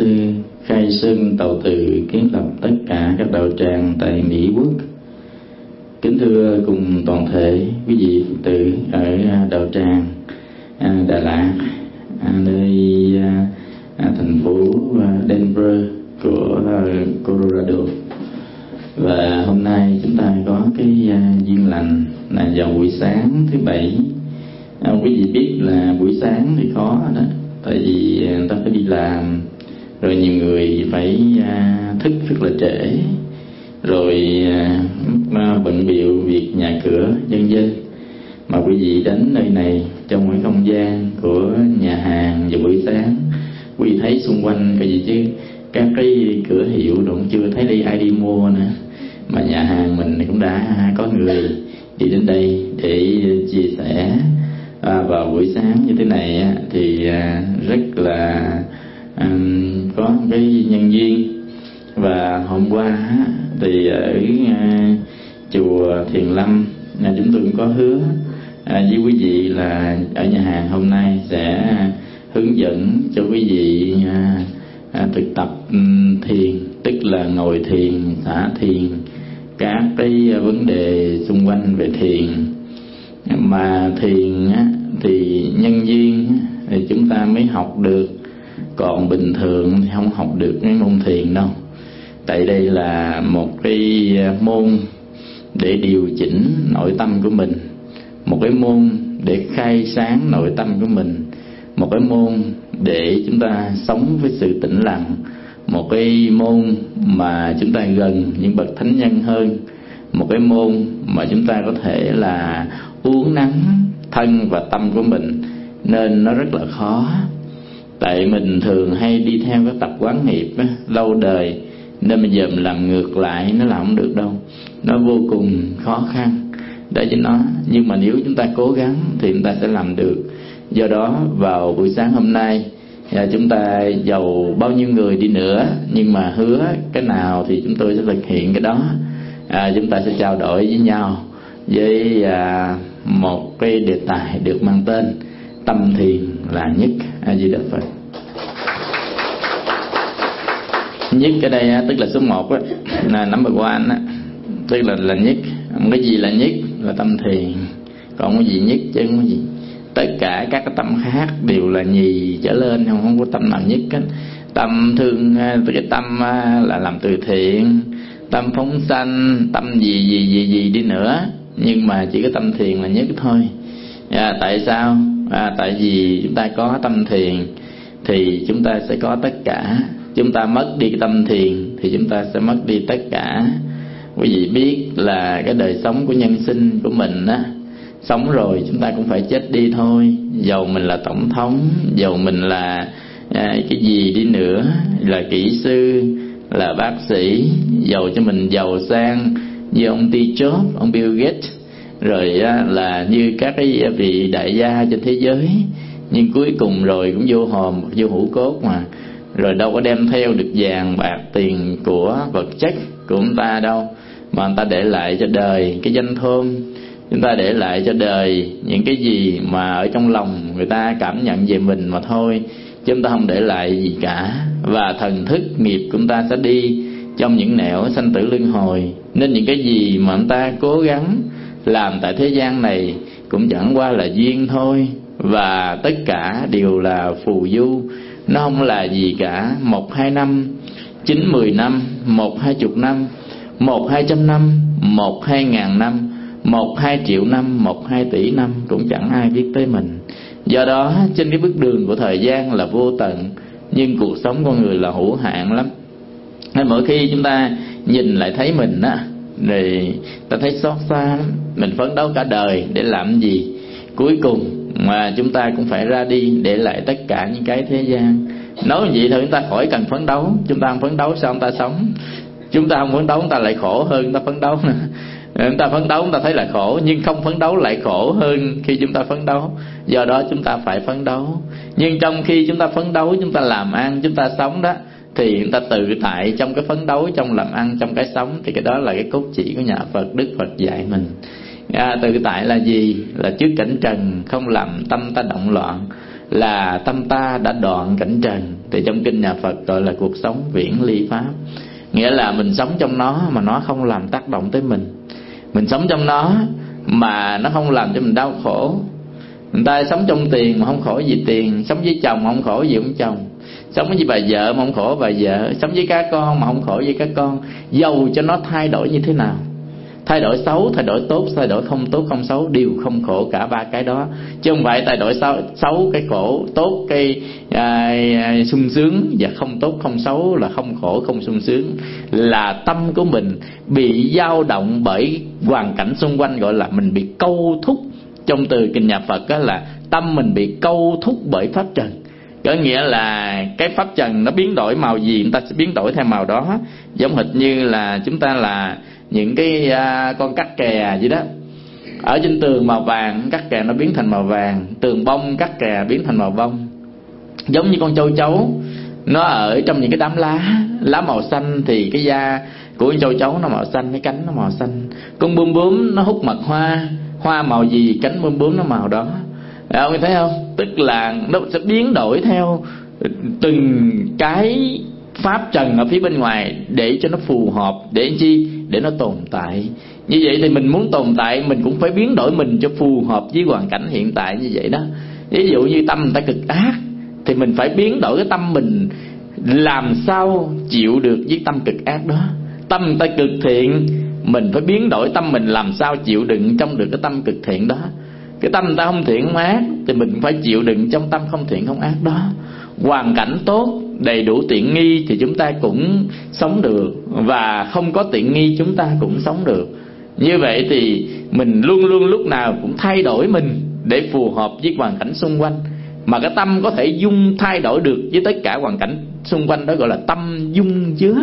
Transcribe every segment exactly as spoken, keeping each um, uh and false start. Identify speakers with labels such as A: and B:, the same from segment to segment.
A: sư khai sơn tàu từ kiến lập tất cả các đạo tràng tại Mỹ Quốc. Kính thưa cùng toàn thể quý vị Phật tử ở đạo tràng Đà Lạt, nơi thành phố Denver của Colorado. Và hôm nay chúng ta có cái duyên lành là vào buổi sáng thứ bảy. À, quý vị biết là buổi sáng thì khó đó, tại vì người ta phải đi làm, rồi nhiều người phải à, thức rất là trễ, rồi à, bận bịu việc nhà cửa vân vân. Mà quý vị đến nơi này trong cái không gian của nhà hàng vào buổi sáng, quý vị thấy xung quanh cái gì chứ các cái cửa hiệu cũng chưa thấy đi ai đi mua nữa, mà nhà hàng mình cũng đã có người đi đến đây để chia sẻ. À, vào buổi sáng như thế này thì à, rất là à, có cái nhân duyên. Và hôm qua thì ở à, chùa Thiền Lâm à, chúng tôi cũng có hứa à, với quý vị là ở nhà hàng hôm nay sẽ hướng dẫn cho quý vị à, à, thực tập um, thiền, tức là ngồi thiền, xả thiền, các cái vấn đề xung quanh về thiền. Mà thiền á, thì nhân duyên thì chúng ta mới học được, còn bình thường thì không học được cái môn thiền đâu. Tại đây là một cái môn để điều chỉnh nội tâm của mình, một cái môn để khai sáng nội tâm của mình, một cái môn để chúng ta sống với sự tĩnh lặng, một cái môn mà chúng ta gần những bậc thánh nhân hơn, một cái môn mà chúng ta có thể là uốn nắn thân và tâm của mình, nên nó rất là khó. Tại mình thường hay đi theo cái tập quán nghiệp á, lâu đời, nên bây giờ mình làm ngược lại nó làm không được đâu, nó vô cùng khó khăn để cho nó. Nhưng mà nếu chúng ta cố gắng thì chúng ta sẽ làm được. Do đó vào buổi sáng hôm nay chúng ta giàu bao nhiêu người đi nữa, nhưng mà hứa cái nào thì chúng tôi sẽ thực hiện cái đó. À, chúng ta sẽ trao đổi với nhau với à, một cái đề tài được mang tên tâm thiền là nhất. A Di Đà Phật. Nhất ở đây tức là số một á, là number one á, tức là là nhất. Cái gì là nhất? Là tâm thiền. Còn cái gì nhất chứ không có gì. Tất cả các cái tâm khác đều là nhì trở lên, không không có tâm nào nhất hết. Tâm thương, cái tâm là làm từ thiện, tâm phóng sanh, tâm gì gì gì gì đi nữa, nhưng mà chỉ có tâm thiền là nhất thôi. À, tại sao? À, tại vì chúng ta có tâm thiền thì chúng ta sẽ có tất cả. Chúng ta mất đi cái tâm thiền thì chúng ta sẽ mất đi tất cả. Quý vị biết là cái đời sống của nhân sinh của mình á, sống rồi chúng ta cũng phải chết đi thôi. Dầu mình là tổng thống, dầu mình là à, cái gì đi nữa, là kỹ sư, là bác sĩ, dầu cho mình giàu sang như ông Steve Jobs, ông Bill Gates, rồi á, là như các cái vị đại gia trên thế giới, nhưng cuối cùng rồi cũng vô hồn, vô hũ cốt mà. Rồi đâu có đem theo được vàng bạc tiền của vật chất của chúng ta đâu, mà người ta để lại cho đời cái danh thơm, chúng ta để lại cho đời những cái gì mà ở trong lòng người ta cảm nhận về mình mà thôi, chứ chúng ta không để lại gì cả. Và thần thức nghiệp của chúng ta sẽ đi trong những nẻo sanh tử luân hồi. Nên những cái gì mà chúng ta cố gắng làm tại thế gian này cũng chẳng qua là duyên thôi, và tất cả đều là phù du. Nó không là gì cả. Một hai năm, chín mười năm, một hai chục năm, một hai trăm năm, một hai ngàn năm, một hai triệu năm, một hai tỷ năm, cũng chẳng ai biết tới mình. Do đó trên cái bước đường của thời gian là vô tận, nhưng cuộc sống con người là hữu hạn lắm. Nên mỗi khi chúng ta nhìn lại thấy mình á, rồi ta thấy xót xa lắm. Mình phấn đấu cả đời để làm gì? Cuối cùng mà chúng ta cũng phải ra đi để lại tất cả những cái thế gian. Nói vậy thôi, chúng ta khỏi cần phấn đấu. Chúng ta không phấn đấu sao chúng ta sống? Chúng ta không phấn đấu chúng ta lại khổ hơn chúng ta phấn đấu. Chúng ta phấn đấu chúng ta thấy là khổ, nhưng không phấn đấu lại khổ hơn khi chúng ta phấn đấu. Do đó chúng ta phải phấn đấu. Nhưng trong khi chúng ta phấn đấu, chúng ta làm ăn, chúng ta sống đó, thì chúng ta tự tại trong cái phấn đấu, trong làm ăn, trong cái sống. Thì cái đó là cái cốt chỉ của nhà Phật. Đức Phật dạy mình à, tự tại là gì? Là trước cảnh trần không làm tâm ta động loạn, là tâm ta đã đoạn cảnh trần. Thì trong kinh nhà Phật gọi là cuộc sống viễn ly pháp, nghĩa là mình sống trong nó mà nó không làm tác động tới mình. Mình sống trong nó mà nó không làm cho mình đau khổ. Người ta sống trong tiền mà không khổ vì tiền, sống với chồng mà không khổ vì ông chồng, sống với bà vợ mà không khổ bà vợ, sống với các con mà không khổ với các con. Dầu cho nó thay đổi như thế nào, thay đổi xấu, thay đổi tốt, thay đổi không tốt, không xấu, đều không khổ cả ba cái đó. Chứ không phải thay đổi xấu, xấu cái khổ, tốt cái à, à, sung sướng, và không tốt không xấu là không khổ không sung sướng. Là tâm của mình bị dao động bởi hoàn cảnh xung quanh, gọi là mình bị câu thúc. Trong từ kinh nhà Phật đó là tâm mình bị câu thúc bởi pháp trần. Có nghĩa là cái pháp trần nó biến đổi màu gì, người ta sẽ biến đổi theo màu đó. Giống hệt như là chúng ta là những cái à, con cắt kè vậy đó. Ở trên tường màu vàng, cắt kè nó biến thành màu vàng. Tường bông, cắt kè biến thành màu bông. Giống như con châu chấu, nó ở trong những cái đám lá, lá màu xanh thì cái da của con châu chấu nó màu xanh, cái cánh nó màu xanh. Con bướm bướm nó hút mật hoa, hoa màu gì cánh bướm bướm nó màu đó. Ông thấy không? Tức là nó sẽ biến đổi theo từng cái pháp trần ở phía bên ngoài để cho nó phù hợp. Để chi? Để nó tồn tại. Như vậy thì mình muốn tồn tại, mình cũng phải biến đổi mình cho phù hợp với hoàn cảnh hiện tại như vậy đó. Ví dụ như tâm người ta cực ác thì mình phải biến đổi cái tâm mình làm sao chịu được với tâm cực ác đó. Tâm người ta cực thiện, mình phải biến đổi tâm mình làm sao chịu đựng trong được cái tâm cực thiện đó. Cái tâm người ta không thiện không ác thì mình phải chịu đựng trong tâm không thiện không ác đó. Hoàn cảnh tốt, đầy đủ tiện nghi thì chúng ta cũng sống được, và không có tiện nghi chúng ta cũng sống được. Như vậy thì mình luôn luôn lúc nào cũng thay đổi mình để phù hợp với hoàn cảnh xung quanh. Mà cái tâm có thể dung thay đổi được với tất cả hoàn cảnh xung quanh, đó gọi là tâm dung chứa.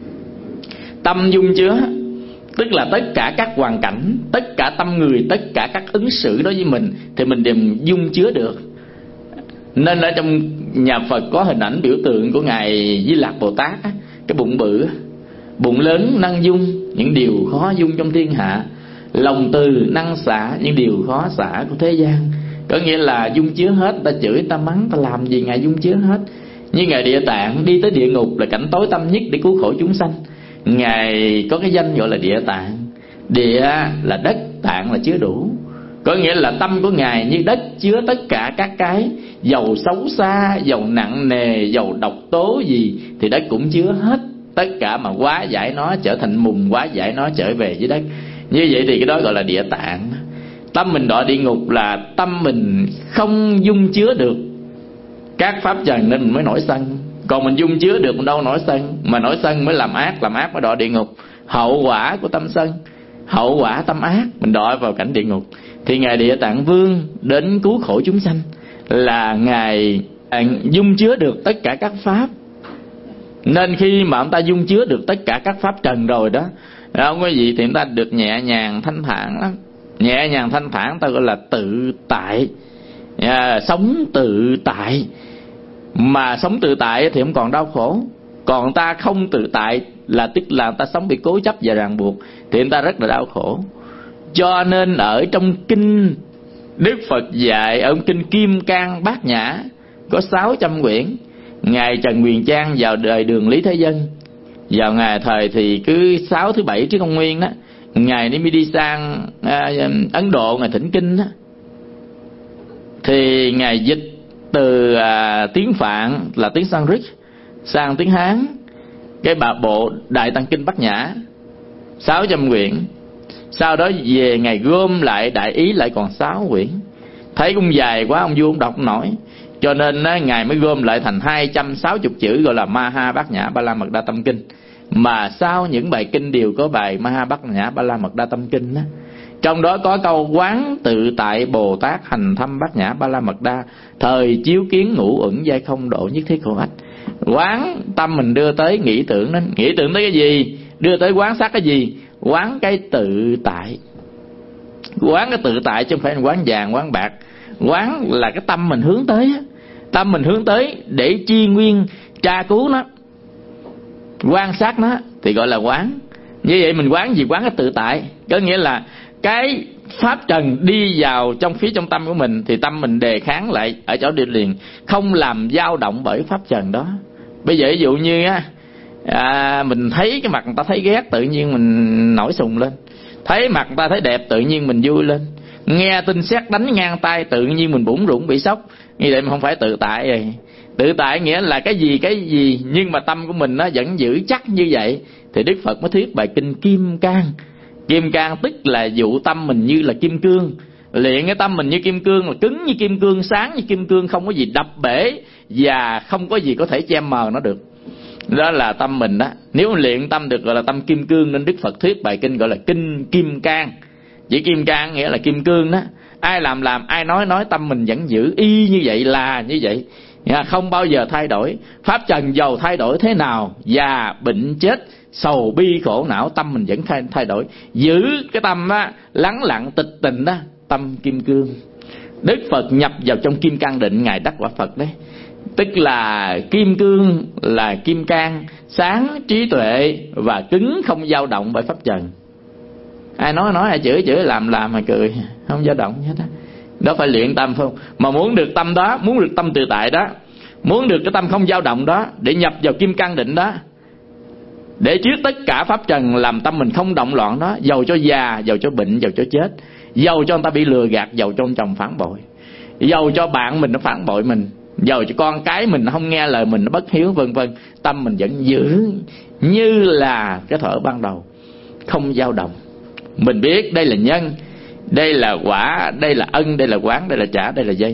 A: Tâm dung chứa tức là tất cả các hoàn cảnh, tất cả tâm người, tất cả các ứng xử đối với mình thì mình đều dung chứa được. Nên ở trong nhà Phật có hình ảnh biểu tượng của Ngài Di Lặc Bồ Tát, cái bụng bự, bụng lớn năng dung những điều khó dung trong thiên hạ, lòng từ năng xả những điều khó xả của thế gian. Có nghĩa là dung chứa hết, ta chửi, ta mắng, ta làm gì Ngài dung chứa hết. Như Ngài Địa Tạng đi tới địa ngục là cảnh tối tăm nhất để cứu khổ chúng sanh. Ngài có cái danh gọi là Địa Tạng. Địa là đất, tạng là chứa đủ. Có nghĩa là tâm của Ngài như đất chứa tất cả các cái dầu xấu xa, dầu nặng nề, dầu độc tố gì thì đất cũng chứa hết. Tất cả mà hóa giải nó, trở thành mùng, hóa giải nó trở về với đất. Như vậy thì cái đó gọi là Địa Tạng. Tâm mình đọa địa ngục là tâm mình không dung chứa được các pháp trần nên mình mới nổi sân. Còn mình dung chứa được mình đâu nổi sân. Mà nổi sân mới làm ác, làm ác mới đọa địa ngục. Hậu quả của tâm sân, hậu quả tâm ác, mình đọa vào cảnh địa ngục. Thì Ngài Địa Tạng Vương đến cứu khổ chúng sanh là Ngài dung chứa được tất cả các pháp. Nên khi mà ông ta dung chứa được tất cả các pháp trần rồi đó, không có gì thì chúng ta được nhẹ nhàng thanh thản lắm. Nhẹ nhàng thanh thản ta gọi là tự tại, à, sống tự tại. Mà sống tự tại thì không còn đau khổ. Còn ta không tự tại là tức là ta sống bị cố chấp và ràng buộc thì người ta rất là đau khổ. Cho nên ở trong kinh Đức Phật dạy, ở trong kinh Kim Cang Bát Nhã có sáu trăm quyển. Ngài Trần Huyền Trang vào đời Đường Lý Thế Dân, vào ngày thời thì cứ sáu thứ bảy trước công nguyên đó, Ngài mới đi sang à, Ấn Độ, Ngài thỉnh kinh đó. Thì Ngài dịch từ à, tiếng Phạn là tiếng Sanskrit sang tiếng Hán cái bà bộ Đại Tăng Kinh Bát Nhã sáu trăm quyển. Sau đó về Ngài gom lại đại ý lại còn sáu quyển. Thấy cũng dài quá, ông vua ông đọc không nổi, cho nên á, Ngài mới gom lại thành hai trăm sáu mươi chữ gọi là Maha Bát Nhã Ba La Mật Đa Tâm Kinh. Mà sau những bài kinh đều có bài Maha Bát Nhã Ba La Mật Đa Tâm Kinh đó. Trong đó có câu quán tự tại Bồ Tát hành thâm Bát Nhã Ba La Mật Đa, thời chiếu kiến ngũ uẩn giai không độ nhất thiết khổ ách. Quán tâm mình đưa tới nghĩ tưởng đến, nghĩ tưởng tới cái gì? Đưa tới quán sát cái gì? Quán cái tự tại. Quán cái tự tại chứ không phải là quán vàng, quán bạc. Quán là cái tâm mình hướng tới. Tâm mình hướng tới để chi nguyên tra cứu nó, quan sát nó thì gọi là quán. Như vậy mình quán gì? Quán cái tự tại. Có nghĩa là cái pháp trần đi vào trong phía trong tâm của mình thì tâm mình đề kháng lại ở chỗ đi liền, không làm dao động bởi pháp trần đó. Bây giờ ví dụ như á, à, mình thấy cái mặt người ta thấy ghét, tự nhiên mình nổi sùng lên. Thấy mặt người ta thấy đẹp, tự nhiên mình vui lên. Nghe tin sét đánh ngang tai, tự nhiên mình bủn rủn bị sốc. Như vậy mà không phải tự tại rồi. Tự tại nghĩa là cái gì cái gì, nhưng mà tâm của mình nó vẫn giữ chắc như vậy, thì Đức Phật mới thuyết bài kinh Kim Cang. Kim Cang tức là dụ tâm mình như là kim cương, luyện cái tâm mình như kim cương, là cứng như kim cương, sáng như kim cương, không có gì đập bể và không có gì có thể che mờ nó được. Đó là tâm mình đó. Nếu luyện tâm được gọi là tâm kim cương, nên Đức Phật thuyết bài kinh gọi là kinh Kim Cang. Chỉ Kim Cang nghĩa là kim cương đó. Ai làm làm, ai nói nói, tâm mình vẫn giữ y như vậy, là như vậy, không bao giờ thay đổi. Pháp trần dầu thay đổi thế nào, già bệnh chết sầu bi khổ não, tâm mình vẫn thay đổi. Giữ cái tâm á, lắng lặng tịch tịnh đó, tâm kim cương. Đức Phật nhập vào trong kim cang định, ngài đắc quả Phật đấy. Tức là kim cương là kim cang, sáng trí tuệ và cứng, không dao động bởi pháp trần. Ai nói nói, ai chửi chửi, làm làm mà cười, không dao động hết đó. Đó phải luyện tâm không? Mà muốn được tâm đó, muốn được tâm tự tại đó, muốn được cái tâm không dao động đó, để nhập vào kim cang định đó, để trước tất cả pháp trần làm tâm mình không động loạn đó, dầu cho già, dầu cho bệnh, dầu cho chết, dầu cho người ta bị lừa gạt, dầu cho ông chồng phản bội, dầu cho bạn mình nó phản bội mình, dầu cho con cái mình nó không nghe lời mình, nó bất hiếu, vân vân, tâm mình vẫn giữ như là cái thuở ban đầu, không dao động. Mình biết đây là nhân, đây là quả, đây là ân, đây là quán, đây là trả, đây là dây.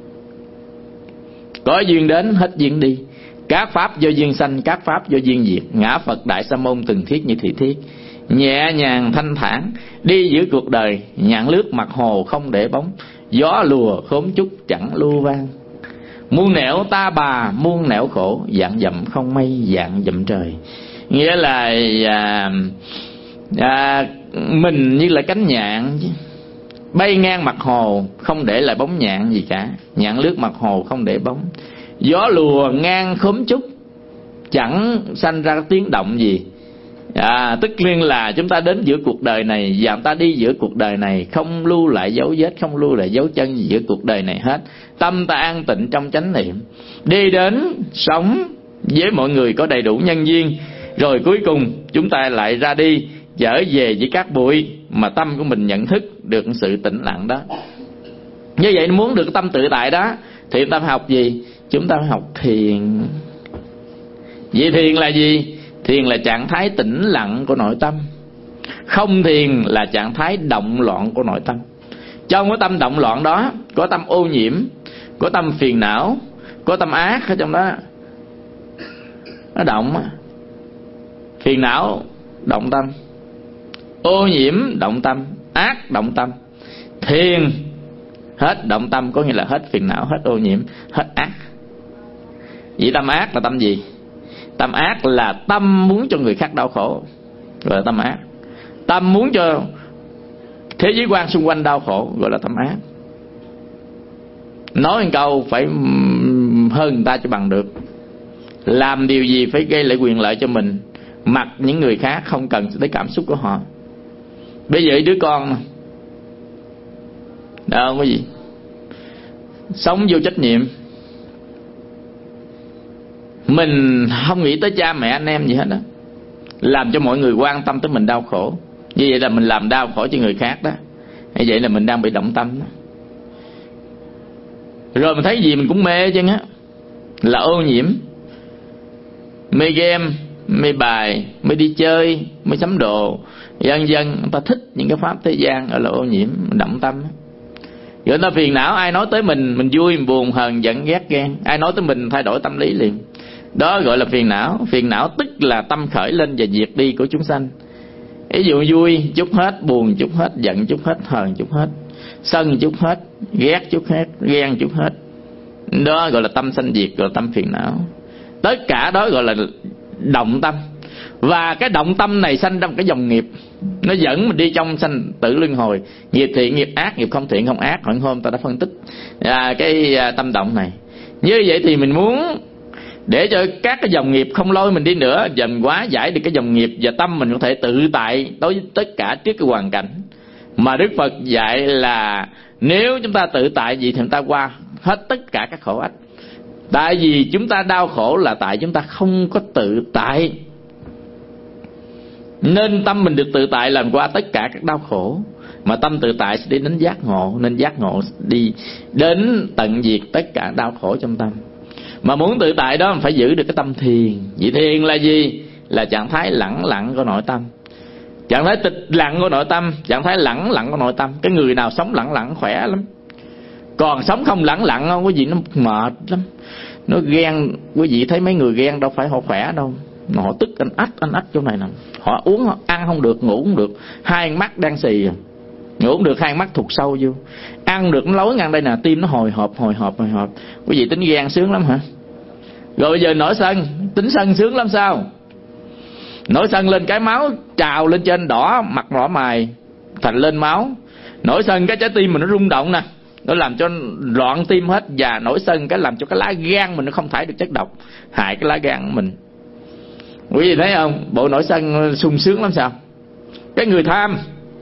A: Có duyên đến, hết duyên đi. Các pháp do duyên sanh, các pháp do duyên diệt. Ngã Phật Đại Sa Môn từng thiết như thị thiết. Nhẹ nhàng thanh thản đi giữa cuộc đời, nhạn lướt mặt hồ không để bóng. Gió lùa khóm chút chẳng lưu vang. Muôn nẻo ta bà, muôn nẻo khổ, dạng dặm không mây, dạng dặm trời. Nghĩa là à, à, mình như là cánh nhạn bay ngang mặt hồ, không để lại bóng nhạn gì cả. Nhạn lướt mặt hồ không để bóng. Gió lùa ngang khóm trúc, chẳng sanh ra tiếng động gì. à, Tức nhiên là chúng ta đến giữa cuộc đời này, và chúng ta đi giữa cuộc đời này, không lưu lại dấu vết, không lưu lại dấu chân gì giữa cuộc đời này hết. Tâm ta an tịnh trong chánh niệm, đi đến sống với mọi người có đầy đủ nhân duyên, rồi cuối cùng chúng ta lại ra đi, trở về với các bụi, mà tâm của mình nhận thức được sự tĩnh lặng đó. Như vậy muốn được tâm tự tại đó, thì chúng ta phải học gì? Chúng ta phải học thiền. Vậy thiền là gì? Thiền là trạng thái tĩnh lặng của nội tâm. Không thiền là trạng thái động loạn của nội tâm. Trong cái tâm động loạn đó, có tâm ô nhiễm, có tâm phiền não, có tâm ác ở trong đó. Nó động, phiền não động tâm, ô nhiễm động tâm, ác động tâm. Thiền hết động tâm, có nghĩa là hết phiền não, hết ô nhiễm, hết ác. Vậy tâm ác là tâm gì? Tâm ác là tâm muốn cho người khác đau khổ, gọi là tâm ác. Tâm muốn cho thế giới quan xung quanh đau khổ, gọi là tâm ác. Nói một câu phải hơn người ta cho bằng được, làm điều gì phải gây lại quyền lợi cho mình, mặc những người khác không cần tới cảm xúc của họ. Bây giờ đứa con đâu có gì, sống vô trách nhiệm, mình không nghĩ tới cha mẹ anh em gì hết đó, làm cho mọi người quan tâm tới mình đau khổ. Như vậy là mình làm đau khổ cho người khác đó. Như vậy là mình đang bị động tâm đó. Rồi mình thấy gì mình cũng mê chứ á, là ô nhiễm. Mê game, mê bài, mê đi chơi, mê sắm đồ, dân dân. Người ta thích những cái pháp thế gian, gọi là ô nhiễm, động tâm. Rồi người ta phiền não, ai nói tới mình, mình vui, mình buồn, hờn, giận, ghét, ghen. Ai nói tới mình thay đổi tâm lý liền. Đó gọi là phiền não. Phiền não tức là tâm khởi lên và diệt đi của chúng sanh. Ví dụ vui chút hết, buồn chút hết, giận chút hết, hờn chút hết, sân chút hết, ghét chút hết, ghen chút hết. Đó gọi là tâm sanh diệt, gọi là tâm phiền não. Tất cả đó gọi là động tâm. Và cái động tâm này sanh ra một cái dòng nghiệp, nó dẫn mình đi trong sanh tử luân hồi. Nghiệp thiện, nghiệp ác, nghiệp không thiện, không ác. Hồi hôm ta đã phân tích à, cái à, tâm động này. Như vậy thì mình muốn để cho các cái dòng nghiệp không lôi mình đi nữa, dần hóa giải được cái dòng nghiệp, và tâm mình có thể tự tại đối với tất cả trước cái hoàn cảnh. Mà Đức Phật dạy là nếu chúng ta tự tại gì thì chúng ta qua hết tất cả các khổ ách. Tại vì chúng ta đau khổ là tại chúng ta không có tự tại, nên tâm mình được tự tại làm qua tất cả các đau khổ. Mà tâm tự tại sẽ đi đến giác ngộ, nên giác ngộ đi đến tận diệt tất cả đau khổ trong tâm. Mà muốn tự tại đó mình phải giữ được cái tâm thiền. Vậy thiền là gì? Là trạng thái lẳng lặng của nội tâm, trạng thái tịch lặng của nội tâm, trạng thái lẳng lặng của nội tâm. Cái người nào sống lẳng lặng khỏe lắm. Còn sống không lẳng lặng không, quý vị, nó mệt lắm. Nó ghen, quý vị thấy mấy người ghen đâu phải họ khỏe đâu. Họ tức anh ách, anh ách chỗ này nè. Họ uống, họ ăn không được, ngủ không được, hai mắt đang xì, ngủ không được, hai mắt thụt sâu vô. Ăn được nó lối ngang đây nè, tim nó hồi hộp, hồi hộp, hồi hộp. Quý vị tính ghen sướng lắm hả? Rồi bây giờ nổi sân, tính sân sướng lắm sao? Nổi sân lên cái máu trào lên trên, đỏ mặt đỏ mày thành lên máu. Nổi sân cái trái tim mình nó rung động nè, nó làm cho loạn tim hết. Và nổi sân cái làm cho cái lá gan mình nó không thải được chất độc, hại cái lá gan của mình. Quý vị thấy không? Bộ nổi sân sung sướng lắm sao? Cái người tham,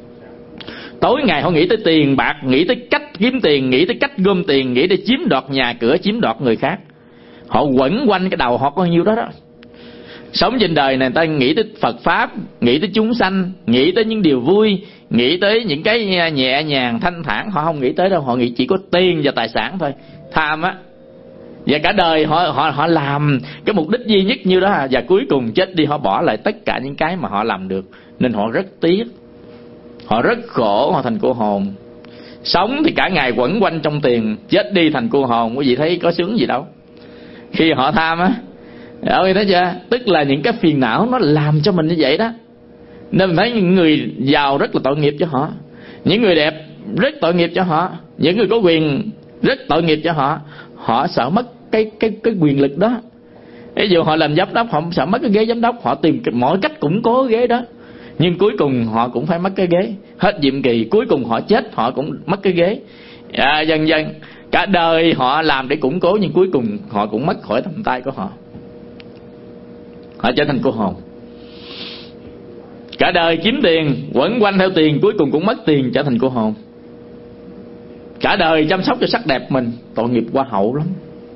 A: tối ngày họ nghĩ tới tiền bạc, nghĩ tới cách kiếm tiền, nghĩ tới cách gom tiền, nghĩ tới chiếm đoạt nhà cửa, chiếm đoạt người khác. Họ quẩn quanh cái đầu họ có nhiêu đó đó. Sống trên đời này người ta nghĩ tới Phật Pháp, nghĩ tới chúng sanh, nghĩ tới những điều vui, nghĩ tới những cái nhẹ nhàng thanh thản. Họ không nghĩ tới đâu, họ nghĩ chỉ có tiền và tài sản thôi. Tham á. Và cả đời họ họ họ làm cái mục đích duy nhất như đó, và cuối cùng chết đi họ bỏ lại tất cả những cái mà họ làm được. Nên họ rất tiếc, họ rất khổ, họ thành cô hồn. Sống thì cả ngày quẩn quanh trong tiền, chết đi thành cô hồn. Quý vị thấy có sướng gì đâu. Khi họ tham á, ơi thấy chưa? Tức là những cái phiền não nó làm cho mình như vậy đó. Nên mình thấy những người giàu rất là tội nghiệp cho họ, những người đẹp rất tội nghiệp cho họ, những người có quyền rất tội nghiệp cho họ. Họ sợ mất cái cái cái quyền lực đó. Ví dụ họ làm giám đốc, họ sợ mất cái ghế giám đốc, họ tìm mọi cách củng cố ghế đó, nhưng cuối cùng họ cũng phải mất cái ghế. Hết nhiệm kỳ cuối cùng họ chết, họ cũng mất cái ghế. À, dần dần cả đời họ làm để củng cố, nhưng cuối cùng họ cũng mất khỏi tầm tay của họ. Họ trở thành cô hồn. Cả đời kiếm tiền, quẩn quanh theo tiền, cuối cùng cũng mất tiền, trở thành cô hồn. Cả đời chăm sóc cho sắc đẹp mình, tội nghiệp qua hậu lắm.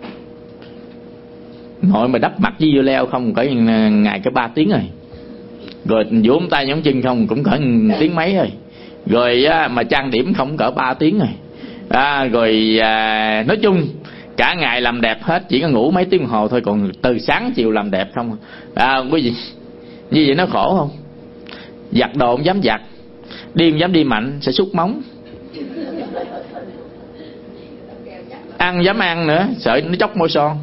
A: Nội mà đắp mặt với dưa leo không cỡ ngày cái ba tiếng rồi. Rồi vỗ tay nhón chân không cũng cỡ tiếng mấy rồi. Rồi á, mà trang điểm không cỡ ba tiếng rồi. À, rồi à, nói chung cả ngày làm đẹp hết, chỉ có ngủ mấy tiếng đồng hồ thôi, còn từ sáng chiều làm đẹp không. À, quý vị, như vậy nó khổ không? Giặt đồ không dám giặt, đi không dám đi mạnh, sẽ sút móng. Ăn dám ăn nữa, sợ nó chóc môi son.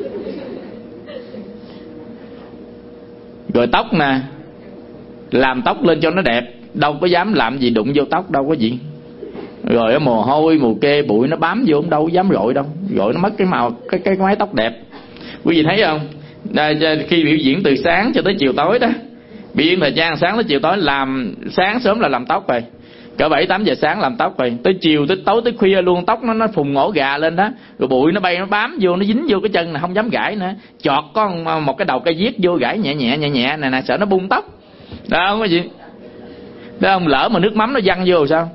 A: Rồi tóc nè, làm tóc lên cho nó đẹp, đâu có dám làm gì đụng vô tóc đâu có gì. Rồi mồ hôi mồ kê bụi nó bám vô, đâu có dám rội đâu, rội nó mất cái màu cái cái mái tóc đẹp. Quý vị thấy không? Khi biểu diễn từ sáng cho tới chiều tối đó, biểu diễn thời gian sáng tới chiều tối, làm sáng sớm là làm tóc rồi, cỡ bảy tám giờ sáng làm tóc rồi, tới chiều tới tối tới khuya luôn, tóc nó nó phùng ổ gà lên đó, rồi bụi nó bay nó bám vô, nó dính vô cái chân này không dám gãi nữa, chọt có một cái đầu cây viết vô gãi nhẹ nhẹ nhẹ nhẹ này nè, sợ nó bung tóc đó, không có gì đó. Không lỡ mà nước mắm nó văng vô sao,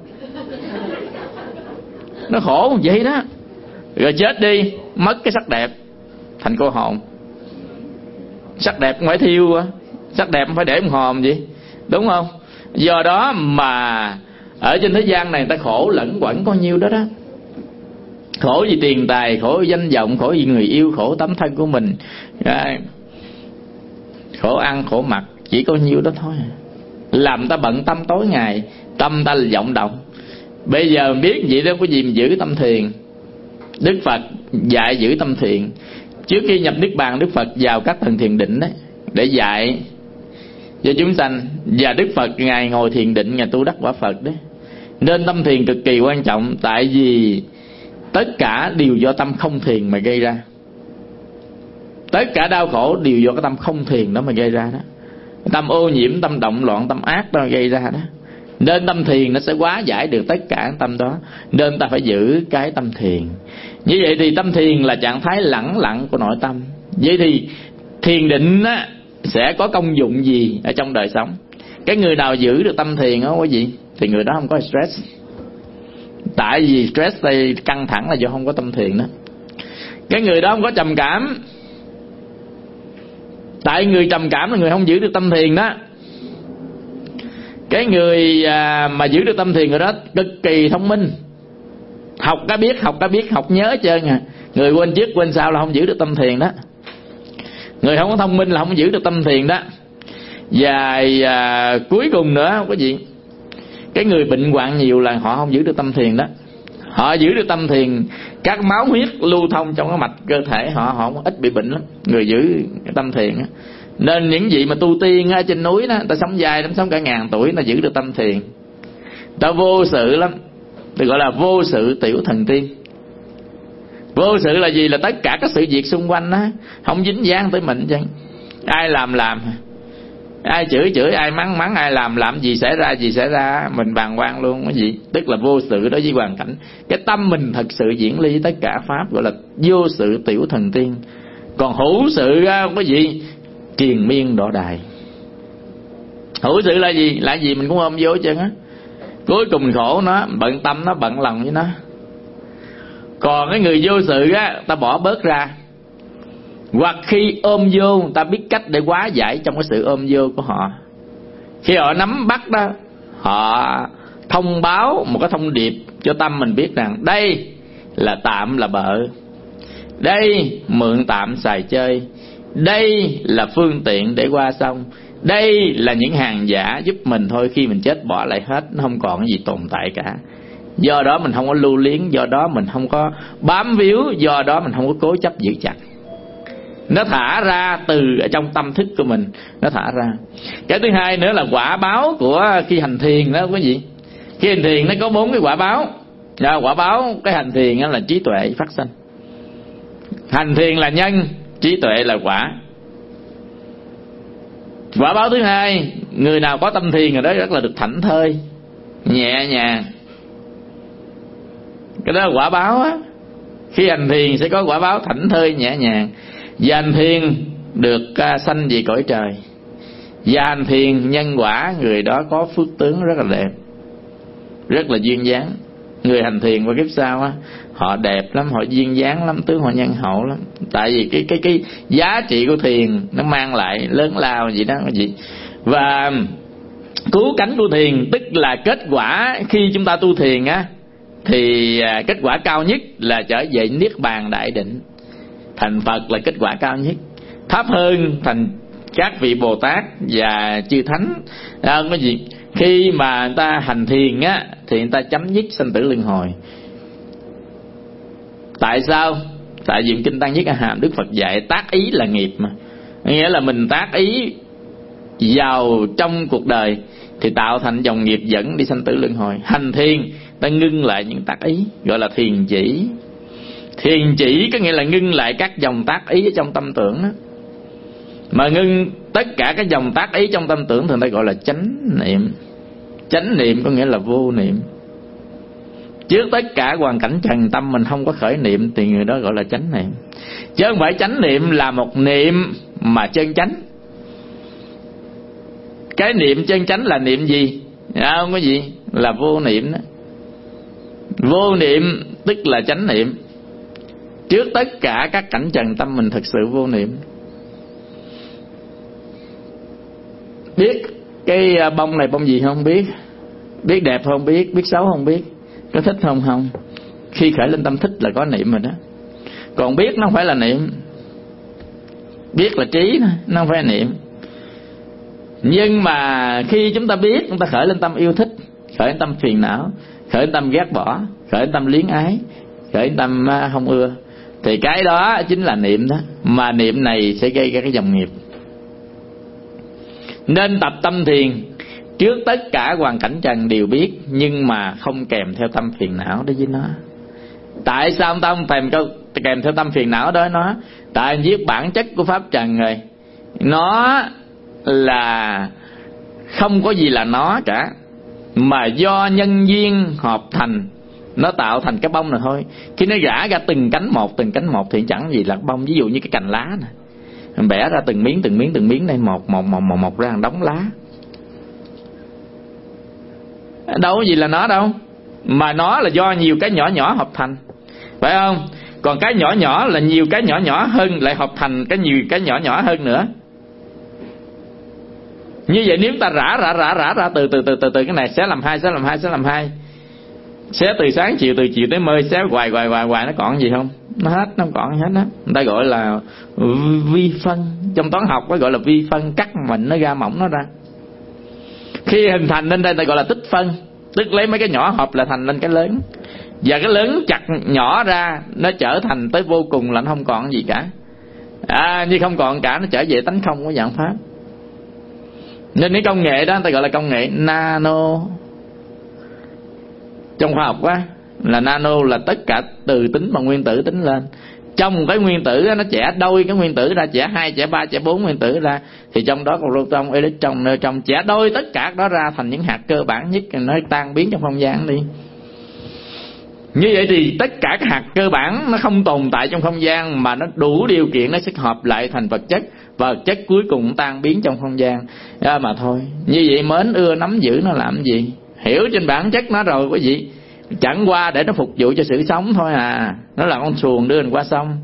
A: nó khổ vậy đó. Rồi chết đi, mất cái sắc đẹp, thành cô hồn. Sắc đẹp không phải thiêu, sắc đẹp không phải để một hòm gì, đúng không? Do đó mà ở trên thế gian này người ta khổ lẫn quẩn có nhiêu đó đó. Khổ vì tiền tài, khổ vì danh vọng, khổ vì người yêu, khổ tấm thân của mình, khổ ăn khổ mặc, chỉ có nhiêu đó thôi. Làm ta bận tâm tối ngày, tâm ta là vọng động. Bây giờ biết vậy đó, có gì mình giữ tâm thiền. Đức Phật dạy giữ tâm thiền. Trước khi nhập Niết Bàn, Đức Phật vào các tầng thiền định đấy, để dạy cho chúng sanh. Và Đức Phật Ngài ngồi thiền định, Ngài tu đắc quả Phật đấy. Nên tâm thiền cực kỳ quan trọng. Tại vì tất cả đều do tâm không thiền mà gây ra. Tất cả đau khổ đều do cái tâm không thiền đó mà gây ra đó. Tâm ô nhiễm, tâm động loạn, tâm ác đó gây ra đó. Nên tâm thiền nó sẽ hóa giải được tất cả tâm đó. Nên ta phải giữ cái tâm thiền. Như vậy thì tâm thiền là trạng thái lẳng lặng của nội tâm. Vậy thì thiền định á, sẽ có công dụng gì ở trong đời sống? Cái người nào giữ được tâm thiền đó quý vị, thì người đó không có stress. Tại vì stress đây căng thẳng là do không có tâm thiền đó. Cái người đó không có trầm cảm, tại người trầm cảm là người không giữ được tâm thiền đó. Cái người à, mà giữ được tâm thiền, người đó cực kỳ thông minh, học cái biết, học cái biết, học nhớ hết trơn à. Người quên trước quên sau là không giữ được tâm thiền đó. Người không có thông minh là không giữ được tâm thiền đó. Và à, cuối cùng nữa không có gì, cái người bệnh hoạn nhiều là họ không giữ được tâm thiền đó. Họ giữ được tâm thiền, các máu huyết lưu thông trong cái mạch cơ thể họ, họ không ít bị bệnh lắm. Người giữ cái tâm thiền đó. Nên những vị mà tu tiên ở trên núi đó, ta sống dài lắm, sống cả ngàn tuổi, ta giữ được tâm thiền. Ta vô sự lắm, ta gọi là vô sự tiểu thần tiên. Vô sự là gì? Là tất cả các sự việc xung quanh đó không dính dáng tới mình chứ. Ai làm làm, ai chửi chửi, ai mắng mắng, ai làm làm, gì xảy ra gì xảy ra mình bàng hoàng luôn. Cái gì tức là vô sự đối với hoàn cảnh. Cái tâm mình thật sự diễn ly tất cả pháp, gọi là vô sự tiểu thần tiên. Còn hữu sự cái gì? Triền miên đọa đài. Hữu sự là gì? Là gì mình cũng ôm vô chứ á. Cuối cùng mình khổ nó, bận tâm nó, bận lòng với nó. Còn cái người vô sự á, ta bỏ bớt ra. Hoặc khi ôm vô, ta biết cách để hóa giải trong cái sự ôm vô của họ. Khi họ nắm bắt đó, họ thông báo một cái thông điệp cho tâm mình biết rằng đây là tạm là bợ, đây mượn tạm xài chơi, đây là phương tiện để qua sông, đây là những hàng giả giúp mình thôi, khi mình chết bỏ lại hết, nó không còn cái gì tồn tại cả. Do đó mình không có lưu luyến, do đó mình không có bám víu, do đó mình không có cố chấp giữ chặt. Nó thả ra từ ở trong tâm thức của mình, nó thả ra. Cái thứ hai nữa là quả báo của khi hành thiền đó quý vị. Khi hành thiền nó có bốn cái quả báo. Và quả báo cái hành thiền đó là trí tuệ phát sinh. Hành thiền là nhân, trí tuệ là quả. Quả báo thứ hai, người nào có tâm thiền rồi đó rất là được thảnh thơi, nhẹ nhàng. Cái đó là quả báo á. Khi hành thiền sẽ có quả báo thảnh thơi nhẹ nhàng. Và hành thiền được uh, sanh về cõi trời. Và hành thiền nhân quả, người đó có phước tướng rất là đẹp, rất là duyên dáng. Người hành thiền qua kiếp sau á, họ đẹp lắm, họ duyên dáng lắm, tướng họ nhân hậu lắm. Tại vì cái cái cái giá trị của thiền nó mang lại lớn lao gì đó gì. Và cứu cánh của thiền tức là kết quả khi chúng ta tu thiền á, thì kết quả cao nhất là trở về niết bàn đại định. Thành Phật là kết quả cao nhất. Thấp hơn thành các vị Bồ Tát và chư Thánh. Không có gì. Khi mà người ta hành thiền á, thì người ta chấm dứt sanh tử luân hồi. Tại sao? Tại vì Kinh Tăng Nhất A Hàm Đức Phật dạy tác ý là nghiệp mà. Nghĩa là mình tác ý vào trong cuộc đời thì tạo thành dòng nghiệp dẫn đi sanh tử luân hồi. Hành thiền ta ngưng lại những tác ý, gọi là thiền chỉ. Thiền chỉ có nghĩa là ngưng lại các dòng tác ý ở trong tâm tưởng đó. Mà ngưng tất cả các dòng tác ý trong tâm tưởng thì ta gọi là chánh niệm. Chánh niệm có nghĩa là vô niệm. Trước tất cả hoàn cảnh trần tâm mình không có khởi niệm thì người đó gọi là chánh niệm. Chứ không phải chánh niệm là một niệm mà chân chánh. Cái niệm chân chánh là niệm gì? À, không có gì, là vô niệm đó. Vô niệm tức là chánh niệm. Trước tất cả các cảnh trần tâm mình thực sự vô niệm. Biết cái bông này bông gì không biết, biết đẹp không biết, biết xấu không biết, có thích không không. Khi khởi lên tâm thích là có niệm rồi đó. Còn biết nó không phải là niệm. Biết là trí đó, nó không phải là niệm. Nhưng mà khi chúng ta biết, chúng ta khởi lên tâm yêu thích, khởi lên tâm phiền não, khởi lên tâm ghét bỏ, khởi lên tâm luyến ái, khởi lên tâm không ưa, thì cái đó chính là niệm đó. Mà niệm này sẽ gây ra cái dòng nghiệp. Nên tập tâm thiền, trước tất cả hoàn cảnh trần đều biết, nhưng mà không kèm theo tâm phiền não đối với nó. Tại sao ta không kèm, kèm theo tâm phiền não đối với nó? Tại viết bản chất của pháp trần rồi, nó là không có gì là nó cả, mà do nhân duyên hợp thành, nó tạo thành cái bông này thôi. Khi nó rã ra từng cánh một, từng cánh một thì chẳng gì là bông. Ví dụ như cái cành lá này, mình bẻ ra từng miếng, từng miếng, từng miếng đây, một, một, một, một, một ra một đống lá. đâu có gì là nó đâu, mà nó là do nhiều cái nhỏ nhỏ hợp thành, phải không? Còn cái nhỏ nhỏ là nhiều cái nhỏ nhỏ hơn lại hợp thành cái nhiều cái nhỏ nhỏ hơn nữa. Như vậy nếu ta rã rã rã rã ra từ từ từ từ từ cái này sẽ làm hai, sẽ làm hai, sẽ làm hai, sẽ từ sáng chiều, từ chiều tới mơi, sẽ hoài hoài hoài hoài, nó còn gì không? Nó hết, nó không còn hết đó. Người ta gọi là vi phân, trong toán học có gọi là vi phân, cắt mịn nó ra, mỏng nó ra. Khi hình thành lên đây ta gọi là tích phân, tức lấy mấy cái nhỏ hợp là thành lên cái lớn, và cái lớn chặt nhỏ ra nó trở thành tới vô cùng là nó không còn gì cả. À, như không còn cả, nó trở về tánh không của dạng pháp. Nên cái công nghệ đó ta gọi là công nghệ nano. Trong khoa học á, là nano là tất cả từ tính bằng nguyên tử tính lên. Trong cái nguyên tử đó, nó chẻ đôi cái nguyên tử ra, chẻ hai, chẻ ba, chẻ bốn nguyên tử ra, thì trong đó còn proton, electron, neutron, chẻ đôi tất cả đó ra thành những hạt cơ bản nhất, nó tan biến trong không gian đi. Như vậy thì tất cả các hạt cơ bản nó không tồn tại trong không gian, mà nó đủ điều kiện nó sẽ hợp lại thành vật chất, và vật chất cuối cùng tan biến trong không gian à, mà thôi. Như vậy mến ưa nắm giữ nó làm gì? Hiểu trên bản chất nó rồi quý vị, chẳng qua để nó phục vụ cho sự sống thôi à. Nó là con xuồng đưa mình qua sông,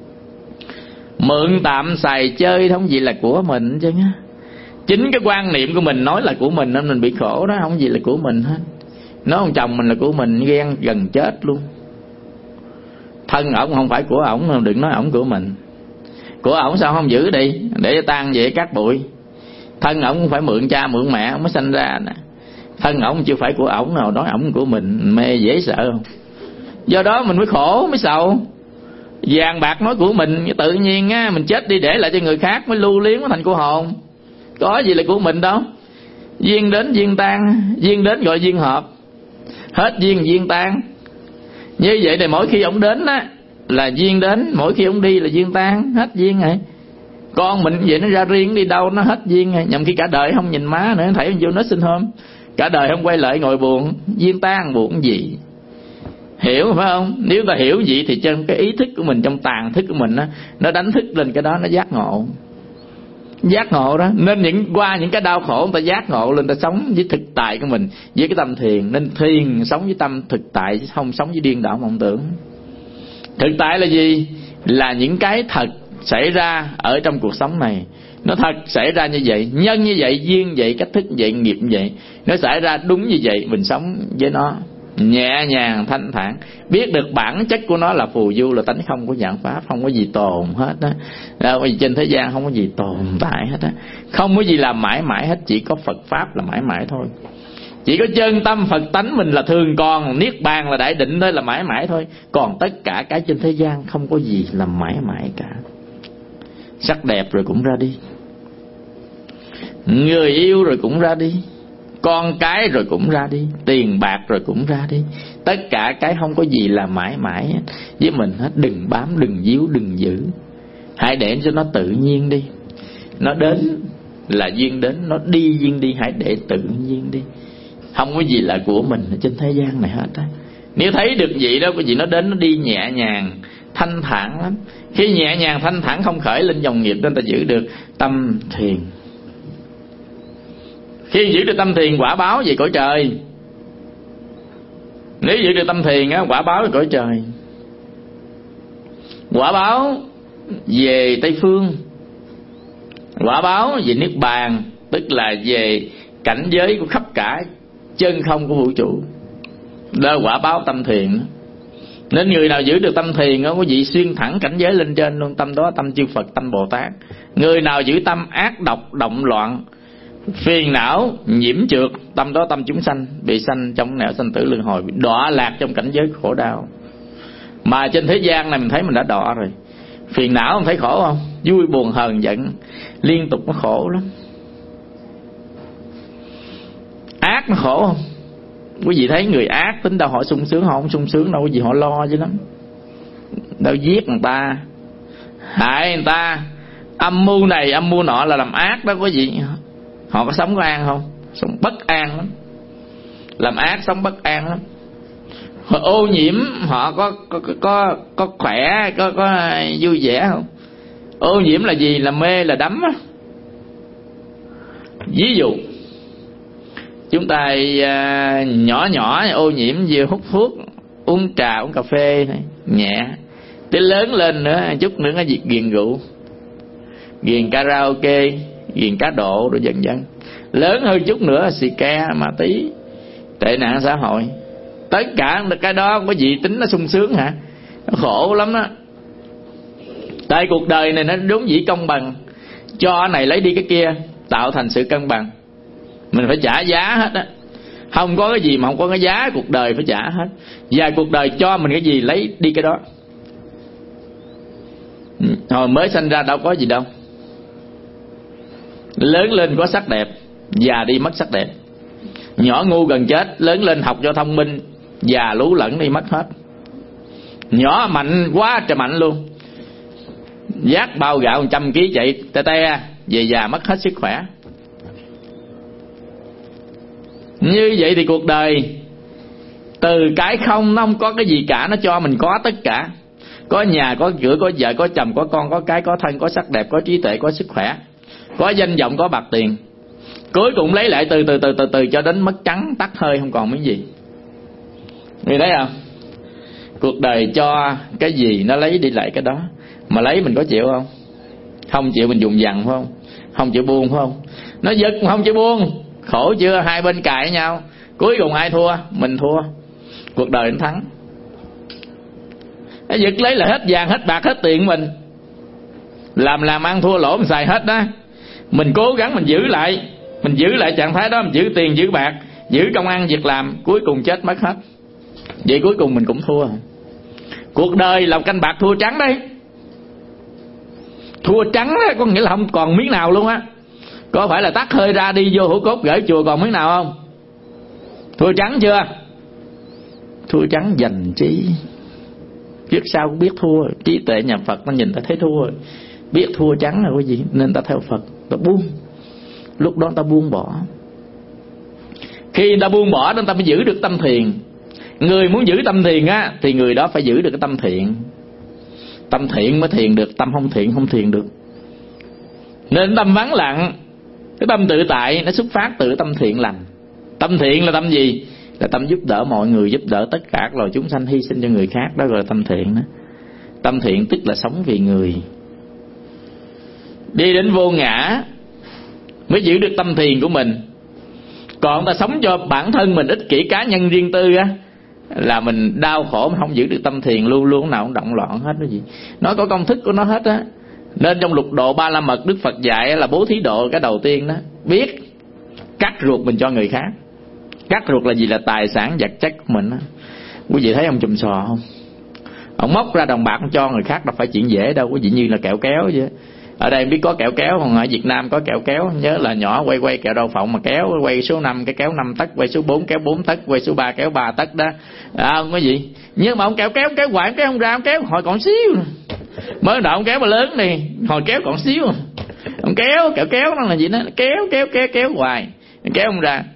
A: mượn tạm xài chơi không gì là của mình chứ. Chính cái quan niệm của mình nói là của mình nên mình bị khổ đó, không gì là của mình hết. Nói ông chồng mình là của mình, ghen gần chết luôn. Thân ổng không phải của ổng, đừng nói ổng của mình. Của ổng sao không giữ đi, để tan về cát bụi. Thân ổng cũng phải mượn cha mượn mẹ ổng mới sanh ra nè. Thân ổng chưa phải của ổng, nào nói ổng của mình, mê dễ sợ không? Do đó mình mới khổ mới sầu. Vàng bạc nói của mình, tự nhiên á, mình chết đi để lại cho người khác mới lưu luyến mới thành của hồn. Có gì là của mình đâu. Duyên đến duyên tan, duyên đến gọi duyên hợp, hết duyên duyên tan. Như vậy thì mỗi khi ông đến á là duyên đến, mỗi khi ông đi là duyên tan, hết duyên rồi. Con mình vậy nó ra riêng đi đâu nó hết duyên rồi. Nhằm khi cả đời không nhìn má nữa, thấy vô nó sinh hôm, cả đời không quay lại ngồi buồn, duyên tan buồn gì. Hiểu phải không? Nếu ta hiểu vậy thì trong cái ý thức của mình, trong tàn thức của mình á, nó đánh thức lên cái đó, nó giác ngộ. Giác ngộ đó. Nên những qua những cái đau khổ người ta giác ngộ lên, ta sống với thực tại của mình, với cái tâm thiền. Nên thiền sống với tâm thực tại, chứ không sống với điên đảo mộng tưởng. Thực tại là gì? Là những cái thật xảy ra ở trong cuộc sống này. Nó thật xảy ra như vậy, nhân như vậy, duyên vậy, cách thức vậy, nghiệp như vậy. Nó xảy ra đúng như vậy, mình sống với nó nhẹ nhàng thanh thản, biết được bản chất của nó là phù du, là tánh không của dạng pháp, không có gì tồn hết á. Trên thế gian không có gì tồn tại hết á, không có gì là mãi mãi hết, chỉ có Phật pháp là mãi mãi thôi. Chỉ có chân tâm Phật tánh mình là thường còn, niết bàn là đại định thôi là mãi mãi thôi. Còn tất cả cái trên thế gian không có gì là mãi mãi cả. Sắc đẹp rồi cũng ra đi, người yêu rồi cũng ra đi, con cái rồi cũng ra đi, tiền bạc rồi cũng ra đi. Tất cả cái không có gì là mãi mãi với mình hết. Đừng bám, đừng díu, đừng giữ, hãy để cho nó tự nhiên đi. Nó đến là duyên đến, nó đi duyên đi, hãy để tự nhiên đi. Không có gì là của mình ở trên thế gian này hết á. Nếu thấy được vậy đó, cái gì nó đến nó đi nhẹ nhàng thanh thản lắm. Khi nhẹ nhàng thanh thản không khởi lên dòng nghiệp, nên ta giữ được tâm thiền. Khi giữ được tâm thiền, quả báo về cõi trời. Nếu giữ được tâm thiền á, quả báo về cõi trời. Quả báo về Tây Phương, quả báo về Niết Bàn, tức là về cảnh giới của khắp cả chân không của vũ trụ. Đó là quả báo tâm thiền. Nên người nào giữ được tâm thiền á, có vị xuyên thẳng cảnh giới lên trên luôn. Tâm đó tâm chư Phật, tâm Bồ Tát. Người nào giữ tâm ác độc, động loạn, phiền não, nhiễm trượt, tâm đó tâm chúng sanh, bị sanh trong nẻo sanh tử luân hồi, bị đọa lạc trong cảnh giới khổ đau. Mà trên thế gian này mình thấy mình đã đọa rồi. Phiền não không thấy khổ không? Vui buồn hờn giận liên tục nó khổ lắm. Ác nó khổ không? Quý vị thấy người ác tính đâu họ sung sướng, họ không sung sướng đâu, quý vị họ lo chứ lắm. Đâu giết người ta, hại người ta, âm mưu này âm mưu nọ là làm ác đó quý vị. Họ có sống có an không? Sống bất an lắm. Làm ác sống bất an lắm. Họ ô nhiễm, họ có có có có khỏe, có có vui vẻ không? Ô nhiễm là gì? Là mê, là đắm á. Ví dụ Chúng ta à, nhỏ nhỏ ô nhiễm vừa hút thuốc, uống trà uống cà phê này, nhẹ. Tới lớn lên nữa chút nữa nó ghiền rượu, ghiền karaoke, ghiền cá độ rồi dần dần. Lớn hơn chút nữa xì ke, ma tí, tệ nạn xã hội. Tất cả cái đó có gì tính nó sung sướng hả? Nó khổ lắm đó. Tại cuộc đời này nó đúng dĩ công bằng, cho cái này lấy đi cái kia, tạo thành sự cân bằng. Mình phải trả giá hết á. Không có cái gì mà không có cái giá, cuộc đời phải trả hết. Và cuộc đời cho mình cái gì lấy đi cái đó. Hồi mới sinh ra đâu có gì đâu. Lớn lên có sắc đẹp, già đi mất sắc đẹp. Nhỏ ngu gần chết, lớn lên học cho thông minh, già lú lẫn đi mất hết. Nhỏ mạnh quá trời mạnh luôn, vác bao gạo một trăm ký chạy te te, về già mất hết sức khỏe. Như vậy thì cuộc đời từ cái không, nó không có cái gì cả, nó cho mình có tất cả. Có nhà, có cửa, có vợ, có chồng, có con, có cái, có thân, có sắc đẹp, có trí tuệ, có sức khỏe, có danh vọng, có bạc tiền. Cuối cùng lấy lại từ từ từ từ từ cho đến mất trắng tắt hơi, không còn miếng gì. Người thấy không? Cuộc đời cho cái gì nó lấy đi lại cái đó. Mà lấy mình có chịu không? Không chịu mình dùng dằn phải không? Không chịu buông phải không? Nó giật mà không chịu buông, khổ chưa? Hai bên cãi nhau, cuối cùng ai thua? Mình thua. Cuộc đời nó thắng. Nó giật lấy là hết vàng, hết bạc, hết tiền mình. Làm làm ăn thua lỗ mình xài hết đó. Mình cố gắng mình giữ lại, mình giữ lại trạng thái đó, mình giữ tiền, giữ bạc, giữ công ăn việc làm, cuối cùng chết mất hết. Vậy cuối cùng mình cũng thua. Cuộc đời là canh bạc thua trắng đấy. Thua trắng đó, có nghĩa là không còn miếng nào luôn á. Có phải là tắt hơi ra đi vô hũ cốt gửi chùa còn miếng nào không? Thua trắng chưa? Thua trắng dành chi? Trước sau cũng biết thua. Trí tuệ nhà Phật nó nhìn ta thấy thua, biết thua trắng là cái gì, nên ta theo Phật, ta buông. Lúc đó ta buông bỏ. Khi ta buông bỏ đó ta mới giữ được tâm thiền. Người muốn giữ tâm thiền á, thì người đó phải giữ được cái tâm thiện. Tâm thiện mới thiền được, tâm không thiện không thiền được. Nên tâm vắng lặng, cái tâm tự tại nó xuất phát từ tâm thiện lành. Tâm thiện là tâm gì? Là tâm giúp đỡ mọi người, giúp đỡ tất cả các loài chúng sanh, hy sinh cho người khác, đó gọi là tâm thiện đó. Tâm thiện tức là sống vì người. Đi đến vô ngã mới giữ được tâm thiền của mình. Còn ta sống cho bản thân mình ích kỷ cá nhân riêng tư á, là mình đau khổ mà không giữ được tâm thiền, luôn luôn nào cũng động loạn hết đó gì. Nó có công thức của nó hết á. Nên trong lục độ ba la mật Đức Phật dạy là bố thí độ cái đầu tiên đó, biết cắt ruột mình cho người khác. Cắt ruột là gì? Là tài sản vật chất của mình đó. Quý vị thấy ông chùm sò không? Ông móc ra đồng bạc cho người khác đâu phải chuyện dễ đâu, quý vị, như là kẹo kéo vậy. Ở đây biết có kẹo kéo, còn ở Việt Nam có kẹo kéo. Nhớ là nhỏ quay quay kẹo đậu phộng mà kéo, quay số năm cái kéo năm tấc, quay số bốn kéo bốn tấc, quay số ba kéo ba tấc đó. À, không có gì. Nhưng mà ông kẹo kéo kéo hoài, kéo không ra, ông kéo hồi còn xíu. Mới đầu ông kéo mà lớn này, hồi kéo còn xíu. Ông kéo, kẹo kéo nó là gì đó, kéo kéo kéo kéo hoài, kéo không ra.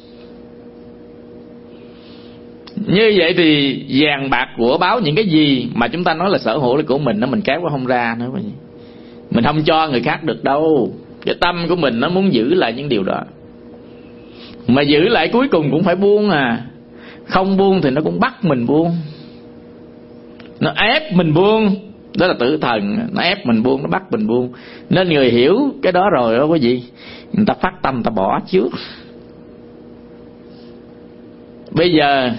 A: Như vậy thì vàng bạc của báo, những cái gì mà chúng ta nói là sở hữu là của mình, nó mình kéo không ra nữa. Mình không cho người khác được đâu. Cái tâm của mình nó muốn giữ lại những điều đó, mà giữ lại cuối cùng cũng phải buông à. Không buông thì nó cũng bắt mình buông, nó ép mình buông. Đó là tử thần, nó ép mình buông, nó bắt mình buông. Nên người hiểu cái đó rồi đó quý vị, người ta phát tâm, người ta bỏ trước. Bây giờ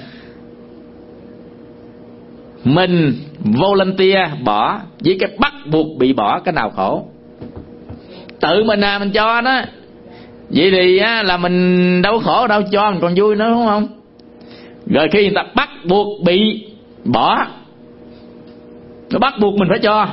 A: mình volunteer bỏ, với cái bắt buộc bị bỏ, cái nào khổ? Tự mình à, mình cho đó. Vậy thì á, là mình đâu khổ đâu, cho mình còn vui nữa đúng không? Rồi khi người ta bắt buộc bị bỏ, nó bắt buộc mình phải cho.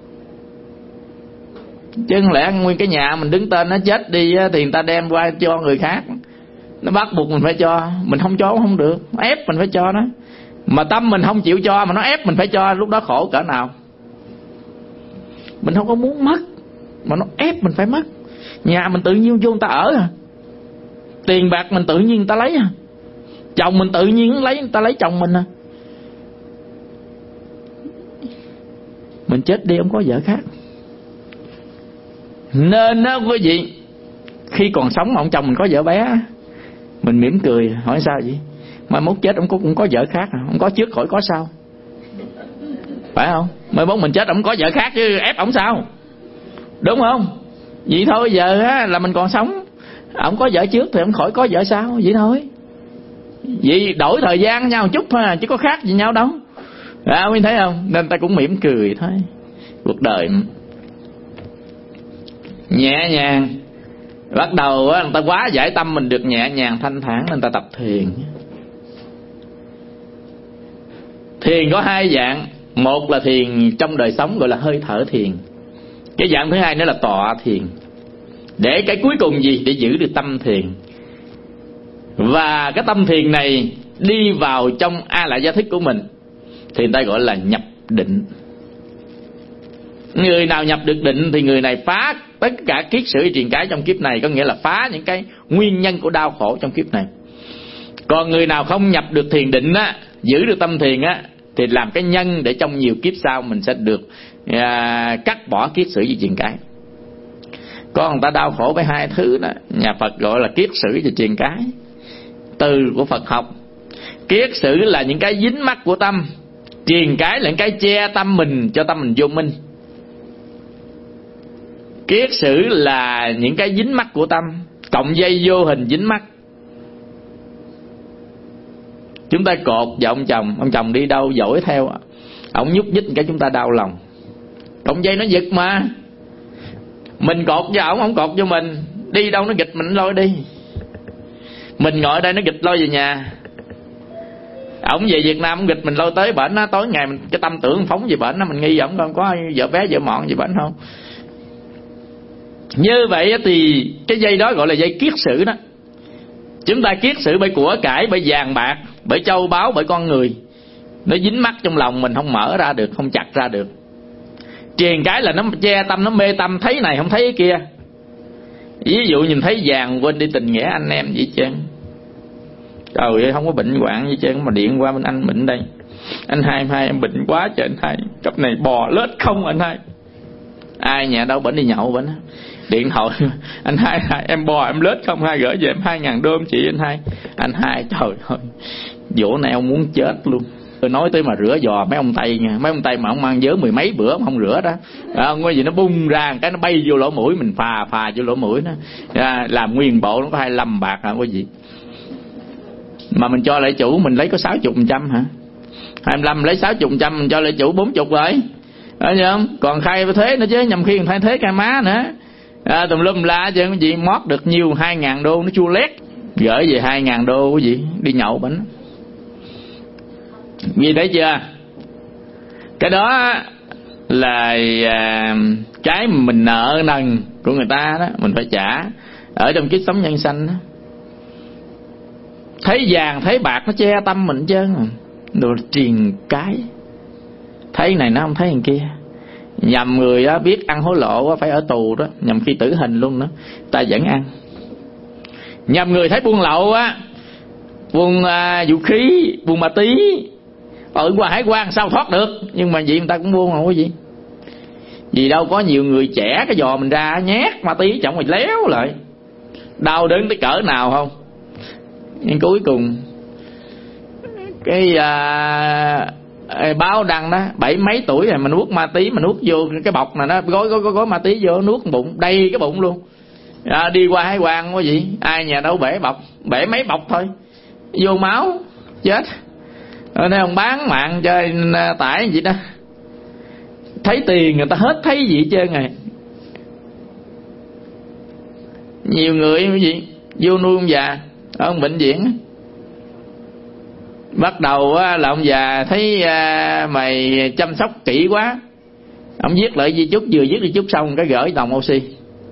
A: Chứ không lẽ nguyên cái nhà mình đứng tên nó chết đi á, thì người ta đem qua cho người khác. Nó bắt buộc mình phải cho, mình không cho cũng không được, nó ép mình phải cho đó. Mà tâm mình không chịu cho mà nó ép mình phải cho, lúc đó khổ cỡ nào. Mình không có muốn mất mà nó ép mình phải mất. Nhà mình tự nhiên vô người ta ở à, tiền bạc mình tự nhiên người ta lấy à, chồng mình tự nhiên lấy, người ta lấy chồng mình à. Mình chết đi không có vợ khác. Nên đó quý vị, khi còn sống mà ông chồng mình có vợ bé, Mình mỉm cười hỏi sao vậy? Mai mốt chết ông có cũng có vợ khác à? Ông có trước khỏi có sau, phải không? Mai mốt mình chết ông có vợ khác chứ ép ông sao, đúng không? Vậy thôi, giờ á, là mình còn sống, ông có vợ trước thì ông khỏi có vợ sau, vậy thôi. Vậy đổi thời gian nhau một chút thôi à, chứ có khác gì nhau đâu. À, mình thấy không? Nên ta cũng mỉm cười thôi. Cuộc đời nhẹ nhàng. Bắt đầu á, người ta quá giải tâm mình được nhẹ nhàng thanh thản nên ta tập thiền. Thiền có hai dạng. Một là thiền trong đời sống gọi là hơi thở thiền. Cái dạng thứ hai nữa là tọa thiền. Để cái cuối cùng gì? Để giữ được tâm thiền. Và cái tâm thiền này đi vào trong a lại gia thức của mình thì người ta gọi là nhập định. Người nào nhập được định thì người này phá tất cả kiết sử triền cái trong kiếp này, có nghĩa là phá những cái nguyên nhân của đau khổ trong kiếp này. Còn người nào không nhập được thiền định á, giữ được tâm thiền á, thì làm cái nhân để trong nhiều kiếp sau mình sẽ được à, cắt bỏ kiết sử với triền cái. Có người ta đau khổ với hai thứ đó, nhà Phật gọi là kiết sử và triền cái. Từ của Phật học, kiết sử là những cái dính mắc của tâm, triền cái là những cái che tâm mình cho tâm mình vô minh. Kiết sử là những cái dính mắc của tâm, cộng dây vô hình dính mắc. Chúng ta cột vào ông chồng, ông chồng đi đâu dõi theo, ông nhúc nhích cái chúng ta đau lòng. Cộng dây nó giật mà, mình cột cho ổng, ổng cột cho mình, đi đâu nó nghịch mình lôi đi. Mình ngồi ở đây nó nghịch lôi về nhà, ổng về Việt Nam ổng nghịch mình lôi tới bển nó. Tối ngày mình cái tâm tưởng phóng về bển nó, mình nghi ổng còn có vợ bé vợ mọn gì bển không. Như vậy thì cái dây đó gọi là dây kiết sử đó. Chúng ta kiết sử bởi của cải, bởi vàng bạc, bởi châu báu, bởi con người. Nó dính mắc trong lòng mình, không mở ra được, không chặt ra được. Triền cái là nó che tâm, nó mê tâm, thấy này không thấy cái kia. Ví dụ nhìn thấy vàng quên đi tình nghĩa anh em vậy chứ. Trời ơi, không có bệnh hoạn gì chứ, mà điện qua bên anh bệnh đây. Anh hai, hai em bệnh quá trời anh hai, cấp này bò lết không anh hai. Ai nhà đâu bệnh đi nhậu bệnh. Điện thoại anh hai, hai em bò em lết không, hai gửi về em hai ngàn đô chị anh hai. Anh hai trời ơi, vỗ này ông muốn chết luôn. Tôi nói tới mà rửa giò mấy ông Tây nha, mấy ông Tây mà ông mang vớ mười mấy bữa không rửa đó, không có gì nó bung ra cái nó bay vô lỗ mũi mình, phà phà vô lỗ mũi nó à, làm nguyên bộ nó có hai mươi lăm bạc hả, có gì mà mình cho lại chủ mình lấy có sáu mươi phần trăm hả, hai mươi lăm lấy sáu mươi phần trăm mình cho lại chủ bốn mươi rồi, thấy không? Còn khai thuế nữa chứ, nhầm khi mình thay thế cái má nữa à, tùm lum la chứ, cái gì mót được nhiều hai ngàn đô nó chua lét, gửi về hai ngàn đô cái gì đi nhậu bánh. Vì thấy chưa? Cái đó là à, cái mình nợ nần của người ta đó, mình phải trả ở trong kiếp sống nhân sanh đó. Thấy vàng thấy bạc nó che tâm mình chứ, đồ triền cái. Thấy này nó không thấy thằng kia. Nhầm người đó biết ăn hối lộ phải ở tù đó, nhầm khi tử hình luôn đó, ta vẫn ăn. Nhầm người thấy buôn lậu á, buôn à, vũ khí, buôn ma túy, ở qua hải quan sao thoát được, nhưng mà vậy người ta cũng buôn không có gì. Vì đâu có nhiều người trẻ cái giò mình ra nhét ma túy chẳng rồi léo lại, đau đớn tới cỡ nào không. Nhưng cuối cùng cái à, báo đăng đó, bảy mấy tuổi rồi mà nuốt ma túy, mà nuốt vô cái bọc này nó gói gói gói, gói ma túy vô nuốt bụng đầy cái bụng luôn à, đi qua hải quan không có gì, ai nhà đâu bể bọc, bể mấy bọc thôi, vô máu chết. Ở đây ông bán mạng cho tải gì đó, thấy tiền người ta hết thấy gì hết trơn rồi. Nhiều người cái gì vô nuôi ông già ở ông bệnh viện, bắt đầu là ông già thấy mày chăm sóc kỹ quá, ông viết lại di chúc, vừa viết di chúc xong cái gửi lồng oxy.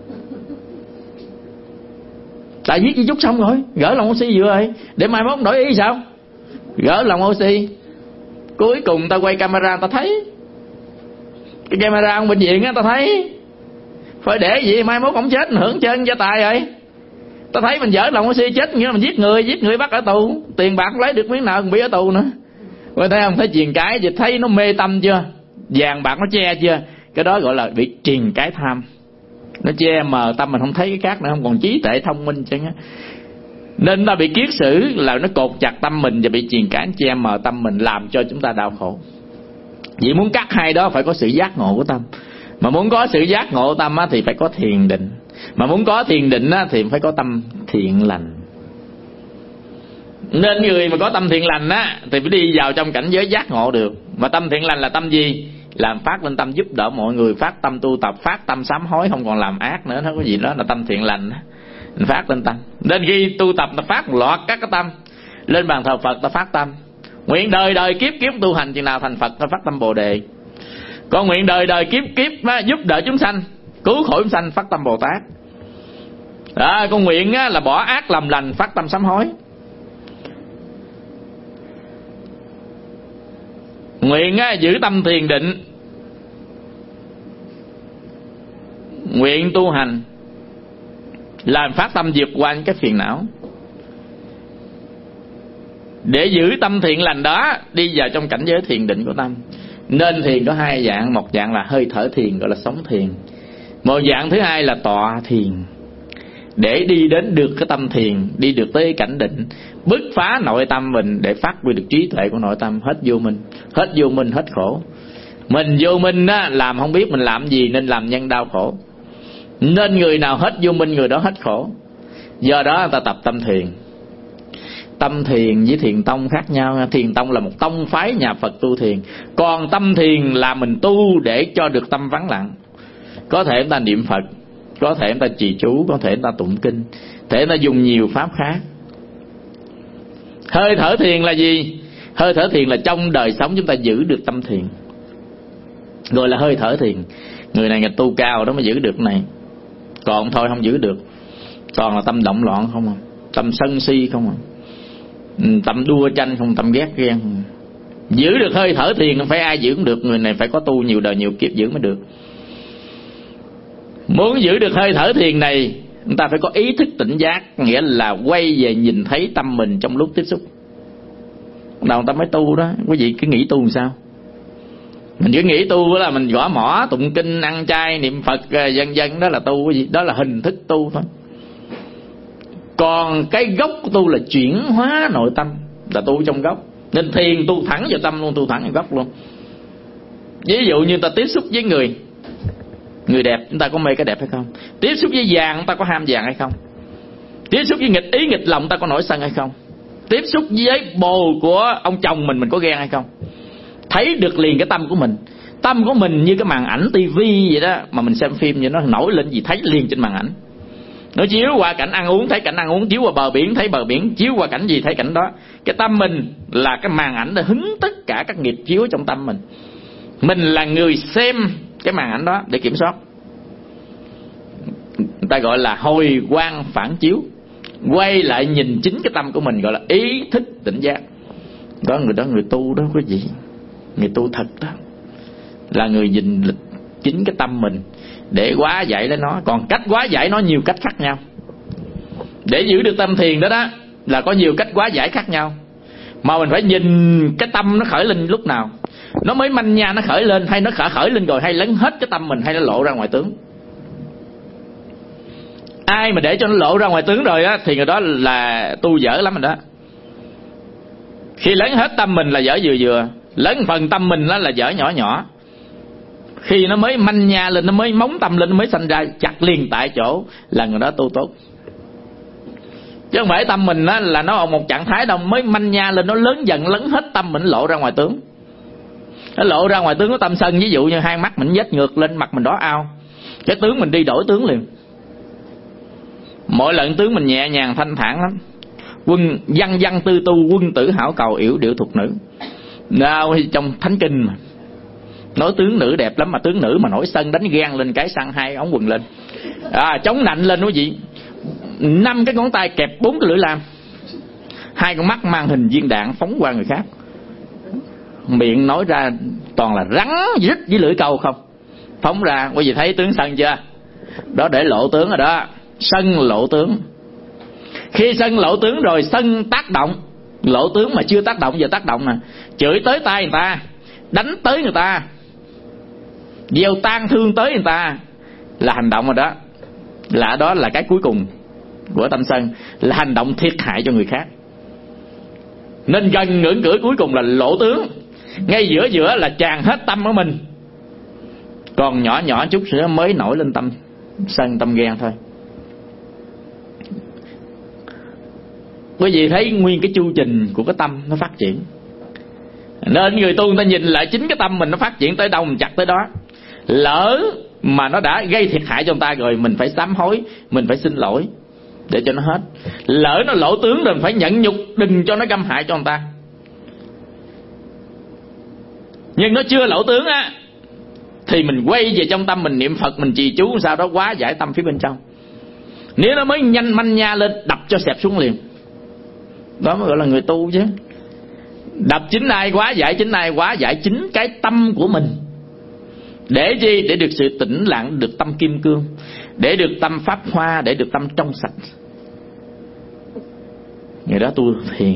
A: Tại viết di chúc xong rồi gửi lồng oxy vừa rồi, để mai mốt đổi ý sao, gỡ lòng oxy. Cuối cùng ta quay camera ta thấy, cái camera ông bệnh viện á, ta thấy phải để gì mai mốt ông chết hưởng chân gia tài rồi. Ta thấy mình dỡ lòng oxy chết nghĩa là mình giết người, giết người bắt ở tù, tiền bạc lấy được miếng nào còn bị ở tù nữa. Rồi thấy không, thấy triền cái gì, thấy nó mê tâm chưa, vàng bạc nó che chưa, cái đó gọi là bị triền cái tham, nó che mờ tâm mình không thấy cái khác nữa, không còn trí tuệ thông minh chứ.
B: Nên ta bị kiết sử là nó cột chặt tâm mình và bị truyền cản che mờ tâm mình, làm cho chúng ta đau khổ. Vì muốn cắt hai đó phải có sự giác ngộ của tâm. Mà muốn có sự giác ngộ tâm á, thì phải có thiền định. Mà muốn có thiền định á, thì phải có tâm thiện lành. Nên người mà có tâm thiện lành á, thì phải đi vào trong cảnh giới giác ngộ được. Mà tâm thiện lành là tâm gì? Làm phát lên tâm giúp đỡ mọi người, phát tâm tu tập, phát tâm sám hối, không còn làm ác nữa. Nó có gì đó là tâm thiện lành. Mình phát lên tâm. Nên khi tu tập ta phát một loạt các cái tâm. Lên bàn thờ Phật ta phát tâm. Nguyện đời đời kiếp kiếp tu hành chừng nào thành Phật ta phát tâm Bồ Đề. Còn nguyện đời đời kiếp kiếp á, giúp đỡ chúng sanh, cứu khổ chúng sanh, phát tâm Bồ Tát. Đó, con nguyện á, là bỏ ác làm lành, phát tâm sám hối. Nguyện á, giữ tâm thiền định, nguyện tu hành, làm phát tâm vượt qua những cái phiền não. Để giữ tâm thiện lành đó đi vào trong cảnh giới thiền định của tâm. Nên thiền có hai dạng. Một dạng là hơi thở thiền, gọi là sống thiền. Một dạng thứ hai là tọa thiền. Để đi đến được cái tâm thiền, đi được tới cảnh định, bứt phá nội tâm mình để phát huy được trí tuệ của nội tâm. Hết vô minh, hết vô minh, hết khổ. Mình vô minh á, làm không biết mình làm gì nên làm nhân đau khổ. Nên người nào hết vô minh người đó hết khổ. Do đó người ta tập tâm thiền. Tâm thiền với thiền tông khác nhau. Thiền tông là một tông phái nhà Phật tu thiền. Còn tâm thiền là mình tu để cho được tâm vắng lặng. Có thể người ta niệm Phật, có thể người ta trì chú, có thể người ta tụng kinh, thể người ta dùng nhiều pháp khác. Hơi thở thiền là gì? Hơi thở thiền là trong đời sống chúng ta giữ được tâm thiền, gọi là hơi thở thiền. Người này người tu cao đó mới giữ được này. Còn thôi không giữ được. Toàn là tâm động loạn không à, tâm sân si không à, tâm đua tranh không, tâm ghét ghen không. Giữ được hơi thở thiền không phải ai giữ cũng được. Người này phải có tu nhiều đời nhiều kiếp giữ mới được. Muốn giữ được hơi thở thiền này, chúng ta phải có ý thức tỉnh giác, nghĩa là quay về nhìn thấy tâm mình trong lúc tiếp xúc. Đầu ta mới tu đó. Quý vị cứ nghĩ tu làm sao? Mình cứ nghĩ tu là mình gõ mỏ, tụng kinh, ăn chay, niệm Phật, vân vân, đó là tu. Cái gì? Đó là hình thức tu thôi. Còn cái gốc của tu là chuyển hóa nội tâm, là tu trong gốc. Nên thiền tu thẳng vào tâm luôn, tu thẳng vào gốc luôn. Ví dụ như ta tiếp xúc với người Người đẹp, chúng ta có mê cái đẹp hay không? Tiếp xúc với vàng, chúng ta có ham vàng hay không? Tiếp xúc với nghịch ý nghịch lòng, ta có nổi sân hay không? Tiếp xúc với bồ của ông chồng mình, mình có ghen hay không? Thấy được liền cái tâm của mình. Tâm của mình như cái màn ảnh tivi vậy đó. Mà mình xem phim vậy, nó nổi lên gì thấy liền trên màn ảnh. Nó chiếu qua cảnh ăn uống thấy cảnh ăn uống, chiếu qua bờ biển thấy bờ biển, chiếu qua cảnh gì thấy cảnh đó. Cái tâm mình là cái màn ảnh để hứng tất cả các nghiệp chiếu trong tâm mình. Mình là người xem cái màn ảnh đó để kiểm soát. Người ta gọi là hồi quang phản chiếu. Quay lại nhìn chính cái tâm của mình, gọi là ý thức tỉnh giác. Đó, người đó người tu đó quý vị. Người tu thật đó là người nhìn chính cái tâm mình để hóa giải lấy nó. Còn cách hóa giải nó nhiều cách khác nhau. Để giữ được tâm thiền đó đó là có nhiều cách hóa giải khác nhau. Mà mình phải nhìn cái tâm nó khởi lên lúc nào. Nó mới manh nha nó khởi lên, hay nó khởi khởi lên rồi, hay lấn hết cái tâm mình, hay nó lộ ra ngoài tướng. Ai mà để cho nó lộ ra ngoài tướng rồi á thì người đó là tu dở lắm rồi đó. Khi lấn hết tâm mình là dở vừa vừa, lấn phần tâm mình đó là dở nhỏ nhỏ. Khi nó mới manh nha lên, nó mới móng tâm lên, nó mới sanh ra chặt liền tại chỗ là người đó tu tốt. Chứ không phải tâm mình đó là nó ở một trạng thái đâu, mới manh nha lên nó lớn dần, lấn hết tâm mình lộ ra ngoài tướng. Nó lộ ra ngoài tướng có tâm sân, ví dụ như hai mắt mình nhếch ngược lên, mặt mình đỏ ao, cái tướng mình đi đổi tướng liền. Mỗi lần tướng mình nhẹ nhàng thanh thản lắm. Quân văn văn tư tu, quân tử hảo cầu, yểu điệu thuộc nữ. Nào trong thánh kinh mà nói tướng nữ đẹp lắm, mà tướng nữ mà nổi sân đánh ghen lên cái sang hai ống quần lên, à, chống nạnh lên quý vị. Năm cái ngón tay kẹp bốn cái lưỡi lam, hai con mắt mang hình viên đạn phóng qua người khác, miệng nói ra toàn là rắn rít với lưỡi câu không, phóng ra. Quý vị thấy tướng sân chưa? Đó để lộ tướng rồi đó. Sân lộ tướng. Khi sân lộ tướng rồi, sân tác động. Lộ tướng mà chưa tác động, giờ tác động nè. Chửi tới tay người ta, đánh tới người ta, gieo tan thương tới người ta là hành động rồi đó. Là đó là cái cuối cùng. của tâm sân là hành động thiệt hại cho người khác. Nên gần ngưỡng cửa cuối cùng là lỗ tướng. Ngay giữa giữa là tràn hết tâm của mình, còn nhỏ nhỏ chút nữa mới nổi lên tâm sân, tâm ghen thôi. Quý vị thấy nguyên cái chu trình của cái tâm nó phát triển. Nên người tu người ta nhìn lại chính cái tâm mình nó phát triển tới đâu mình chặt tới đó. Lỡ mà nó đã gây thiệt hại cho người ta rồi, mình phải sám hối, mình phải xin lỗi để cho nó hết. Lỡ nó lỗ tướng rồi mình phải nhẫn nhục, đừng cho nó găm hại cho người ta. Nhưng nó chưa lỗ tướng á thì mình quay về trong tâm mình niệm Phật, mình trì chú, sau đó hóa giải tâm phía bên trong. Nếu nó mới nhanh manh nha lên, đập cho xẹp xuống liền. Đó mới gọi là người tu chứ. Đập chính ai, hóa giải chính ai, hóa giải chính cái tâm của mình. Để gì? Để được sự tĩnh lặng, được tâm kim cương, để được tâm pháp hoa, để được tâm trong sạch. Người đó tu thiền.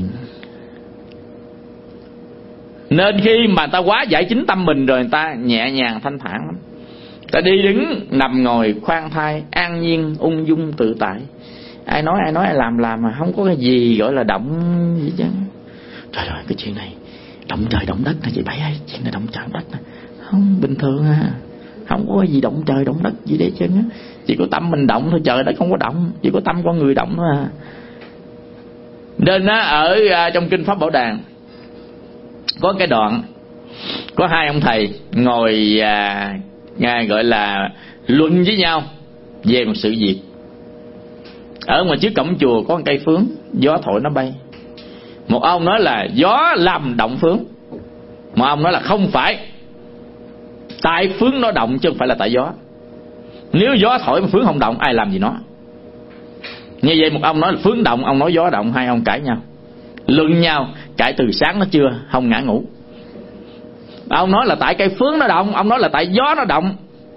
B: Nên khi mà ta hóa giải chính tâm mình rồi, người ta nhẹ nhàng thanh thản lắm. Ta đi đứng, nằm ngồi, khoan thai, an nhiên, ung dung, tự tại. Ai nói ai nói ai làm làm mà không có cái gì gọi là động gì chứ. Trời ơi, cái chuyện này động trời động đất này chị Bảy ơi, chuyện này động trời động đất này. Không, bình thường à. Không có gì động trời động đất gì đấy chứ. Chỉ có tâm mình động thôi, trời đất không có động. Chỉ có tâm con người động thôi à. Nên ở trong Kinh Pháp Bảo Đàn có cái đoạn có hai ông thầy ngồi à, à, gọi là luận với nhau về một sự việc. Ở ngoài trước cổng chùa có một cây phướng, gió thổi nó bay. Một ông nói là gió làm động phướng, một ông nói là không phải, tại phướng nó động chứ không phải là tại gió. Nếu gió thổi mà phướng không động, ai làm gì nó. Như vậy một ông nói là phướng động, ông nói gió động, hai ông cãi nhau, luận nhau, cãi từ sáng nó trưa không ngã ngủ. Ông nói là tại cây phướng nó động, ông nói là tại gió nó động.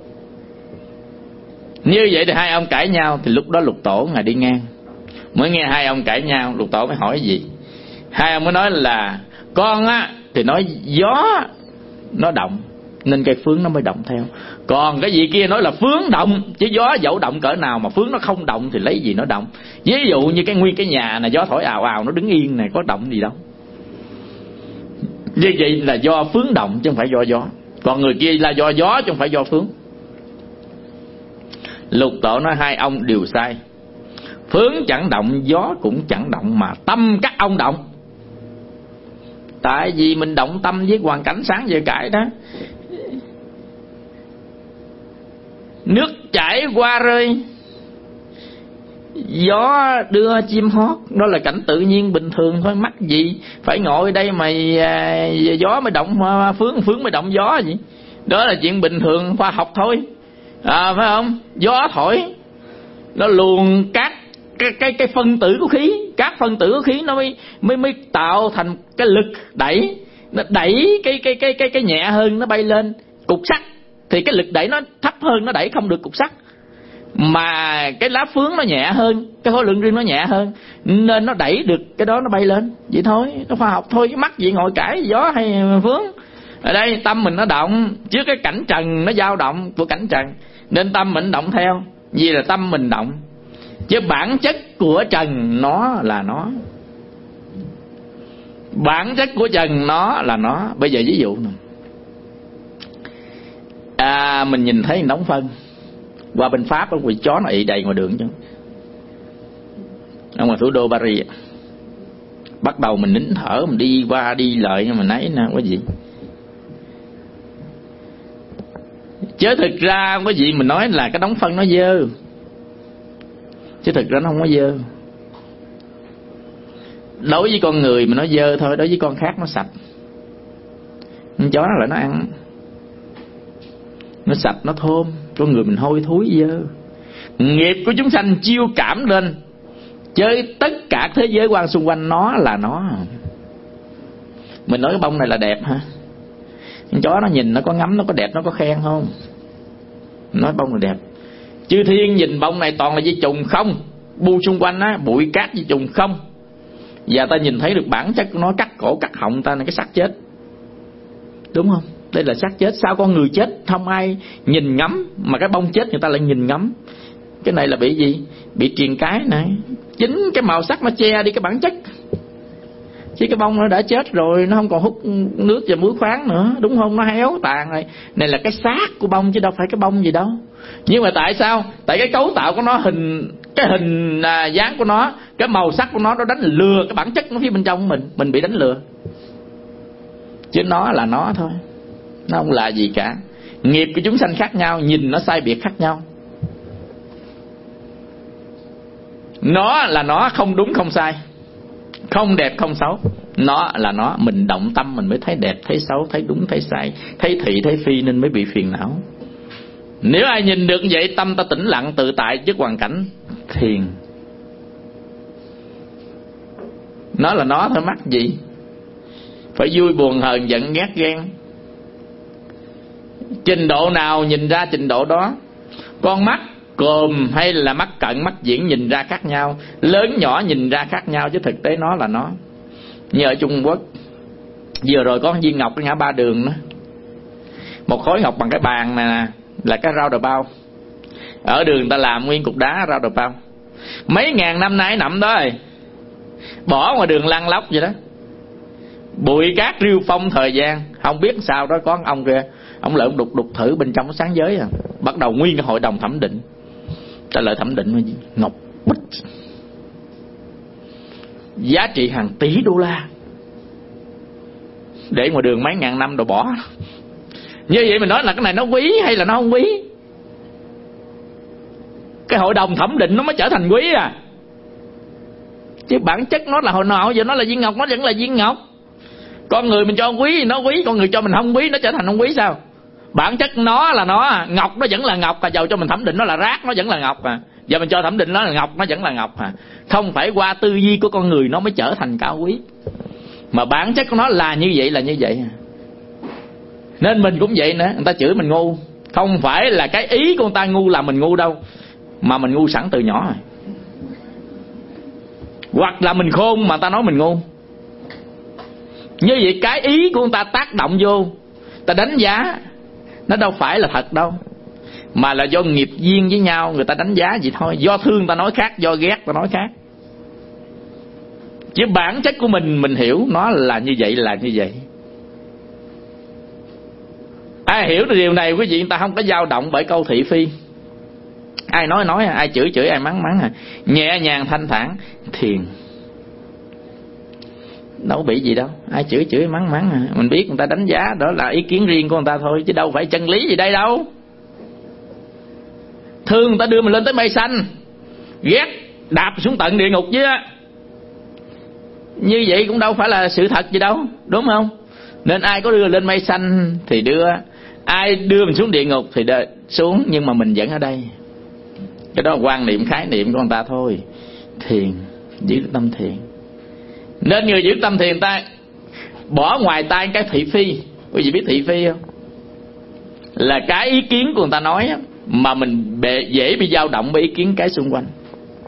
B: Như vậy thì hai ông cãi nhau. Thì lúc đó Lục Tổ ngài đi ngang, mới nghe hai ông cãi nhau, Lục Tổ mới hỏi gì. Hai ông mới nói là con á thì nói gió nó động nên cây phướng nó mới động theo. Còn cái gì kia nói là phướng động, chứ gió dẫu động cỡ nào mà phướng nó không động thì lấy gì nó động. Ví dụ như cái nguyên cái nhà này gió thổi ào ào nó đứng yên này, có động gì đâu. Như vậy là do phướng động chứ không phải do gió. Còn người kia là do gió chứ không phải do phướng. Lục Tổ nói hai ông đều sai. Phướng chẳng động, gió cũng chẳng động, mà tâm các ông động. Tại vì mình động tâm với hoàn cảnh sáng giờ cãi đó. Nước chảy qua rơi, gió đưa chim hót, đó là cảnh tự nhiên bình thường thôi. Mắc gì phải ngồi đây mà à, gió mới động phướng, phướng mới động gió gì. Đó là chuyện bình thường khoa học thôi à, phải không? Gió thổi nó luồn các cái cái cái phân tử của khí, các phân tử của khí nó mới mới mới tạo thành cái lực đẩy, nó đẩy cái cái cái cái cái nhẹ hơn nó bay lên. Cục sắt thì cái lực đẩy nó thấp hơn, nó đẩy không được cục sắt. Mà cái lá phướng nó nhẹ hơn, cái khối lượng riêng nó nhẹ hơn, nên nó đẩy được cái đó nó bay lên. Vậy thôi, nó khoa học thôi, cái mắc gì ngồi cãi gió hay phướng. Ở đây tâm mình nó động trước cái cảnh trần nó dao động của cảnh trần, nên tâm mình động theo. Vì là tâm mình động, chứ bản chất của trần nó là nó, bản chất của trần nó là nó. Bây giờ ví dụ nè, à, mình nhìn thấy một đống phân qua bên Pháp, có quỷ chó nó ị đầy ngoài đường chứ. Ở ngoài thủ đô Paris, bắt đầu mình nín thở, mình đi qua đi lại, nhưng mà nấy nè có gì. Chứ thực ra có gì mình nói là cái đống phân nó dơ, chứ thực ra nó không có dơ. Đối với con người mà nó dơ thôi, đối với con khác nó sạch. Con chó nó lại nó ăn, nó sạch nó thơm. Con người mình hôi thối dơ. Nghiệp của chúng sanh chiêu cảm lên, chơi tất cả thế giới quan xung quanh nó là nó. Mình nói cái bông này là đẹp hả? Con chó nó nhìn nó có ngắm, nó có đẹp, nó có khen không? Nói bông là đẹp. Chư thiên nhìn bông này toàn là vi trùng không, bu xung quanh á, bụi cát vi trùng không. Và ta nhìn thấy được bản chất của nó, cắt cổ cắt họng ta là cái xác chết, đúng không? Đây là xác chết. Sao con người chết không ai nhìn ngắm, mà cái bông chết người ta lại nhìn ngắm? Cái này là bị gì? Bị triền cái này. Chính cái màu sắc nó che đi cái bản chất. Chứ cái bông nó đã chết rồi, nó không còn hút nước và muối khoáng nữa, đúng không? Nó héo tàn rồi. Này là cái xác của bông chứ đâu phải cái bông gì đâu. Nhưng mà tại sao? Tại cái cấu tạo của nó, hình cái hình à, dáng của nó, cái màu sắc của nó, nó đánh lừa cái bản chất nó phía bên trong của mình. Mình bị đánh lừa. Chứ nó là nó thôi, nó không là gì cả. Nghiệp của chúng sanh khác nhau, nhìn nó sai biệt khác nhau. Nó là nó, không đúng không sai, không đẹp không xấu. Nó là nó, mình động tâm mình mới thấy đẹp, thấy xấu, thấy đúng, thấy sai, thấy thị, thấy phi, nên mới bị phiền não. Nếu ai nhìn được vậy, tâm ta tĩnh lặng tự tại trước hoàn cảnh, thiền. Nó là nó thôi, mắc gì phải vui buồn hờn giận ghét ghen. Trình độ nào nhìn ra trình độ đó. Con mắt còm hay là mắt cận, mắt diễn nhìn ra khác nhau, lớn nhỏ nhìn ra khác nhau, chứ thực tế nó là nó. Như ở Trung Quốc vừa rồi có viên ngọc ở ngã ba đường đó, một khối ngọc bằng cái bàn này nè, là cái rau đờ bao. Ở đường người ta làm nguyên cục đá rau đờ bao, mấy ngàn năm nay nằm đó rồi, bỏ ngoài đường lăn lóc vậy đó. Bụi cát riêu phong thời gian, không biết sao đó có ông kia, ông lợi ông đục đục thử bên trong sáng giới à. Bắt đầu nguyên cái hội đồng thẩm định, trả lời thẩm định ngọc bích giá trị hàng tỷ đô la, để ngoài đường mấy ngàn năm rồi bỏ. Như vậy mình nói là cái này nó quý hay là nó không quý? Cái hội đồng thẩm định nó mới trở thành quý à. Chứ bản chất nó là hồi nào giờ nó là viên ngọc, nó vẫn là viên ngọc. Con người mình cho quý thì nó quý, con người cho mình không quý nó trở thành không quý sao? Bản chất nó là nó, ngọc nó vẫn là ngọc à, dầu cho mình thẩm định nó là rác nó vẫn là ngọc à. Giờ mình cho thẩm định nó là ngọc, nó vẫn là ngọc à. Không phải qua tư duy của con người nó mới trở thành cao quý, mà bản chất của nó là như vậy là như vậy à. Nên mình cũng vậy nữa, người ta chửi mình ngu, không phải là cái ý của người ta ngu là mình ngu đâu, mà mình ngu sẵn từ nhỏ rồi. Hoặc là mình khôn mà ta nói mình ngu. Như vậy cái ý của người ta tác động vô, ta đánh giá, nó đâu phải là thật đâu, mà là do nghiệp duyên với nhau người ta đánh giá vậy thôi. Do thương ta nói khác, do ghét ta nói khác. Chứ bản chất của mình, mình hiểu nó là như vậy là như vậy. Ai hiểu được điều này quý vị, người ta không có dao động bởi câu thị phi. Ai nói nói, ai chửi chửi, ai mắng mắng à. Nhẹ nhàng thanh thản thiền, đâu bị gì đâu. Ai chửi chửi mắng mắng à. Mình biết người ta đánh giá, đó là ý kiến riêng của người ta thôi, chứ đâu phải chân lý gì đây đâu. Thương người ta đưa mình lên tới mây xanh, ghét đạp xuống tận địa ngục chứ. Như vậy cũng đâu phải là sự thật gì đâu, đúng không? Nên ai có đưa lên mây xanh thì đưa, ai đưa mình xuống địa ngục thì đưa xuống, nhưng mà mình vẫn ở đây. Cái đó là quan niệm khái niệm của người ta thôi. Thiền, giữ tâm thiền. Nên người giữ tâm thiền ta bỏ ngoài tai cái thị phi. Quý vị biết thị phi không? Là cái ý kiến của người ta nói mà mình dễ bị dao động với ý kiến cái xung quanh.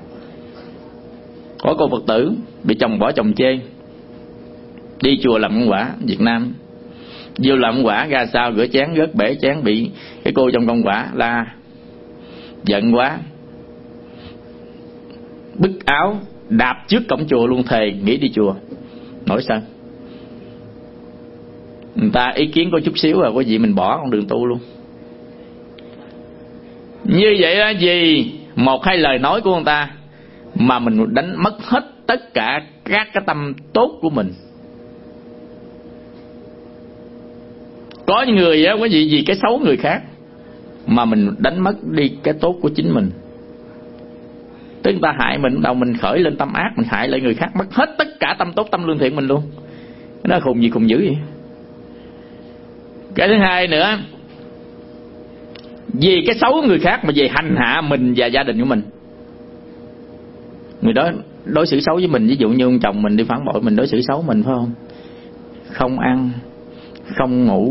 B: Có cô Phật tử bị chồng bỏ chồng chê, đi chùa làm công quả Việt Nam, vô làm công quả ra sao rửa chén rớt bể chén, bị cái cô trong công quả la, giận quá, bứt áo đạp trước cổng chùa luôn, thề nghỉ đi chùa, nổi sân. Người ta ý kiến có chút xíu rồi, có gì mình bỏ con đường tu luôn. Như vậy là gì? Một hai lời nói của người ta mà mình đánh mất hết tất cả các cái tâm tốt của mình. Có những người á, quý vị vì cái xấu người khác mà mình đánh mất đi cái tốt của chính mình. Tức người ta hại mình, đầu mình khởi lên tâm ác, mình hại lại người khác, mất hết tất cả tâm tốt, tâm lương thiện mình luôn. Nó khùng gì khùng dữ vậy. Cái thứ hai nữa, vì cái xấu của người khác mà về hành hạ mình và gia đình của mình. Người đó đối xử xấu với mình, ví dụ như ông chồng mình đi phản bội mình, đối xử xấu mình phải không? Không ăn, không ngủ,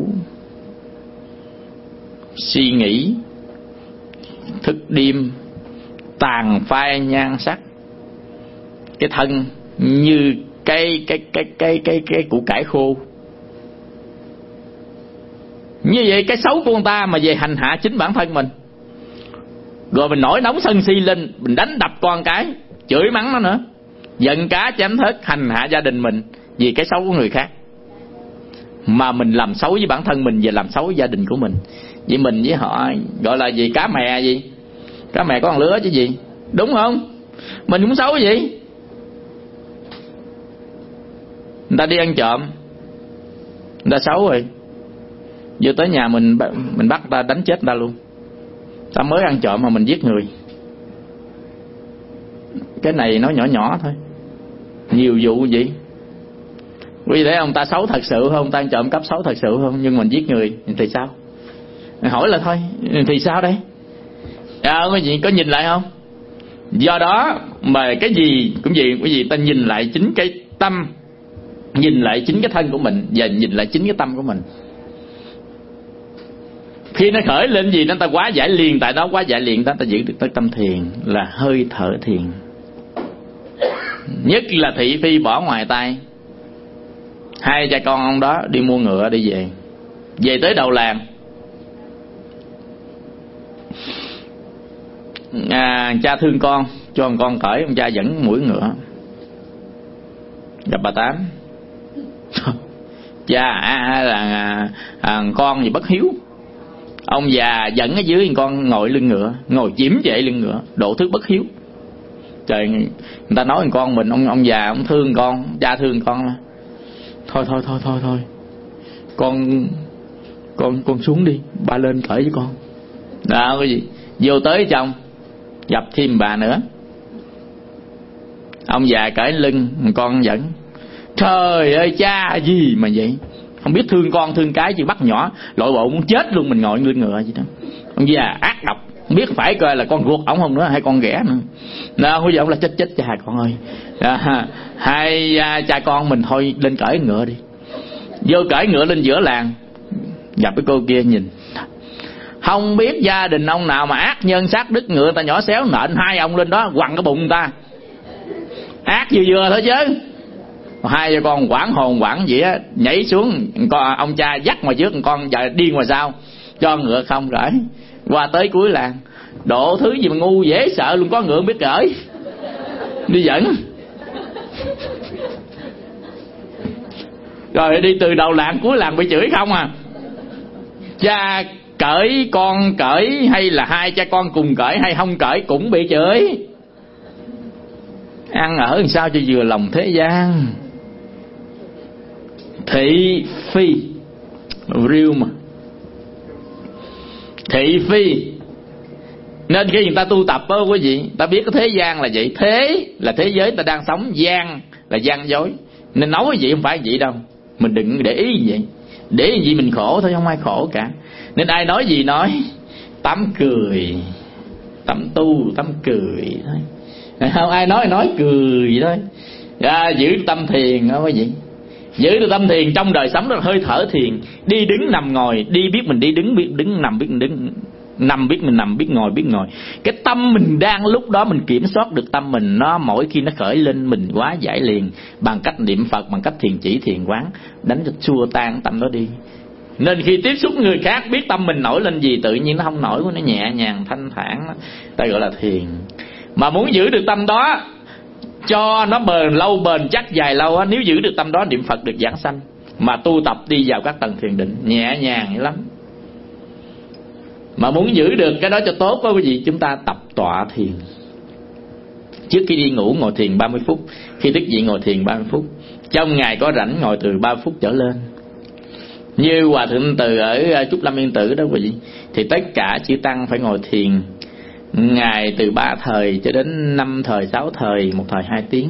B: suy nghĩ, thức đêm, tàn phai nhan sắc, cái thân như cái cái cái cái cái cái củ cải khô. Như vậy cái xấu của người ta mà về hành hạ chính bản thân mình, Rồi mình nổi nóng sân si lên, mình đánh đập con cái, chửi mắng nó nữa, giận cá chém thớt, hành hạ gia đình mình vì cái xấu của người khác. Mà mình làm xấu với bản thân mình và làm xấu với gia đình của mình. Vì mình với họ gọi là gì? Cá mè gì? Cá mè có con lứa chứ gì? Đúng không? Mình cũng xấu vậy. Người ta đi ăn trộm, người ta xấu rồi, vô tới nhà mình mình bắt người ta đánh chết người ta luôn. Ta mới ăn trộm mà mình giết người. Cái này nó nhỏ nhỏ thôi, nhiều vụ vậy. Vì thế ông ta xấu thật sự không? Ta ăn trộm cắp xấu thật sự không? Nhưng mình giết người thì sao? Hỏi là thôi thì sao đây? À, cái gì có nhìn lại không? Do đó mà cái gì cũng gì cái gì ta nhìn lại chính cái tâm, nhìn lại chính cái thân của mình và nhìn lại chính cái tâm của mình. Khi nó khởi lên gì nó ta quá giải liền tại đó, quá giải liền đó ta giữ được tới tâm thiền là hơi thở thiền. Nhất là thị phi bỏ ngoài tay. Hai cha con ông đó đi mua ngựa đi về, về tới đầu làng, à, cha thương con, cho con cởi, ông cha dẫn mũi ngựa gặp bà Tám. Cha à, là à, à, con gì bất hiếu. Ông già dẫn ở dưới con ngồi lưng ngựa, ngồi chiếm chạy lưng ngựa, độ thức bất hiếu. Trời, người ta nói con mình, ông ông già ông thương con, cha thương con là thôi thôi thôi thôi thôi con con con xuống đi, ba lên cởi với con. Đó cái gì? Vô tới trong gặp thêm bà nữa, ông già cởi lưng, con dẫn. Trời ơi cha gì mà vậy? Không biết thương con thương cái chứ bắt nhỏ lội bộ muốn chết luôn, mình ngồi lưng ngựa gì đó. Ông già ác độc, không biết phải coi là con ruột ổng không nữa hay con ghẻ nữa. Đó, bây giờ ông là chết chết cha con ơi. Đó, hai à, cha con mình thôi lên cởi ngựa đi. Vô cởi ngựa lên giữa làng, gặp cái cô kia nhìn, không biết gia đình ông nào mà ác nhân sát đứt ngựa, ta nhỏ xéo nện hai ông lên đó quằn cái bụng người ta, ác vừa vừa thôi chứ. Hai cha con quảng hồn quảng vậy á, nhảy xuống, con ông cha dắt ngoài trước, con giờ đi ngoài sau, cho ngựa không gửi. Qua tới cuối làng, độ thứ gì mà ngu dễ sợ luôn, có ngựa không biết gửi, đi dẫn. Rồi đi từ đầu làng cuối làng bị chửi không à. Cha cởi con cởi hay là hai cha con cùng cởi hay không cởi cũng bị chửi. Ăn ở làm sao cho vừa lòng thế gian. Thị phi real mà, thị phi. Nên khi người ta tu tập đó quý vị, ta biết cái thế gian là vậy. Thế là thế giới ta đang sống, gian là gian dối. Nên nói cái gì không phải vậy đâu, mình đừng để ý như vậy. Để gì mình khổ thôi, không ai khổ cả. Nên ai nói gì nói, tắm cười, tắm tu, tắm cười thôi. Không ai nói nói cười thôi. À, giữ tâm thiền đó quý vị. Giữ được tâm thiền trong đời sống đó là hơi thở thiền. Đi đứng nằm ngồi, đi biết mình đi đứng, biết đứng nằm biết mình đứng, nằm biết mình nằm, biết ngồi biết ngồi. Cái tâm mình đang lúc đó mình kiểm soát được tâm mình, nó mỗi khi nó khởi lên mình quá giải liền bằng cách niệm Phật, bằng cách thiền chỉ thiền quán, đánh cho xua tan tâm đó đi. Nên khi tiếp xúc người khác biết tâm mình nổi lên gì, tự nhiên nó không nổi, nó nhẹ nhàng thanh thản, ta gọi là thiền. Mà muốn giữ được tâm đó cho nó bền lâu, bền chắc dài lâu á, nếu giữ được tâm đó niệm Phật được giảng sanh. Mà tu tập đi vào các tầng thiền định nhẹ nhàng lắm. Mà muốn giữ được cái đó cho tốt đó quý vị, chúng ta tập tọa thiền. Trước khi đi ngủ ngồi thiền ba mươi phút, khi thức dậy ngồi thiền ba mươi phút, trong ngày có rảnh ngồi từ ba mươi phút trở lên. Như Hòa Thượng Từ ở Trúc Lâm Yên Tử đó quý vị, thì tất cả chư tăng phải ngồi thiền ngày từ ba thời cho đến năm thời, sáu thời, một thời hai tiếng.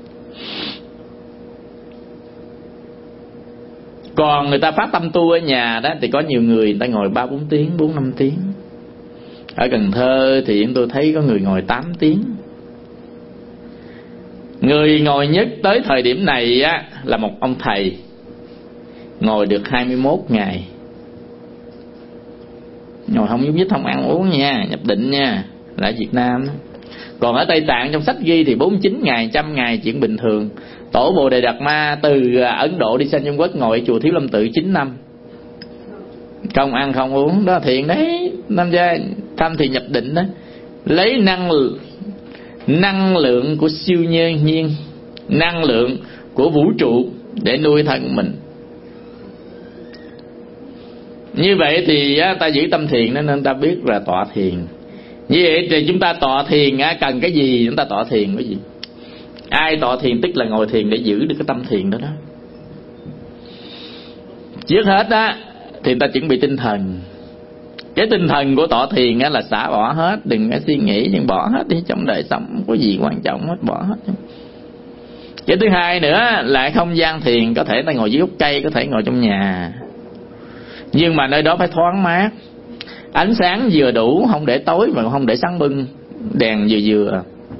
B: Còn người ta phát tâm tu ở nhà đó thì có nhiều người người ta ngồi ba bốn tiếng, bốn năm tiếng. Ở Cần Thơ thì chúng tôi thấy có người ngồi tám tiếng. Người ngồi nhất tới thời điểm này á là một ông thầy, ngồi được hai mươi mốt ngày. Ngồi không nhúc nhích, không ăn uống nha, nhập định nha, là ở Việt Nam. Còn ở Tây Tạng trong sách ghi thì bốn mươi chín ngày, trăm ngày chuyện bình thường. Tổ Bồ Đề Đạt Ma từ Ấn Độ đi sang Trung Quốc ngồi chùa Thiếu Lâm Tự chín năm, không ăn không uống, đó thiền đấy. Nam gia tham thiền nhập định đó. lấy năng năng lượng của siêu nhân nhiên, năng lượng của vũ trụ để nuôi thân mình. Như vậy thì ta giữ tâm thiền nên ta biết là tọa thiền. Như vậy thì chúng ta tọa thiền cần cái gì? Chúng ta tọa thiền cái gì? Ai tọa thiền tức là ngồi thiền để giữ được cái tâm thiền đó đó. Trước hết á thì ta chuẩn bị tinh thần. Cái tinh thần của tọa thiền á là xả bỏ hết, đừng có suy nghĩ, nhưng bỏ hết đi, trong đời sống không có gì quan trọng hết, bỏ hết. Cái thứ hai nữa là không gian thiền, có thể ta ngồi dưới gốc cây, có thể ngồi trong nhà, nhưng mà nơi đó phải thoáng mát, ánh sáng vừa đủ, không để tối mà không để sáng bưng, đèn vừa vừa.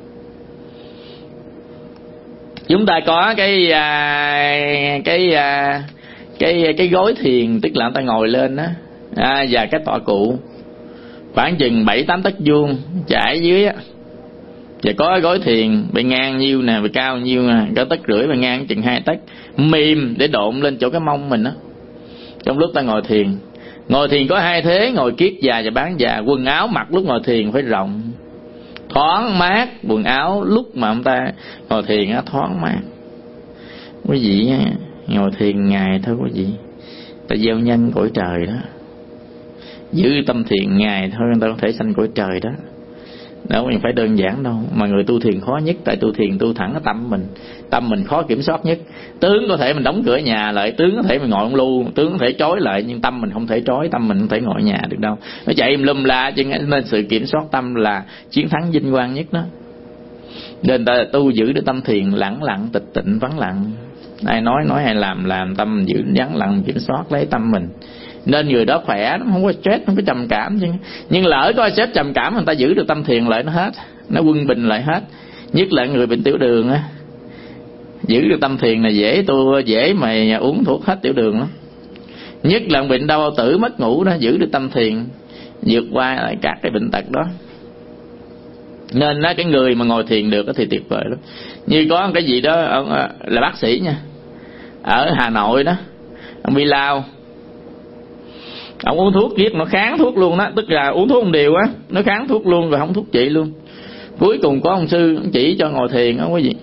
B: Chúng ta có cái cái cái cái cái gối thiền, tức là ta ngồi lên đó, à, và cái tọa cụ khoảng chừng bảy tám tấc vuông trải dưới á, và có cái gối thiền bề ngang nhiêu nè, bề cao nhiêu nè, có tấc rưỡi, bề ngang chừng hai tấc, mềm để độn lên chỗ cái mông mình á. Trong lúc ta ngồi thiền, ngồi thiền có hai thế, ngồi kiết già và bán già. Quần áo mặc lúc ngồi thiền phải rộng, thoáng mát. Quần áo lúc mà ông ta ngồi thiền á thoáng mát. Quý vị ngồi thiền ngày thôi quý vị, ta gieo nhân cõi trời đó. Giữ tâm thiền ngày thôi người ta có thể sanh cõi trời đó. Đâu phải đơn giản đâu. Mà người tu thiền khó nhất, tại tu thiền tu thẳng cái tâm mình. Tâm mình khó kiểm soát nhất. Tướng có thể mình đóng cửa nhà lại, tướng có thể mình ngồi ông lưu, tướng có thể trói lại, nhưng tâm mình không thể trói, tâm mình không thể ngồi nhà được đâu. Nó chạy lum la, cho nên sự kiểm soát tâm là chiến thắng vinh quang nhất đó. Nên ta tu giữ được tâm thiền lẳng lặng, tịch tịnh, vắng lặng. Ai nói nói hay làm làm, tâm mình giữ vắng lặng, kiểm soát lấy tâm mình. Nên người đó khỏe, nó không có stress, không có trầm cảm chứ. Nhưng lỡ có stress trầm cảm, người ta giữ được tâm thiền lại nó hết, nó quân bình lại hết. Nhất là người bệnh tiểu đường á, giữ được tâm thiền là dễ tu, dễ mà uống thuốc hết tiểu đường lắm. Nhất là bệnh đau bao tử, mất ngủ đó, giữ được tâm thiền vượt qua lại các cái bệnh tật đó. Nên đó, cái người mà ngồi thiền được thì tuyệt vời lắm. Như có cái gì đó, ông là bác sĩ nha, ở Hà Nội đó, ông bị lao, ông uống thuốc giết nó kháng thuốc luôn đó, tức là uống thuốc một điều á, nó kháng thuốc luôn rồi không thuốc trị luôn. Cuối cùng có ông sư chỉ cho ngồi thiền đó quý vị,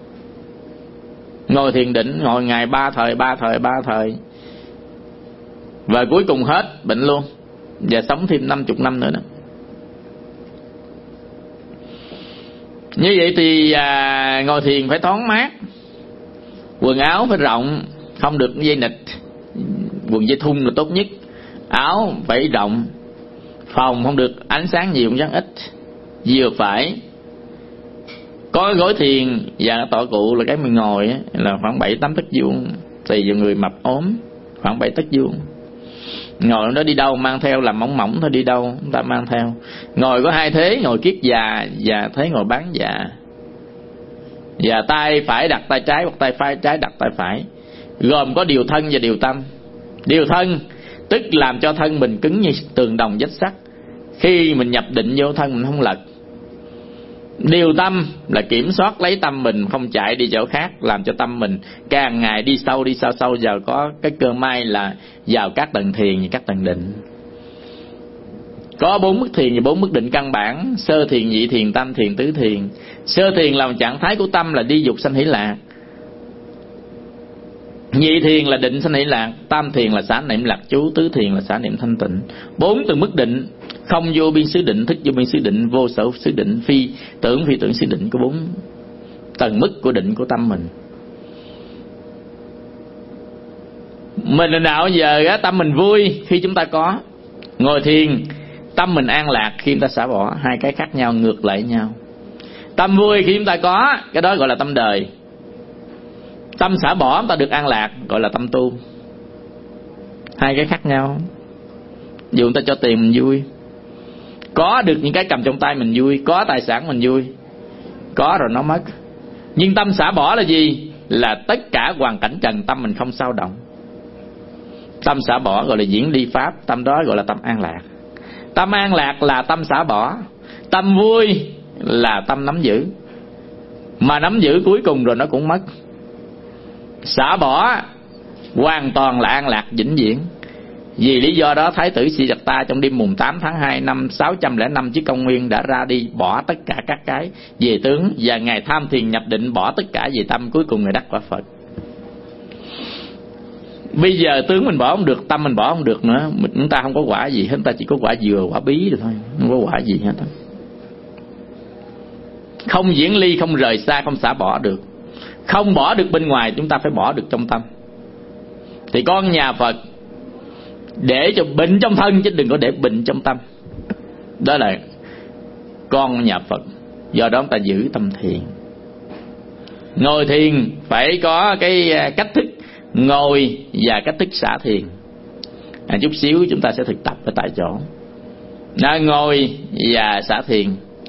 B: ngồi thiền định, ngồi ngày ba thời ba thời ba thời, và cuối cùng hết bệnh luôn, và sống thêm năm chục năm nữa đó. Như vậy thì à, ngồi thiền phải thoáng mát, quần áo phải rộng, không được dây nịch, quần dây thun là tốt nhất. Áo phải rộng, phòng không được ánh sáng nhiều cũng rất ít, vừa phải. Có gối thiền và tọa cụ là cái mình ngồi á, là khoảng bảy tám tấc vuông, tùy vào người mập ốm, khoảng bảy tấc vuông. Ngồi đó đi đâu mang theo, làm mỏng mỏng thôi, đi đâu chúng ta mang theo. Ngồi có hai thế, ngồi kiết già và thế ngồi bán già. Và tay phải đặt tay trái, hoặc tay phải trái đặt tay phải, gồm có điều thân và điều tâm. Điều thân tức làm cho thân mình cứng như tường đồng vách sắt, khi mình nhập định vô thân mình không lật. Điều tâm là kiểm soát lấy tâm mình không chạy đi chỗ khác, làm cho tâm mình càng ngày đi sâu đi sâu sâu vào có cái cơ may là vào các tầng thiền và các tầng định. Có bốn mức thiền và bốn mức định căn bản: sơ thiền, nhị thiền, tam thiền, tứ thiền. Sơ thiền là một trạng thái của tâm là đi dục sanh hỷ lạc. Nhị thiền là định sanh hỷ lạc, tam thiền là xả niệm lạc chú, tứ thiền là xả niệm thanh tịnh. Bốn từng mức định: không vô biên xứ định, thức vô biên xứ định, vô sở xứ định, phi tưởng phi tưởng xứ định. Có bốn tầng mức của định của tâm mình. Mình là nào giờ á, tâm mình vui khi chúng ta có ngồi thiền, tâm mình an lạc khi chúng ta xả bỏ. Hai cái khác nhau, ngược lại nhau. Tâm vui khi chúng ta có, cái đó gọi là tâm đời. Tâm xả bỏ chúng ta được an lạc, gọi là tâm tu. Hai cái khác nhau. Dù người ta cho tiền mình vui, có được những cái cầm trong tay mình vui, có tài sản mình vui, có rồi nó mất. Nhưng tâm xả bỏ là gì? Là tất cả hoàn cảnh trần tâm mình không sao động. Tâm xả bỏ gọi là diễn ly pháp, tâm đó gọi là tâm an lạc. Tâm an lạc là tâm xả bỏ. Tâm vui là tâm nắm giữ, mà nắm giữ cuối cùng rồi nó cũng mất. Xả bỏ hoàn toàn là an lạc vĩnh viễn. Vì lý do đó Thái tử Siddhartha trong đêm mùng tám tháng hai năm sáu trăm lẻ năm trước công nguyên đã ra đi bỏ tất cả các cái về tướng, và Ngài tham thiền nhập định bỏ tất cả về tâm, cuối cùng Ngài đắc quả Phật. Bây giờ tướng mình bỏ không được, tâm mình bỏ không được nữa, chúng ta không có quả gì hết, chúng ta chỉ có quả dừa, quả bí rồi thôi, không có quả gì hết. Không diễn ly, không rời xa, không xả bỏ được. Không bỏ được bên ngoài, chúng ta phải bỏ được trong tâm. Thì con nhà Phật để cho bệnh trong thân chứ đừng có để bệnh trong tâm. Đó là con nhà Phật. Do đó chúng ta giữ tâm thiền. Ngồi thiền phải có cái cách thức ngồi và cách thức xả thiền. À, chút xíu chúng ta sẽ thực tập ở tại chỗ. Đã ngồi và xả thiền.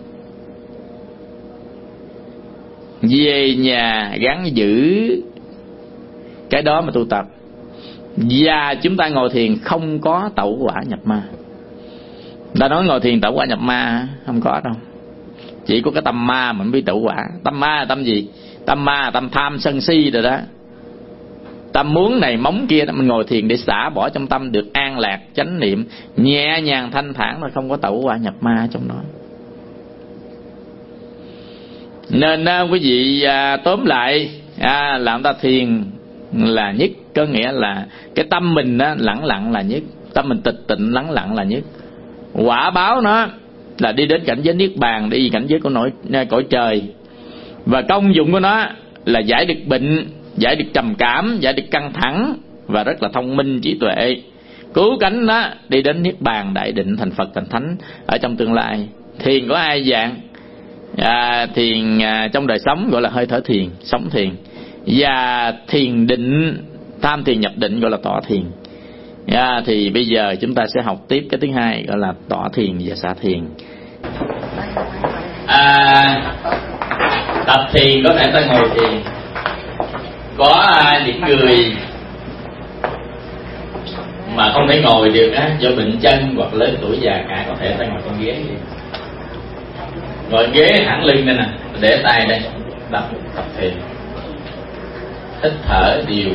B: Về nhà gắn giữ cái đó mà tu tập. Và chúng ta ngồi thiền không có tẩu quả nhập ma. Ta nói ngồi thiền tẩu quả nhập ma, không có đâu. Chỉ có cái tâm ma mà mới tẩu quả. Tâm ma là tâm gì? Tâm ma là tâm tham sân si rồi đó. Tâm muốn này móng kia, mình ngồi thiền để xả bỏ trong tâm được an lạc, chánh niệm, nhẹ nhàng thanh thản, mà không có tẩu quả nhập ma trong đó. Nên à, quý vị à, tóm lại à, làm ta thiền là nhất, có nghĩa là cái tâm mình á, lẳng lặng là nhất, tâm mình tịch tịnh lẳng lặng là nhất. Quả báo nó là đi đến cảnh giới niết bàn, đi cảnh giới của nổi cõi trời. Và công dụng của nó là giải được bệnh, giải được trầm cảm, giải được căng thẳng, và rất là thông minh trí tuệ. Cứu cánh đó đi đến niết bàn đại định, thành Phật thành Thánh ở trong tương lai. Thiền có hai dạng. À, thiền à, trong đời sống gọi là hơi thở thiền, sống thiền. Và thiền định, tham thiền nhập định gọi là tọa thiền. À, thì bây giờ chúng ta sẽ học tiếp cái thứ hai gọi là tọa thiền và xả thiền. À, tập thiền có thể ta ngồi thiền. Có à, những người mà không thể ngồi được á, do bệnh chân hoặc lớn tuổi già cả, có thể ta ngồi con ghế đi. Ngồi ghế thẳng lưng đây nè, để tay đây, tập tập thiền. Hít thở đều,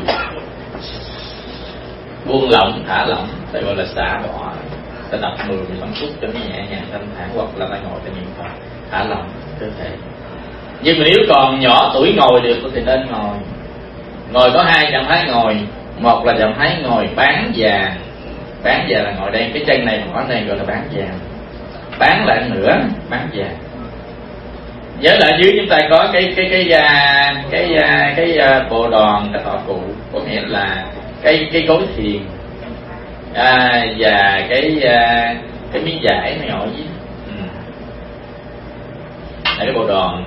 B: buông lỏng, thả lỏng, ta gọi là xả bỏ. Ta tập mười mười lăm phút cho nó nhẹ nhàng thanh thản, hoặc là ta ngồi ta niệm Phật, thả lỏng cơ thể. Nhưng mà nếu còn nhỏ tuổi ngồi được thì nên ngồi. Ngồi có hai trạng thái ngồi. Một là trạng thái ngồi bán già. Bán già là ngồi đây, cái chân này bỏ này gọi là bán già. Bán lại nữa, bán già. Nhớ lại dưới chúng ta có cái cái cái cái cái cái, cái, cái bộ đòn, cái thọ cụ, có nghĩa là cái cái gối thiền, à, và cái cái miếng vải này ngồi dưới, ừ. Là cái bộ đòn.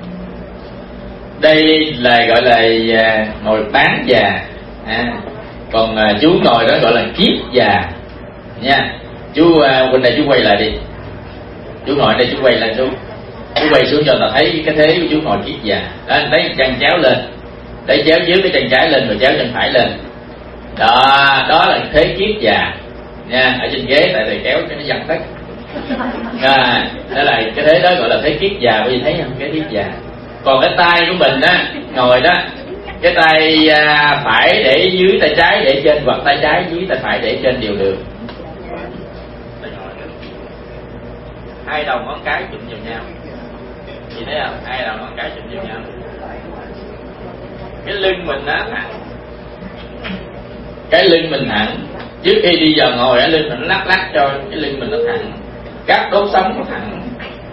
B: Đây là gọi là ngồi bán già, à, còn chú ngồi đó gọi là kiết già nha. Chú bên đây chú quay lại đi, chú ngồi đây chú quay lại chú. Chú quay xuống cho ta thấy cái thế của chú ngồi kiết già. Đó, lấy chân chéo lên, để chéo dưới cái chân trái lên rồi chéo chân phải lên. Đó, đó là thế kiết già nha. Ở trên ghế tại thầy kéo cho nó văng tất. À, đó là cái thế đó gọi là thế kiết già, bởi vì thấy không, cái kiết già. Còn cái tay của mình á, ngồi đó, cái tay à, phải để dưới tay trái để trên, hoặc tay trái dưới tay phải để trên đều được. Hai đầu ngón cái chụm vào nhau. Chị thấy không? Hai đầu ngón cái chụm vào nhau. Cái lưng mình á thẳng. Cái lưng mình thẳng. Trước khi đi vào ngồi á, lưng mình lắc lắc cho cái lưng mình nó thẳng. Các đốt sống nó thẳng.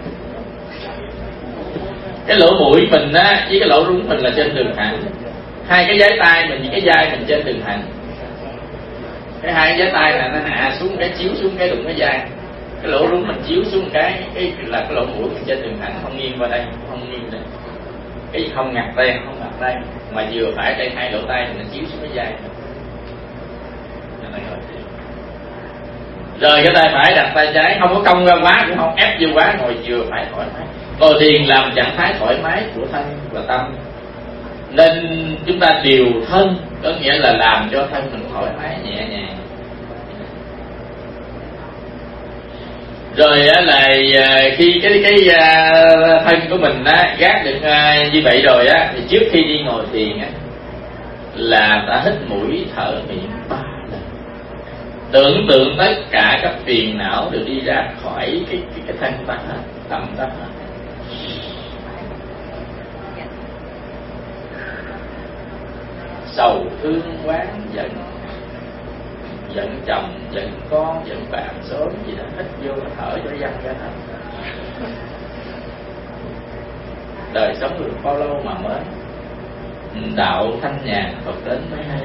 B: Cái lỗ mũi mình á với cái lỗ rúng mình là trên đường thẳng. Hai cái giái tay mình với cái vai mình trên đường thẳng. Cái hai cái giái tay là nó hạ xuống cái chiếu xuống cái đụng cái vai. Cái lỗ rúng mình chiếu xuống cái cái là cái lỗ mũi mình trên đường thẳng, không nghiêng qua đây, không nghiêng đây. Cái gì không ngặt đây, không ngặt đây, mà vừa phải đây hai lỗ tay mình chiếu xuống cái vai. Rồi cái tay phải đặt tay trái, không có cong ra quá cũng không ép vô quá, ngồi vừa phải thoải mái. Ngồi thiền làm trạng thái thoải mái của thân và tâm. Nên chúng ta điều thân, có nghĩa là làm cho thân mình thoải mái nhẹ nhàng. Rồi là khi cái cái thân của mình á, gác được như vậy rồi á, thì trước khi đi ngồi thiền á, là ta hít mũi thở miệng ba lần. tưởng tượng tất cả các phiền não đều đi ra khỏi cái cái, cái thân ta hết, tâm ta hết. Sầu thương oán giận, giận chồng, giận con, giận bạn xóm gì đó, hít vô là thở cho văng ra hết. Đời sống được bao lâu mà mới đạo thanh nhàn Phật đến mới hay.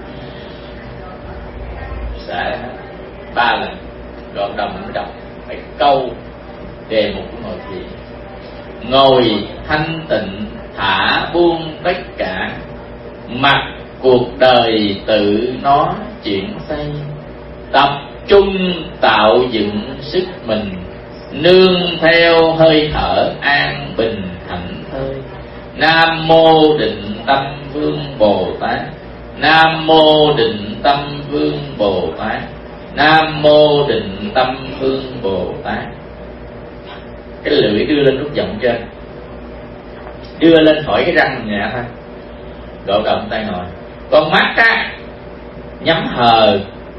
B: Sẽ ba lần gọn đồng mới đọc phải câu đề mục của ngồi thiền. Ngồi thanh tịnh thả buông tất cả, mặc cuộc đời tự nó chuyển xây, tập trung tạo dựng sức mình, nương theo hơi thở an bình thảnh thơi. Nam mô Định Tâm Vương Bồ Tát, Nam mô Định Tâm Vương Bồ Tát, Nam mô Định Tâm Vương Bồ Tát. Cái lưỡi đưa lên nút giọng trên, đưa lên khỏi cái răng nhẹ thôi, độ động tay ngồi. Con mắt á nhắm hờ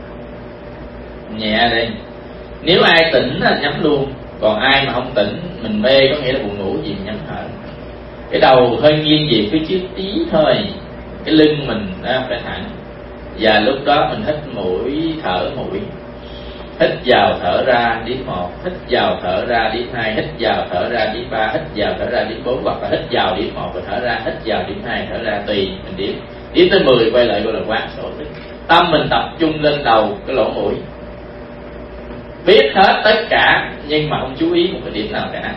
B: nhẹ đi. Nếu ai tỉnh là nhắm luôn, còn ai mà không tỉnh mình mê có nghĩa là buồn ngủ gì nhắm hờ. Cái đầu hơi nghiêng về phía trước tí thôi, cái lưng mình đó phải thẳng. Và lúc đó mình hít mũi, thở mũi, hít vào thở ra đếm một, hít vào thở ra đếm hai, hít vào thở ra đếm ba, hít vào thở ra đếm bốn, hoặc là hít vào đếm một rồi thở ra, hít vào đếm hai, thở ra, tùy mình đếm. Đếm tới mười quay lại gọi là quán sổ tức. Tâm mình tập trung lên đầu cái lỗ mũi, biết hết tất cả nhưng mà không chú ý một cái điểm nào cả.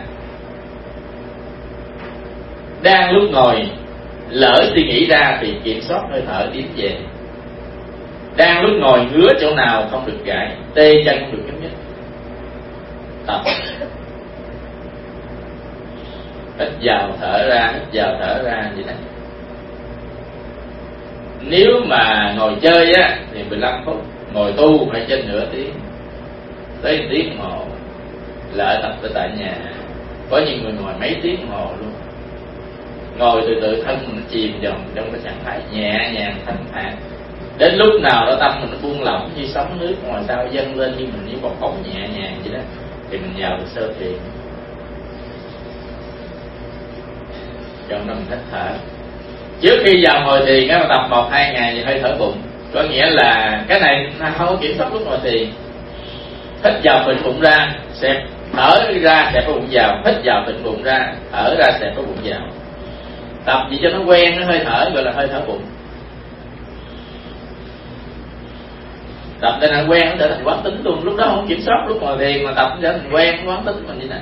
B: Đang lúc ngồi lỡ suy nghĩ ra thì kiểm soát hơi thở tiến về. Đang lúc ngồi ngứa chỗ nào không được gãi, tê chân không được nhúc nhích, tập hít vào thở ra, hít vào thở ra vậy đó. Nếu mà ngồi chơi á thì mười lăm phút, ngồi tu phải trên nửa tiếng tới tiếng hồ. Lỡ tập tới tại nhà, có những người ngồi mấy tiếng hồ luôn. Ngồi từ từ thân mình chìm dòng trong cái trạng thái nhẹ nhàng thanh thản. Đến lúc nào đó tâm mình nó buông lỏng như sóng nước ngoài sao dâng lên, như mình như bọt bóng nhẹ nhàng vậy đó, thì mình vào được sơ thiền. Trong đó mình hít thở. Trước khi vào ngồi thiền á, mà tập một hai ngày thì hơi thở bụng, có nghĩa là cái này không có kiểm soát lúc ngồi thiền. Hít vào phình bụng ra, xẹp, thở ra xẹp cái bụng vào, hít vào phình bụng ra, thở ra xẹp cái bụng vào. Tập gì cho nó quen nó hơi thở gọi là hơi thở bụng. Tập để nó quen nó trở thành quán tính luôn. Lúc đó không kiểm soát lúc ngồi thiền, mà tập trở thành quen quán tính mình như này.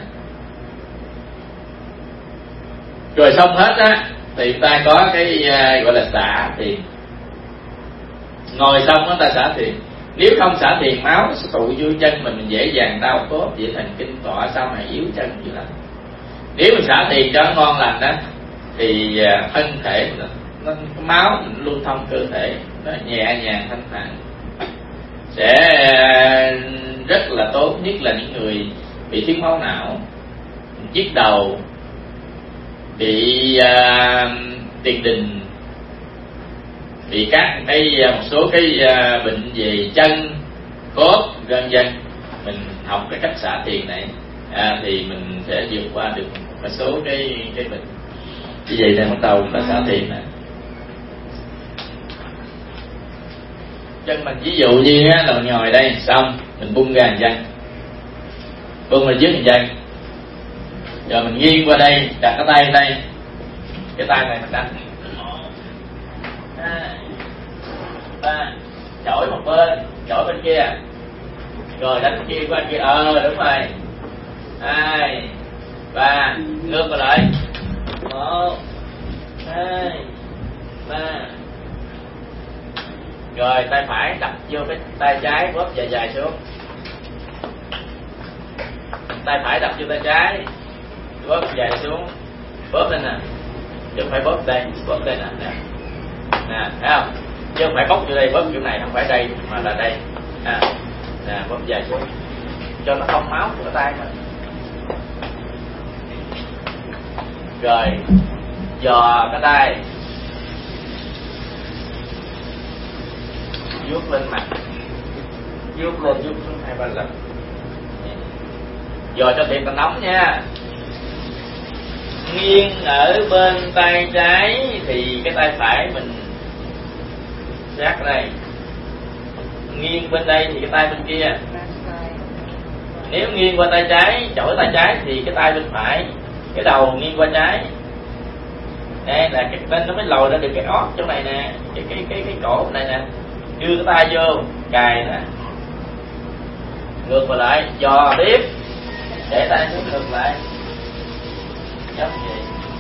B: Rồi xong hết á thì ta có cái uh, gọi là xả thiền. Ngồi xong á ta xả thiền. Nếu không xả thiền máu sẽ tụ vô chân mình, mình dễ dàng đau cốt, dễ thành kinh tọa, sau này yếu chân dữ lắm. Nếu mình xả thiền cho nó ngon lành đó thì uh, thân thể nó, nó máu mình lưu thông cơ thể nó nhẹ nhàng thanh thản, sẽ uh, rất là tốt. Nhất là những người bị thiếu máu não, nhức đầu, bị uh, tiền đình, bị các cái một số cái uh, bệnh về chân cốt vân vân. Mình học cái cách xả thiền này à, thì mình sẽ vượt qua được một số cái cái bệnh. Như vậy là bắt đầu chúng ta xả thiền nè. Chân mình ví dụ như là mình ngồi đây xong mình bung ra một chân, bung ra trước một chân, rồi mình nghiêng qua đây đặt cái tay đây, cái tay này mình đánh hai ba, chổi một bên, chổi bên kia, rồi đánh kia qua kia. Ờ đúng rồi, hai ba, ngược qua lại, một hai ba. Rồi tay phải đặt vô cái tay trái, bóp dài dài xuống. Tay phải đặt vô tay trái, bóp dài xuống, bóp lên nè, chứ không phải bóp đây, bóp đây nè, nè, nè, thấy không? Chứ không phải bóp vô đây, bóp chỗ này, không phải đây mà là đây, nè, nè, bóp dài xuống, cho nó thông máu của tay mình. Rồi dò cái tay, vuốt lên mặt, vuốt lên vuốt xuống hai ba lần. Dò cho thiệt là nóng nha. Nghiêng ở bên tay trái thì cái tay phải mình sát đây, nghiêng bên đây thì cái tay bên kia. Nếu nghiêng qua tay trái, chổi tay trái thì cái tay bên phải, cái đầu nghiêng qua trái. Đây là cái tên nó mới lồi ra được cái ót chỗ này nè, cái cái cái cái cổ này nè. Đưa cái tay vô, cài nè. Ngược lại, dò tiếp. Để tay xuống ngược lại. Giống vậy.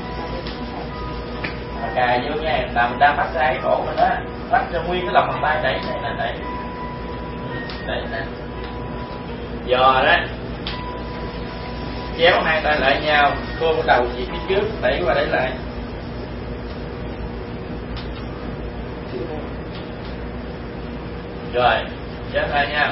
B: Mà cài vô nha, làm mình đang massage cái cổ mình đó. Bắt cho nguyên cái lòng bàn tay đẩy này nè, đẩy. Đẩy nè. Dò đó. Kéo hai tay lại nhau, khô cái đầu chỉ phía trước, đẩy qua đẩy lại. Rồi, kéo tay nhau.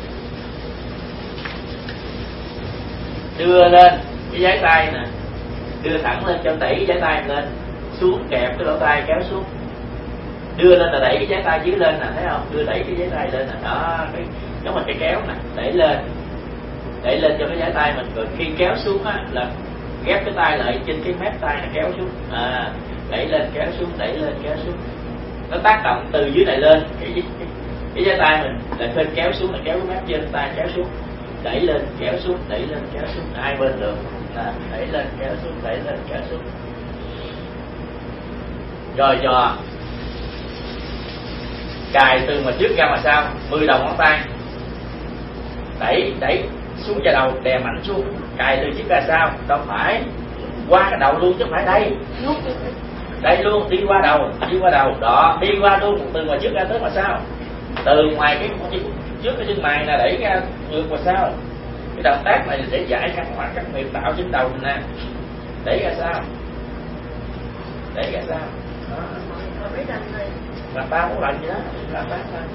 B: Đưa lên cái giái tay nè, đưa thẳng lên cho đẩy cái giái tay lên, xuống kẹp cái lỗ tay kéo xuống. Đưa lên là đẩy cái giái tay dưới lên nè, thấy không? Đưa đẩy cái giái tay lên nè, đó, cái giống là cái kéo nè, đẩy lên. Đẩy lên cho cái giái tay mình, rồi khi kéo xuống á là ghép cái tay lại trên cái mép tay này kéo xuống. À, đẩy lên kéo xuống, đẩy lên kéo xuống. Nó tác động từ dưới này lên, cái cái, cái giái tay mình là thêm kéo xuống, là kéo cái mép trên tay kéo xuống. Đẩy lên kéo xuống, đẩy lên kéo xuống, hai bên được. À, đẩy lên kéo xuống, đẩy lên kéo xuống. Rồi dò cài từ mà trước ra mà sau, mười đầu ngón tay. Đẩy đẩy xuống da đầu, đè mạnh xuống, cài từ trước ra sau, đâu phải qua cái đầu luôn chứ không phải đây. Đây luôn, đi qua đầu, đi qua đầu, đó, đi qua luôn, từ mà trước ra tới mà sau. Từ ngoài cái trước cái chân mày là đẩy ra ngược qua sau. Cái động tác này để giải căng khoảng các huyệt tạo trên đầu mình nè. Đẩy ra sau, đẩy ra sau. Đó. Làm ba bốn lần vậy đó, làm ba lần.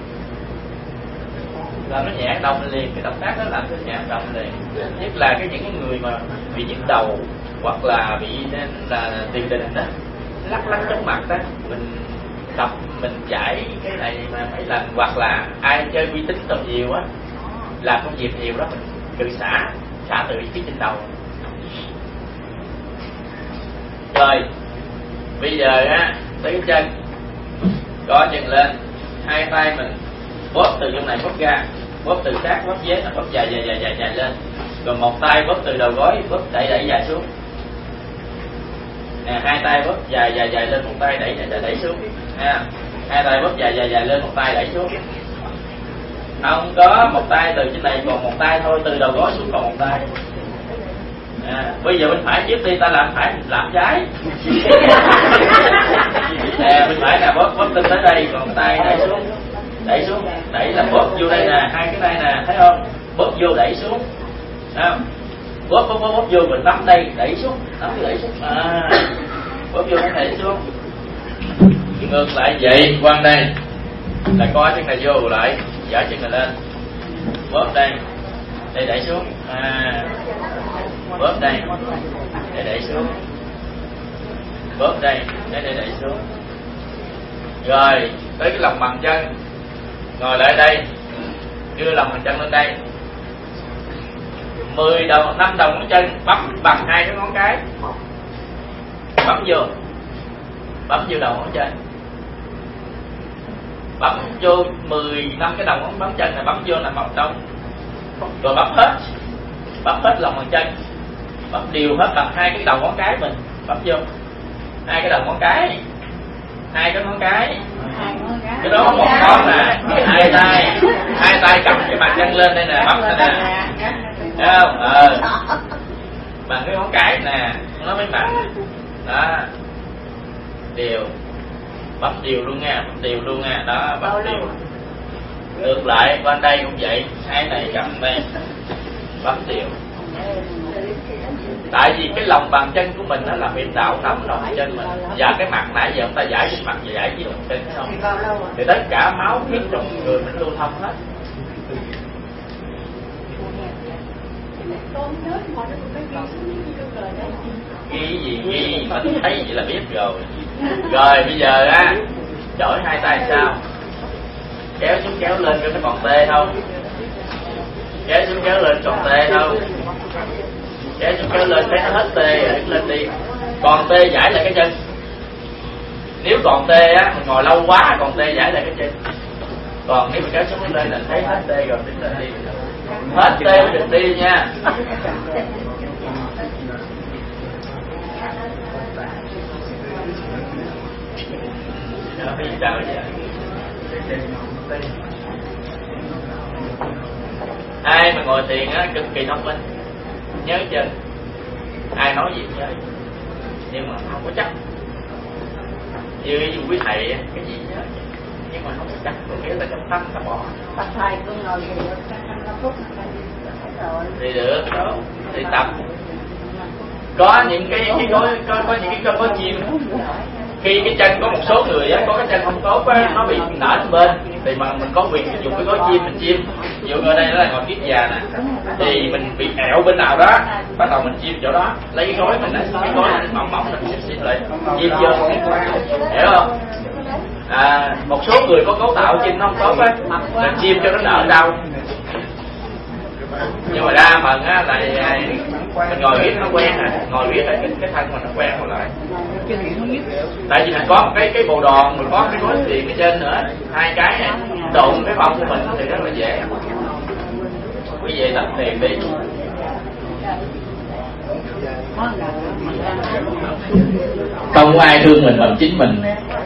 B: Làm nó nhẹ động liền, cái động tác đó làm cho nhẹ động liền. Nhất là cái những cái người mà bị nhức đầu hoặc là bị nên là tiền đình đó, lắc lắc chóng mặt đó, mình tập mình giải cái này mà mấy lần, hoặc là ai chơi uy tín đầu nhiều á, làm công việc nhiều đó, mình tự xả xả từ cái trên đầu. Rồi bây giờ á tới cái chân, có chân lên, hai tay mình bóp từ trong này bóp ra, bóp từ sát bóp dế, bóp dài dài dài dài dài lên, rồi một tay bóp từ đầu gối bóp đẩy đẩy dài xuống. Nè, hai tay bóp dài dài dài lên, một tay đẩy đẩy đẩy xuống. À, hai tay bóp dài dài dài lên, một tay đẩy xuống. Không có một tay từ trên này còn một tay thôi, từ đầu gối xuống còn một tay. À, bây giờ bên phải trước đi, ta làm phải làm trái. Nè, bên phải là bóp bóp từ tới đây, còn tay đẩy xuống, đẩy xuống, đẩy là bóp vô đây nè, hai cái tay nè, thấy không? Bóp vô đẩy xuống, thấy không? Bóp bóp bóp, bóp vô mình nắm đây, đẩy xuống, nắm đẩy xuống. À, bóp vô đẩy xuống. Ngược lại vậy, quăng đây là có chân này vô lại, dở chân này lên, bóp đây, đây đẩy xuống. À, bóp đây, để đẩy xuống, bóp đây, để để đẩy xuống. Rồi tới cái lòng bàn chân, ngồi lại đây, đưa lòng bàn chân lên đây, mười đầu năm đầu ngón chân bấm bằng hai cái ngón cái, bấm vô, bấm vô đầu ngón chân, bấm vô mười năm cái đầu ngón bấm chân này, bấm vô là bấm trong, rồi bấm hết, bấm hết lòng bàn chân, bấm đều hết bằng hai cái đầu ngón cái mình, bấm vô hai cái đầu ngón cái, hai cái ngón cái, cái đó một con nè, hai tay, hai tay cầm cái bàn chân lên đây nè, bấm này nè, thấy không? Ờ, bằng cái ngón cái nè, nó mới bằng, đó, đều, bấm đều luôn nha, bấm đều luôn nha, đó, bấm đều. Ngược lại bên đây cũng vậy, hai này cầm đây, bấm đều. Tại vì cái lòng bàn chân của mình nó là huyệt đạo nắm lòng bàn chân mình, và cái mặt nãy giờ chúng ta giải trên mặt và giải dưới lòng chân, thấy không? Thì tất cả máu huyết trong người mình lưu thông hết. Ghi gì ghi mà thấy vậy là biết rồi. Rồi bây giờ á, chổi hai tay sao, kéo xuống kéo lên có còn tê không? Kéo xuống kéo lên còn tê không? Kéo xuống kéo lên thấy nó hết tê rồi, đứng lên đi. Còn tê giải lại cái chân. Nếu còn tê á, mình ngồi lâu quá còn tê giải lại cái chân. Còn nếu mình kéo xuống lên là thấy hết tê rồi, đứng lên đi. Hết tê mới được đi nha. Nó bị sao vậy? Ai mà ngồi thiền á cực kỳ thông minh, nhớ chưa? Ai nói gì nhớ, nhưng mà không có chắc. Như quý thầy cái gì nhớ, nhưng mà không có chắc. Có nghĩa là trong tâm ta bỏ.
C: Tập thầy cứ ngồi thì được năm năm phút rồi.
B: Thì được đó, thì tập. Có những cái cái có có, có những cái có, có chim. Khi cái chân có một số người á, có cái chân không tốt á, nó bị nở bên, thì mà mình có quyền dùng cái gối chim mình chim. Ví dụ ở đây nó là ngồi kiết già nè, thì mình bị ẹo bên nào đó, bắt đầu mình chim chỗ đó, lấy cái gối mình, cái gối mình mỏng mỏng mình xịt xịt lại, chim vô, hiểu không? À, một số người có cấu tạo chim nó không tốt á, mình chim cho nó đỡ đau. Nhưng mà đa phần á là mình ngồi riết nó quen rồi, ngồi riết là cái, cái thân mình nó quen rồi lại. Tại vì mình có một cái cái bộ đòn, mình có cái gối tiền ở trên nữa, hai cái này đụng cái phòng của mình thì rất là dễ. Quý vị tập thiền đi. Không ai thương mình bằng chính mình.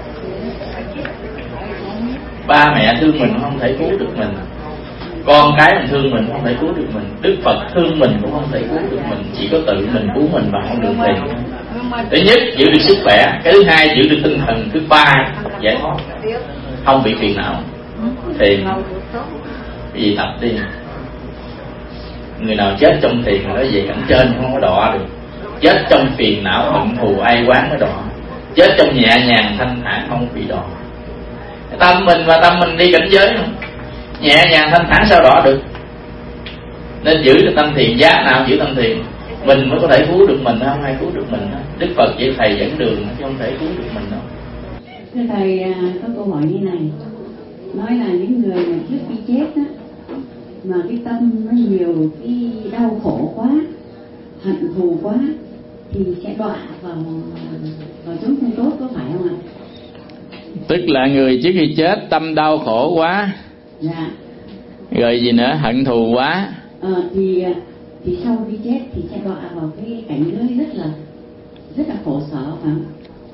B: Ba mẹ thương mình không thể cứu được mình, con cái mình thương mình không thể cứu được mình, Đức Phật thương mình cũng không thể cứu được mình, chỉ có tự mình cứu mình mà không được thiền. Thứ nhất giữ được sức khỏe, cái thứ hai giữ được tinh thần, thứ ba giải thoát, không bị phiền não. Thiền cái gì tập đi. Người nào chết trong thiền nó về cảnh trên không có đọa được, chết trong phiền não hận thù ai quán mới đọa, chết trong nhẹ nhàng thanh thản không bị đọa. Tâm mình và tâm mình đi cảnh giới không? Nhẹ nhàng thanh thản sao đọa được? Nên giữ được tâm thiền, giá nào giữ tâm thiền mình mới có thể cứu được mình, không ai cứu được mình. Đức Phật chỉ thầy dẫn đường chứ không thể cứu được mình đâu.
C: Thưa thầy, có câu hỏi như này, nói là những người mà trước khi chết á, mà cái tâm nó nhiều cái đau khổ quá, hận thù quá, thì sẽ đọa vào vào chúng không tốt, có phải không ạ?
B: Tức là người trước khi chết tâm đau khổ quá,
C: dạ,
B: rồi gì nữa, hận thù quá,
C: ờ, thì thì sau khi chết thì sẽ đọa vào cái cảnh giới rất là rất là khổ sở, phải không?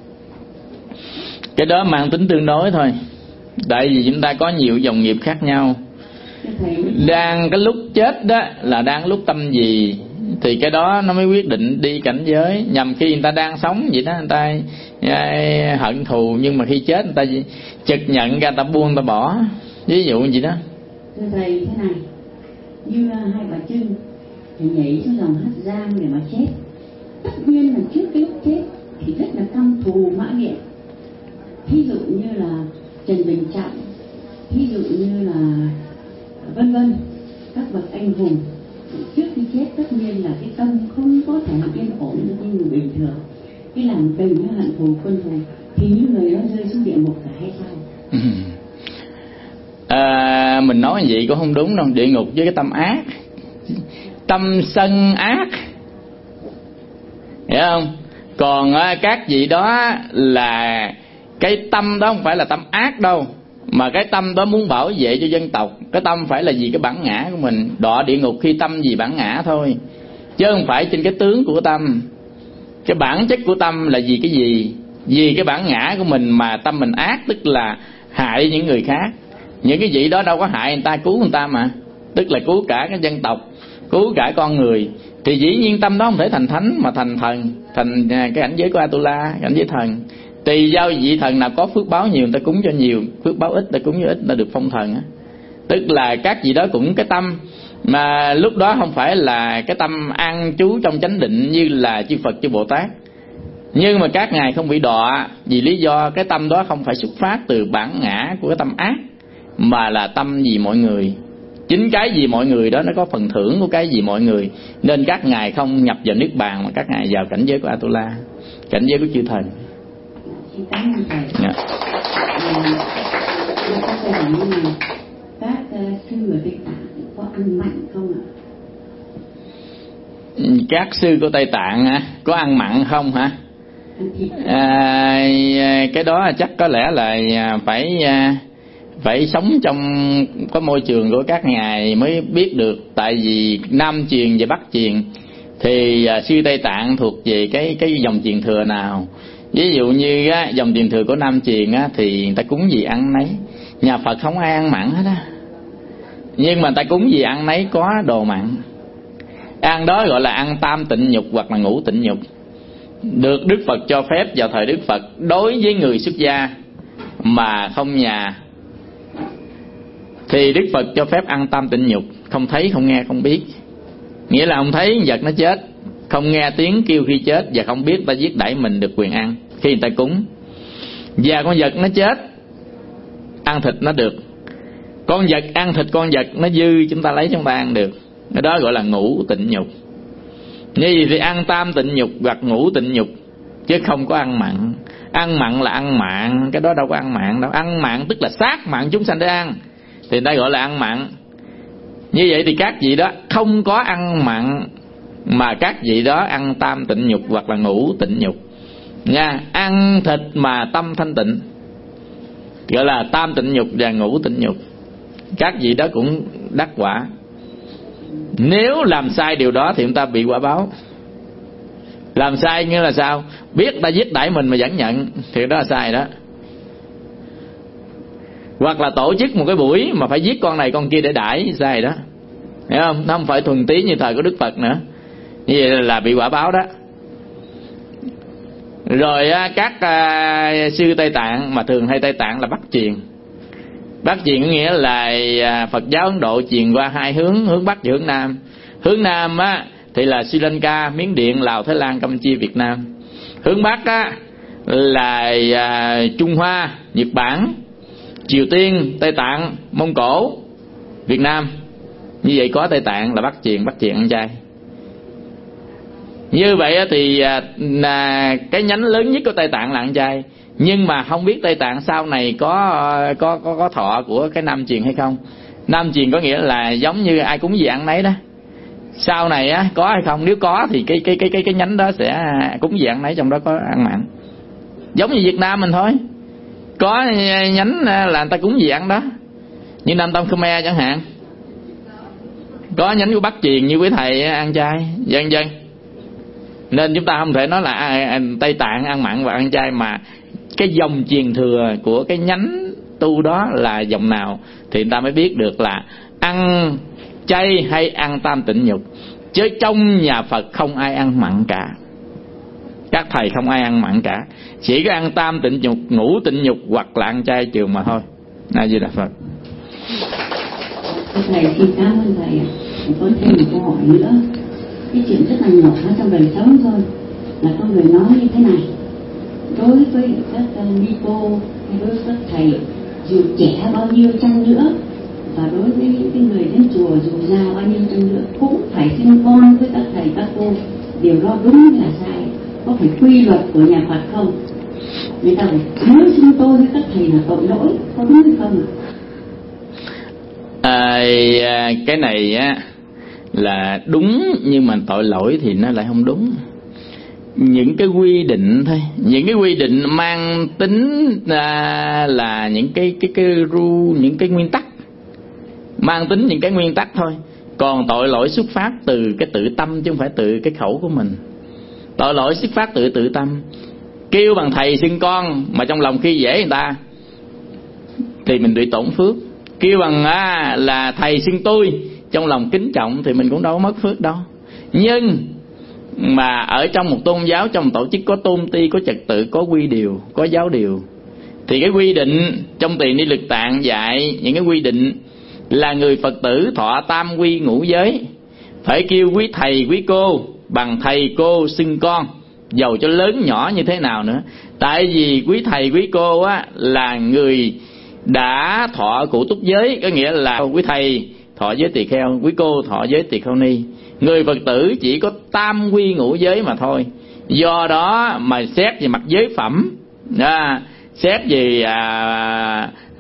B: Cái đó mang tính tương đối thôi. Tại vì chúng ta có nhiều dòng nghiệp khác nhau. Đang cái lúc chết đó là đang lúc tâm gì, thì cái đó nó mới quyết định đi cảnh giới. Nhằm khi người ta đang sống vậy đó, người ta hận thù, nhưng mà khi chết người ta chực nhận ra, người ta buông, người ta bỏ. Ví dụ như vậy đó.
C: Thưa thầy, thế này, như hai bà Trưng thì nhảy xuống dòng Hát Giang để mà chết. Tất nhiên là trước cái lúc chết thì rất là căm thù mã miệng. Ví dụ như là Trần Bình Trọng, ví dụ như là vân vân, các bậc anh hùng. Trước khi chết tất nhiên là cái tâm không có thể yên ổn như người bình thường, cái làm tình như hận thù quân thù, thì những người đó rơi xuống địa ngục là hay sao?
B: À, mình nói vậy cũng không đúng đâu. Địa ngục với cái tâm ác, tâm sân ác, hiểu không? Còn các vị đó là cái tâm đó không phải là tâm ác đâu, mà cái tâm đó muốn bảo vệ cho dân tộc. Cái tâm phải là vì cái bản ngã của mình. Đọa địa ngục khi tâm vì bản ngã thôi, chứ không phải trên cái tướng của tâm. Cái bản chất của tâm là vì cái gì? Vì cái bản ngã của mình mà tâm mình ác, tức là hại những người khác. Những cái vị đó đâu có hại người ta, cứu người ta mà, tức là cứu cả cái dân tộc, cứu cả con người. Thì dĩ nhiên tâm đó không thể thành thánh mà thành thần, thành cái cảnh giới của Atula, cảnh giới thần. Tùy giao vị thần nào có phước báo nhiều người ta cúng cho nhiều, phước báo ít ta cúng cho ít, ta được phong thần á. Tức là các vị đó cũng cái tâm mà lúc đó không phải là cái tâm an trú trong chánh định như là chư Phật chư Bồ Tát. Nhưng mà các ngài không bị đọa vì lý do cái tâm đó không phải xuất phát từ bản ngã của cái tâm ác, mà là tâm vì mọi người. Chính cái gì mọi người đó nó có phần thưởng của cái gì mọi người, nên các ngài không nhập vào niết bàn mà các ngài vào cảnh giới của Atula, cảnh giới của chư thần.
C: Xin cảm ơn thầy.
B: Yeah.
C: À, hỏi như này, các uh, sư ở Tây Tạng có ăn mặn không ạ?
B: Các sư của Tây Tạng hả? Có ăn mặn không hả? À, cái đó chắc có lẽ là phải phải sống trong cái môi trường của các ngài mới biết được. Tại vì Nam truyền và Bắc truyền thì sư Tây Tạng thuộc về cái cái dòng truyền thừa nào. Ví dụ như á, dòng truyền thừa của Nam truyền á, thì người ta cúng gì ăn nấy. Nhà Phật không ai ăn mặn hết á, nhưng mà người ta cúng gì ăn nấy có đồ mặn. Ăn đó gọi là ăn tam tịnh nhục hoặc là ngũ tịnh nhục, được Đức Phật cho phép vào thời Đức Phật đối với người xuất gia mà không nhà. Thì Đức Phật cho phép ăn tam tịnh nhục, không thấy, không nghe, không biết. Nghĩa là không thấy vật nó chết, không nghe tiếng kêu khi chết, và không biết ta giết đẩy mình được quyền ăn khi người ta cúng. Và con vật nó chết, ăn thịt nó được. Con vật ăn thịt con vật nó dư, chúng ta lấy chúng ta ăn được. Cái đó gọi là ngũ tịnh nhục. Như vậy thì ăn tam tịnh nhục hoặc ngũ tịnh nhục, chứ không có ăn mặn. Ăn mặn là ăn mạng, cái đó đâu có ăn mạng đâu. Ăn mạng tức là sát mạng chúng sanh để ăn, thì người ta gọi là ăn mặn. Như vậy thì các vị đó không có ăn mặn, mà các vị đó ăn tam tịnh nhục hoặc là ngũ tịnh nhục nha. Ăn thịt mà tâm thanh tịnh gọi là tam tịnh nhục và ngũ tịnh nhục. Các vị đó cũng đắc quả. Nếu làm sai điều đó thì chúng ta bị quả báo. Làm sai nghĩa là sao? Biết ta giết đẩy mình mà vẫn nhận thì đó là sai đó. Hoặc là tổ chức một cái buổi mà phải giết con này con kia để đãi, sai đó. Hiểu không? Nó không phải thuần túy như thời của Đức Phật nữa. Như vậy là bị quả báo đó. Rồi các uh, sư Tây Tạng, mà thường hay Tây Tạng là Bắc truyền. Bắc truyền có nghĩa là Phật giáo Ấn Độ truyền qua hai hướng, hướng Bắc và hướng Nam. Hướng Nam á, thì là Sri Lanka, Miến Điện, Lào, Thái Lan, Campuchia, Việt Nam. Hướng Bắc á, là à, Trung Hoa, Nhật Bản, Triều Tiên, Tây Tạng, Mông Cổ, Việt Nam. Như vậy có Tây Tạng là Bắc truyền, Bắc truyền ăn chay. Như vậy thì à, à, cái nhánh lớn nhất của Tây Tạng là ăn chay. Nhưng mà không biết Tây Tạng sau này có có có, có thọ của cái Nam truyền hay không. Nam truyền có nghĩa là giống như ai cúng gì ăn nấy đó. Sau này á có hay không? Nếu có thì cái cái cái cái cái nhánh đó sẽ cúng gì ăn nấy, trong đó có ăn mặn. Giống như Việt Nam mình thôi. Có nhánh là người ta cúng gì ăn đó. Như Nam Tông Khmer chẳng hạn. Có nhánh của Bắc truyền như quý thầy ăn chay, vân vân. Nên chúng ta không thể nói là à, Tây Tạng ăn mặn và ăn chay, mà cái dòng truyền thừa của cái nhánh tu đó là dòng nào thì người ta mới biết được là ăn chay hay ăn tam tịnh nhục. Chứ trong nhà Phật không ai ăn mặn cả. Các thầy không ai ăn mặn cả, chỉ có ăn tam tịnh nhục, ngũ tịnh nhục hoặc là ăn chay trường mà thôi. A Di Đà Phật.
C: Thầy xin cảm ơn thầy. Có thêm một câu hỏi nữa. Cái chuyện rất là nhỏ trong đời sống thôi, là có người nói như thế này: đối với các ni cô hay đối với các thầy, dù trẻ bao nhiêu chăng nữa, và đối với cái người đến chùa dù già bao nhiêu chăng nữa, cũng phải sinh con với các thầy các cô. Điều đó đúng là sai? Có phải quy luật của nhà Phật không? Người ta phải nếu sinh tôi với các thầy là tội lỗi, có đúng hay không ạ?
B: À, cái này á là đúng, nhưng mà tội lỗi thì nó lại không đúng. Những cái quy định thôi, những cái quy định mang tính à, là những cái cái cái rule, những cái nguyên tắc, mang tính những cái nguyên tắc thôi. Còn tội lỗi xuất phát từ cái tự tâm chứ không phải từ cái khẩu của mình. Tội lỗi xuất phát từ tự tâm. Kêu bằng thầy xưng con mà trong lòng khi dễ người ta thì mình bị tổn phước. Kêu bằng à, là thầy xưng tôi, trong lòng kính trọng thì mình cũng đâu có mất phước đâu. Nhưng mà ở trong một tôn giáo, trong một tổ chức có tôn ti, có trật tự, có quy điều, có giáo điều, thì cái quy định trong Tỳ Ni Lực Tạng dạy những cái quy định là người Phật tử thọ tam quy ngũ giới phải kêu quý thầy quý cô bằng thầy cô xưng con, dầu cho lớn nhỏ như thế nào nữa. Tại vì quý thầy quý cô á là người đã thọ cụ túc giới, có nghĩa là quý thầy thọ giới tỳ kheo, quý cô thọ giới tỳ kheo ni. Người Phật tử chỉ có tam quy ngũ giới mà thôi. Do đó mà xét về mặt giới phẩm, à, xét về à,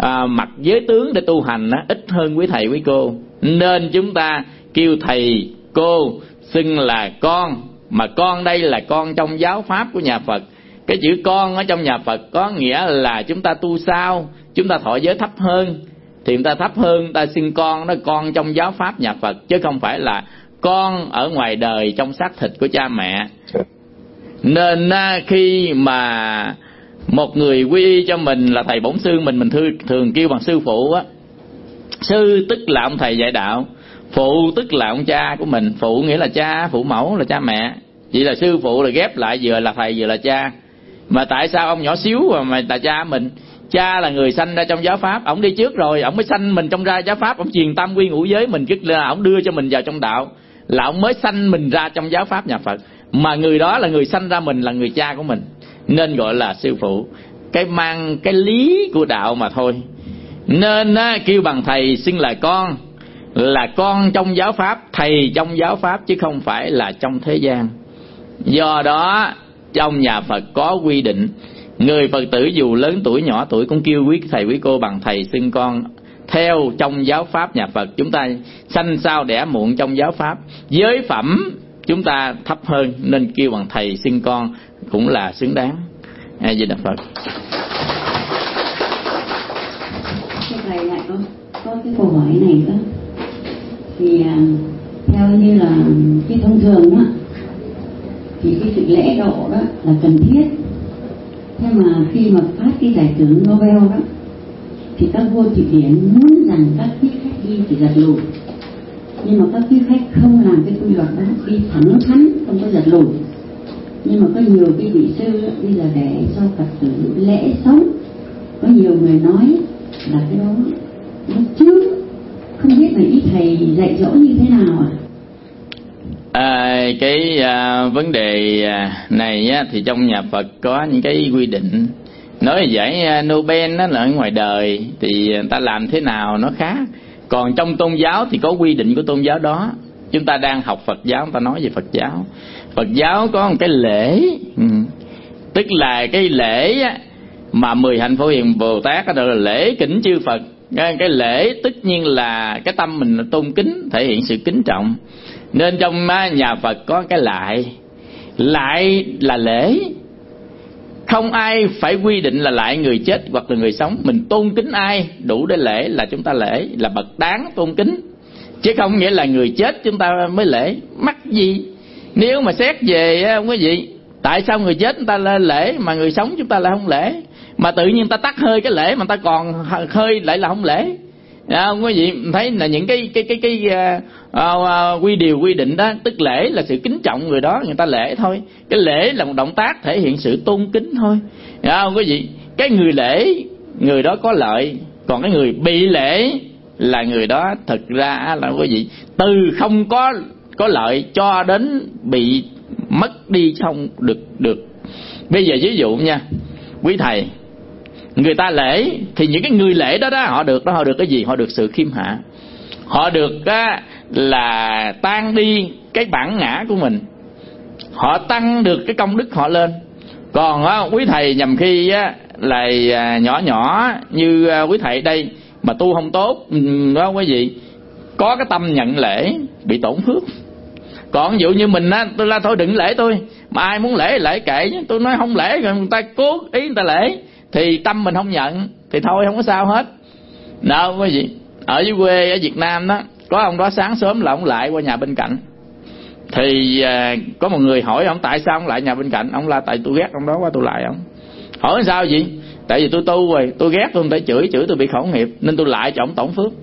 B: à, mặc giới tướng để tu hành á, ít hơn quý thầy quý cô, nên chúng ta kêu thầy cô xưng là con. Mà con đây là con trong giáo pháp của nhà Phật. Cái chữ con ở trong nhà Phật có nghĩa là chúng ta tu sao, chúng ta thọ giới thấp hơn thì chúng ta thấp hơn, ta xưng con, nó con trong giáo pháp nhà Phật, chứ không phải là con ở ngoài đời trong xác thịt của cha mẹ. Nên khi mà một người quy y cho mình là thầy bổn sư mình, mình thường, thường kêu bằng sư phụ á. Sư tức là ông thầy dạy đạo, phụ tức là ông cha của mình. Phụ nghĩa là cha, phụ mẫu là cha mẹ. Vậy là sư phụ là ghép lại vừa là thầy vừa là cha. Mà tại sao ông nhỏ xíu mà là cha mình? Cha là người sanh ra trong giáo pháp, ông đi trước rồi, ông mới sanh mình trong ra giáo pháp, ông truyền tam quy ngũ giới mình, tức là ông đưa cho mình vào trong đạo, là ông mới sanh mình ra trong giáo pháp nhà Phật. Mà người đó là người sanh ra mình, là người cha của mình, nên gọi là sư phụ. Cái mang cái lý của đạo mà thôi. Nên á, kêu bằng thầy xưng là con, là con trong giáo pháp, thầy trong giáo pháp, chứ không phải là trong thế gian. Do đó trong nhà Phật có quy định, người Phật tử dù lớn tuổi nhỏ tuổi cũng kêu quý thầy quý cô bằng thầy xưng con, theo trong giáo pháp nhà Phật. Chúng ta sanh sao đẻ muộn trong giáo pháp, giới phẩm chúng ta thấp hơn, nên kêu bằng thầy xưng con cũng là xứng đáng. A Di Đà Phật.
C: Thầy lại có có cái câu hỏi này đó, thì à, theo như là cái thông thường á, thì cái sự lễ độ đó là cần thiết. Thế mà khi mà phát cái giải thưởng Nobel đó, thì các vua Thụy Điển muốn rằng các quý khách đi chỉ giật lùi, nhưng mà các quý khách không làm cái quy luật đó, đi thẳng thắn không có giật lùi. Nhưng mà có nhiều cái vị sư bây giờ để cho Phật tử lễ sống, có nhiều người nói là cái đó nó chứ không biết là ý thầy dạy dỗ như thế nào ạ? À?
B: À, cái à, vấn đề này á, thì trong nhà Phật có những cái quy định. Nói giải Nobel đó là ở ngoài đời thì người ta làm thế nào nó khác. Còn trong tôn giáo thì có quy định của tôn giáo đó. Chúng ta đang học Phật giáo, người ta nói về Phật giáo. Phật giáo có một cái lễ, ừ, tức là cái lễ á, mà mười hạnh Phổ Hiền Bồ Tát đó là lễ kính chư Phật. Cái lễ tất nhiên là cái tâm mình tôn kính, thể hiện sự kính trọng. Nên trong nhà Phật có cái lại. Lại là lễ. Không ai phải quy định là lại người chết hoặc là người sống. Mình tôn kính ai đủ để lễ là chúng ta lễ, là bậc đáng tôn kính. Chứ không nghĩa là người chết chúng ta mới lễ. Mắc gì? Nếu mà xét về không có gì, tại sao người chết chúng ta lên lễ mà người sống chúng ta lại không lễ? Mà tự nhiên ta tắt hơi cái lễ mà ta còn hơi lại là không lễ. À, không có gì, thấy là những cái cái cái cái, cái uh, uh, quy điều quy định đó, tức lễ là sự kính trọng người đó, người ta lễ thôi. Cái lễ là một động tác thể hiện sự tôn kính thôi. À, không có gì. Cái người lễ, người đó có lợi, còn cái người bị lễ là người đó thực ra là không có gì, từ không có có lợi cho đến bị mất đi không được được. Bây giờ ví dụ nha, quý thầy, người ta lễ thì những cái người lễ đó đó họ được đó họ được cái gì? Họ được sự khiêm hạ. Họ được á, là tan đi cái bản ngã của mình. Họ tăng được cái công đức họ lên. Còn á, quý thầy nhầm khi á, là nhỏ nhỏ như quý thầy đây mà tu không tốt đó quý vị, có cái tâm nhận lễ bị tổn phước. Còn ví dụ như mình á, tôi la thôi đừng lễ tôi, mà ai muốn lễ lễ kệ, tôi nói không lễ rồi người ta cố ý người ta lễ thì tâm mình không nhận thì thôi không có sao hết. Đâu quý vị, ở dưới quê ở Việt Nam đó, có ông đó sáng sớm là ông lại qua nhà bên cạnh. Thì à, có một người hỏi ông tại sao ông lại nhà bên cạnh. Ông la tại tôi ghét ông đó quá tôi lại ông. Hỏi sao vậy? Tại vì tôi tu rồi, tôi ghét tôi không thể chửi, chửi tôi bị khẩu nghiệp, nên tôi lại cho ông tổn phước.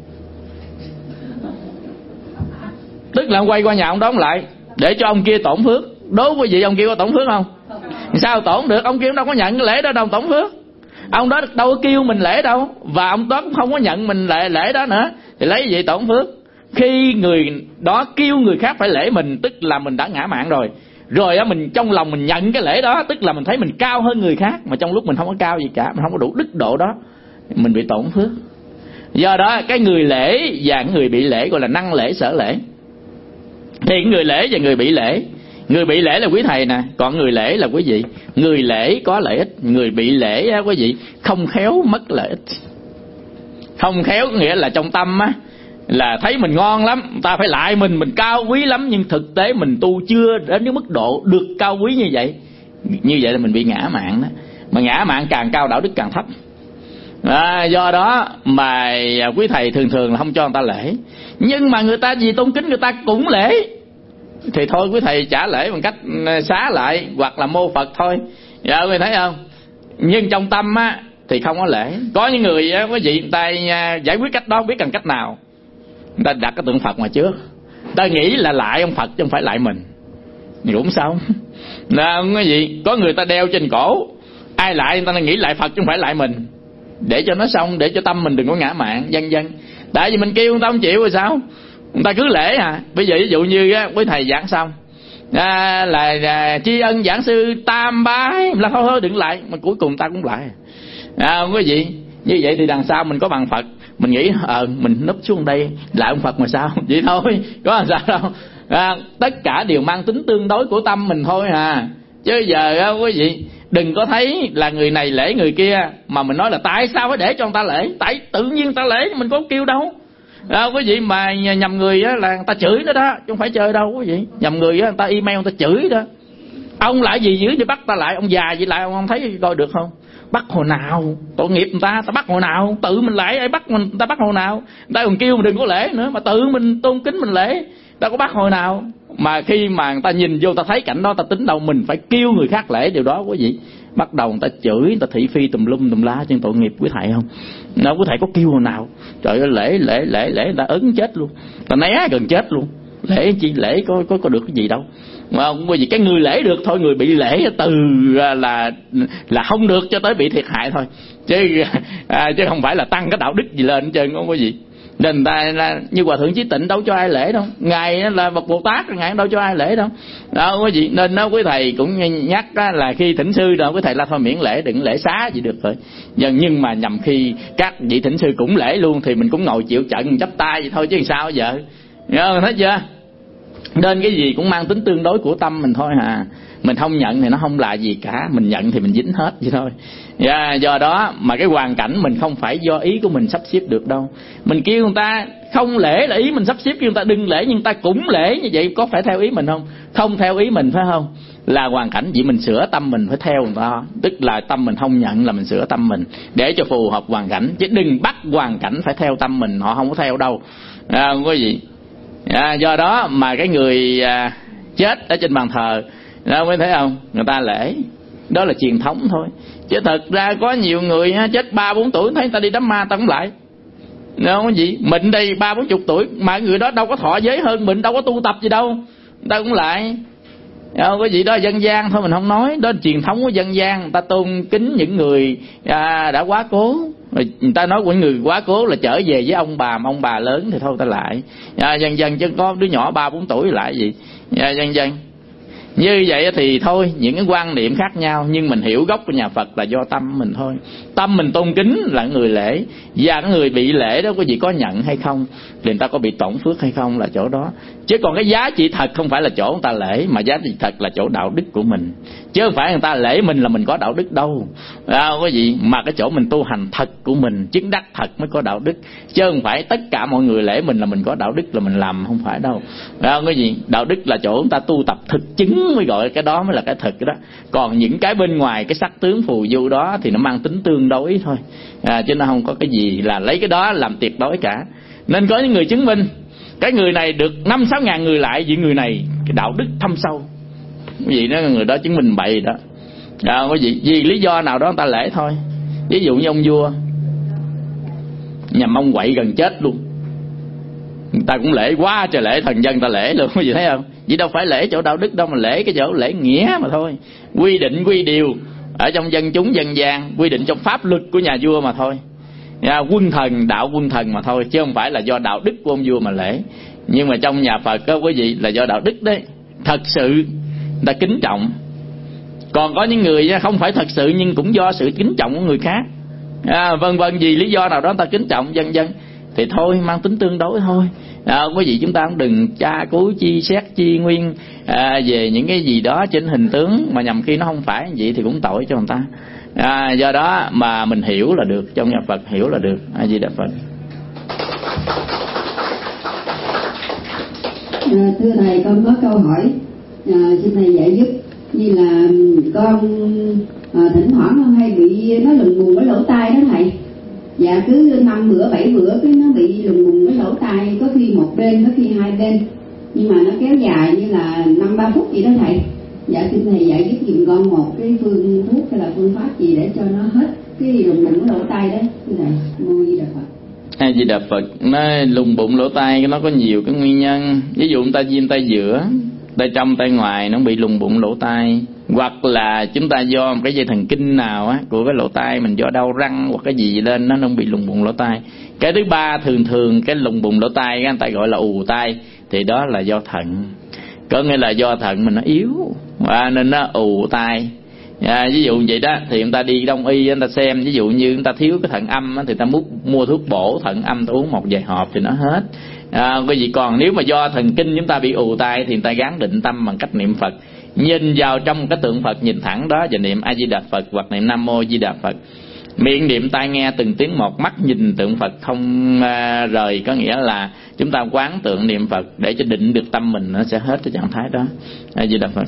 B: Tức là ông quay qua nhà ông đó ông lại để cho ông kia tổn phước. Đố quý vị ông kia có tổn phước không? Sao tổn được? Ông kia đâu có nhận cái lễ đó đâu tổn phước. Ông đó đâu có kêu mình lễ đâu, và ông đó cũng không có nhận mình lễ lễ đó nữa, thì lấy gì tổn phước? Khi người đó kêu người khác phải lễ mình, tức là mình đã ngã mạn rồi. Rồi á, mình trong lòng mình nhận cái lễ đó, tức là mình thấy mình cao hơn người khác, mà trong lúc mình không có cao gì cả, mình không có đủ đức độ đó, mình bị tổn phước. Do đó cái người lễ và người bị lễ gọi là năng lễ sở lễ. Thì người lễ và người bị lễ, người bị lễ là quý thầy nè, còn người lễ là quý vị. Người lễ có lợi ích, người bị lễ á quý vị không khéo mất lợi ích. Không khéo nghĩa là trong tâm á là thấy mình ngon lắm, ta phải lại mình, mình cao quý lắm, nhưng thực tế mình tu chưa đến cái mức độ được cao quý như vậy. Như vậy là mình bị ngã mạn đó. Mà ngã mạn càng cao đạo đức càng thấp. À, do đó mà quý thầy thường thường là không cho người ta lễ. Nhưng mà người ta vì tôn kính người ta cũng lễ, thì thôi quý thầy trả lễ bằng cách xá lại hoặc là mô Phật thôi. Dạ quý thấy không? Nhưng trong tâm á thì không có lễ. Có những người á quý vị, người ta giải quyết cách đó không biết cần cách nào. Người ta đặt cái tượng Phật ngoài trước, người ta nghĩ là lại ông Phật chứ không phải lại mình, thì cũng xong. Là cái gì? Có người ta đeo trên cổ, ai lại người ta nghĩ lại Phật chứ không phải lại mình, để cho nó xong, để cho tâm mình đừng có ngã mạn vân vân. Tại vì mình kêu người ta không chịu rồi sao? Người ta cứ lễ à. Bây giờ ví dụ như á, quý thầy giảng xong à, là, là tri ân giảng sư tam bái, là thôi thôi đừng lại, mà cuối cùng ta cũng lại. À, không có gì. Như vậy thì đằng sau mình có bằng Phật, mình nghĩ ờ à, mình núp xuống đây lại ông Phật mà sao, vậy thôi, có làm sao đâu. À, tất cả đều mang tính tương đối của tâm mình thôi à. Chứ giờ á quý vị đừng có thấy là người này lễ người kia mà mình nói là tại sao phải để cho người ta lễ, tại tự nhiên người ta lễ mình có kêu đâu. À, quý vị mà nhầm người á là người ta chửi nó đó, chứ không phải chơi đâu quý vị. Nhầm người á người ta email người ta chửi đó. Ông lại gì dữ thì bắt ta lại, ông già gì lại, ông không thấy coi được không? Bắt hồi nào? Tội nghiệp người ta, ta bắt hồi nào? Tự mình lễ ai bắt mình, người ta bắt hồi nào? Người ta còn kêu mình đừng có lễ nữa, mà tự mình tôn kính mình lễ, ta có bắt hồi nào? Mà khi mà người ta nhìn vô, ta thấy cảnh đó, ta tính đâu mình phải kêu người khác lễ điều đó quý vị. Bắt đầu người ta chửi, người ta thị phi tùm lum tùm lá, trên tội nghiệp quý thầy không? Đâu quý thầy có kêu hồi nào? Trời ơi, lễ lễ lễ lễ người ta ấn chết luôn, ta né gần chết luôn. Lễ chi lễ có có có được cái gì đâu. Mà bởi vì cái người lễ được thôi, người bị lễ từ là là không được cho tới bị thiệt hại thôi, chứ à, chứ không phải là tăng cái đạo đức gì lên hết trơn, không có gì. Nên ta là như Hòa Thượng Chí Tịnh đâu cho ai lễ đâu, ngài là Bậc Bồ Tát, ngài đâu cho ai lễ đâu, đâu có gì. Nên đó quý thầy cũng nhắc là khi thỉnh sư rồi quý thầy là thôi miễn lễ, đừng lễ xá gì được rồi. Nhưng mà nhằm khi các vị thỉnh sư cũng lễ luôn thì mình cũng ngồi chịu trận chắp tay vậy thôi chứ sao giờ. Nhớ thấy chưa? Nên cái gì cũng mang tính tương đối của tâm mình thôi à. Mình không nhận thì nó không là gì cả, mình nhận thì mình dính hết vậy thôi. Yeah, do đó mà cái hoàn cảnh mình không phải do ý của mình sắp xếp được đâu. Mình kêu người ta không lễ là ý mình sắp xếp, kêu người ta đừng lễ nhưng người ta cũng lễ như vậy, có phải theo ý mình không? Không theo ý mình phải không? Là hoàn cảnh vậy, mình sửa tâm mình phải theo người ta. Tức là tâm mình không nhận là mình sửa tâm mình để cho phù hợp hoàn cảnh, chứ đừng bắt hoàn cảnh phải theo tâm mình, họ không có theo đâu. À, không có gì. À, do đó mà cái người à, chết ở trên bàn thờ đó, mới thấy không, người ta lễ, đó là truyền thống thôi. Chứ thật ra có nhiều người ha, chết ba bốn tuổi thấy người ta đi đám ma ta cũng lại, đâu có gì. Mình đây ba bốn chục tuổi mà người đó đâu có thọ giới hơn mình, đâu có tu tập gì đâu, người ta cũng lại. Đâu có gì, đó là dân gian thôi, mình không nói, đó là truyền thống của dân gian. Người ta tôn kính những người à, đã quá cố. Người ta nói của những người quá cố là trở về với ông bà, ông bà lớn thì thôi ta lại à, dân dân, chứ có đứa nhỏ ba bốn tuổi lại gì à, dân dân. Như vậy thì thôi, những cái quan niệm khác nhau, nhưng mình hiểu gốc của nhà Phật là do tâm mình thôi. Tâm mình tôn kính là người lễ, và cái người bị lễ đó có gì có nhận hay không, thì người ta có bị tổn phước hay không là chỗ đó. Chứ còn cái giá trị thật không phải là chỗ người ta lễ, mà giá trị thật là chỗ đạo đức của mình. Chứ không phải người ta lễ mình là mình có đạo đức đâu, không có gì. Mà cái chỗ mình tu hành thật của mình, chứng đắc thật mới có đạo đức. Chứ không phải tất cả mọi người lễ mình là mình có đạo đức, là mình làm, không phải đâu, không có gì. Đạo đức là chỗ người ta tu tập thực chứng mới gọi cái đó mới là cái thực đó. Còn những cái bên ngoài, cái sắc tướng phù du đó thì nó mang tính tương đối thôi à, chứ nó không có cái gì là lấy cái đó làm tuyệt đối cả. Nên có những người chứng minh cái người này được năm sáu ngàn người lại, vì người này cái đạo đức thâm sâu, cái gì đó người đó chứng minh bậy đó à, cái gì vì lý do nào đó người ta lễ thôi. Ví dụ như ông vua nhằm ông quậy gần chết luôn, người ta cũng lễ quá trời, lễ thần dân ta lễ luôn, có gì thấy không? Vì đâu phải lễ chỗ đạo đức đâu, mà lễ cái chỗ lễ nghĩa mà thôi. Quy định quy điều ở trong dân chúng dân gian, quy định trong pháp luật của nhà vua mà thôi à, quân thần, đạo quân thần mà thôi, chứ không phải là do đạo đức của ông vua mà lễ. Nhưng mà trong nhà Phật có quý vị là do đạo đức đấy, thật sự người ta kính trọng. Còn có những người không phải thật sự nhưng cũng do sự kính trọng của người khác à, vân vân, vì lý do nào đó người ta kính trọng dân dân, thì thôi mang tính tương đối thôi à, quý vị chúng ta cũng đừng tra cứu chi xét chi nguyên à, về những cái gì đó trên hình tướng, mà nhằm khi nó không phải vậy thì cũng tội cho người ta À, do đó mà mình hiểu là được, trong nhà Phật hiểu là được. A Di Đà Phật.
C: À, thưa thầy, con có câu hỏi, à, xin thầy giải giúp. Như là con à, thỉnh thoảng con hay bị nó lùng bùng cái lỗ tai đó thầy. Dạ cứ năm bữa bảy bữa cái nó bị lùng bùng cái lỗ tai, có khi một bên có khi hai bên, nhưng mà nó kéo dài như là năm ba phút vậy đó thầy. Dạ xin thầy giải giúp giùm con một cái phương thuốc hay là phương pháp gì để cho nó hết cái lùng bùng cái lỗ tai đó thưa thầy. Mô Di Đà Phật.
B: A Di Đà Phật. Nó lùng bụng lỗ tai nó có nhiều cái nguyên nhân. Ví dụ ta viêm tay giữa, tay trong tay ngoài nó bị lùng bụng lỗ tai, hoặc là chúng ta do một cái dây thần kinh nào á của cái lỗ tai mình do đau răng hoặc cái gì lên nó nó bị lùng bụng lỗ tai. Cái thứ ba, thường thường cái lùng bụng lỗ tai người ta gọi là ù tai, thì đó là do thận. Có nghĩa là do thận mình nó yếu à, nên nó ù tai. À, ví dụ vậy đó thì người ta đi đông y người ta xem, ví dụ như người ta thiếu cái thận âm á, thì ta múc mua thuốc bổ thận âm ta uống một vài hộp thì nó hết. À, cái gì còn nếu mà do thần kinh chúng ta bị ù tai thì người ta gán định tâm bằng cách niệm Phật, nhìn vào trong cái tượng Phật nhìn thẳng đó và niệm A Di Đà Phật hoặc niệm Nam Mô Di Đà Phật. Miệng niệm, tai nghe từng tiếng một, mắt nhìn tượng Phật không à, rời, có nghĩa là chúng ta quán tượng niệm Phật để cho định được tâm mình, nó sẽ hết cái trạng thái đó. A Di Đà Phật.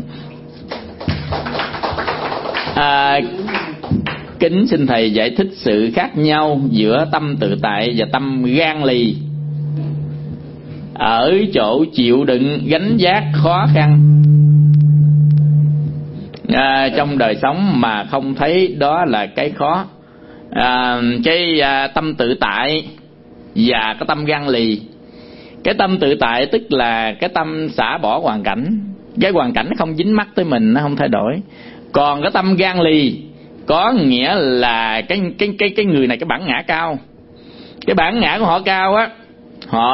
B: À, kính xin thầy giải thích sự khác nhau giữa tâm tự tại và tâm gan lì ở chỗ chịu đựng gánh vác khó khăn à, trong đời sống mà không thấy đó là cái khó. À, cái à, tâm tự tại và cái tâm gan lì. Cái tâm tự tại tức là cái tâm xả bỏ hoàn cảnh, cái hoàn cảnh nó không dính mắc tới mình, nó không thay đổi. Còn cái tâm gan lì có nghĩa là cái cái cái cái người này cái bản ngã cao, cái bản ngã của họ cao á, họ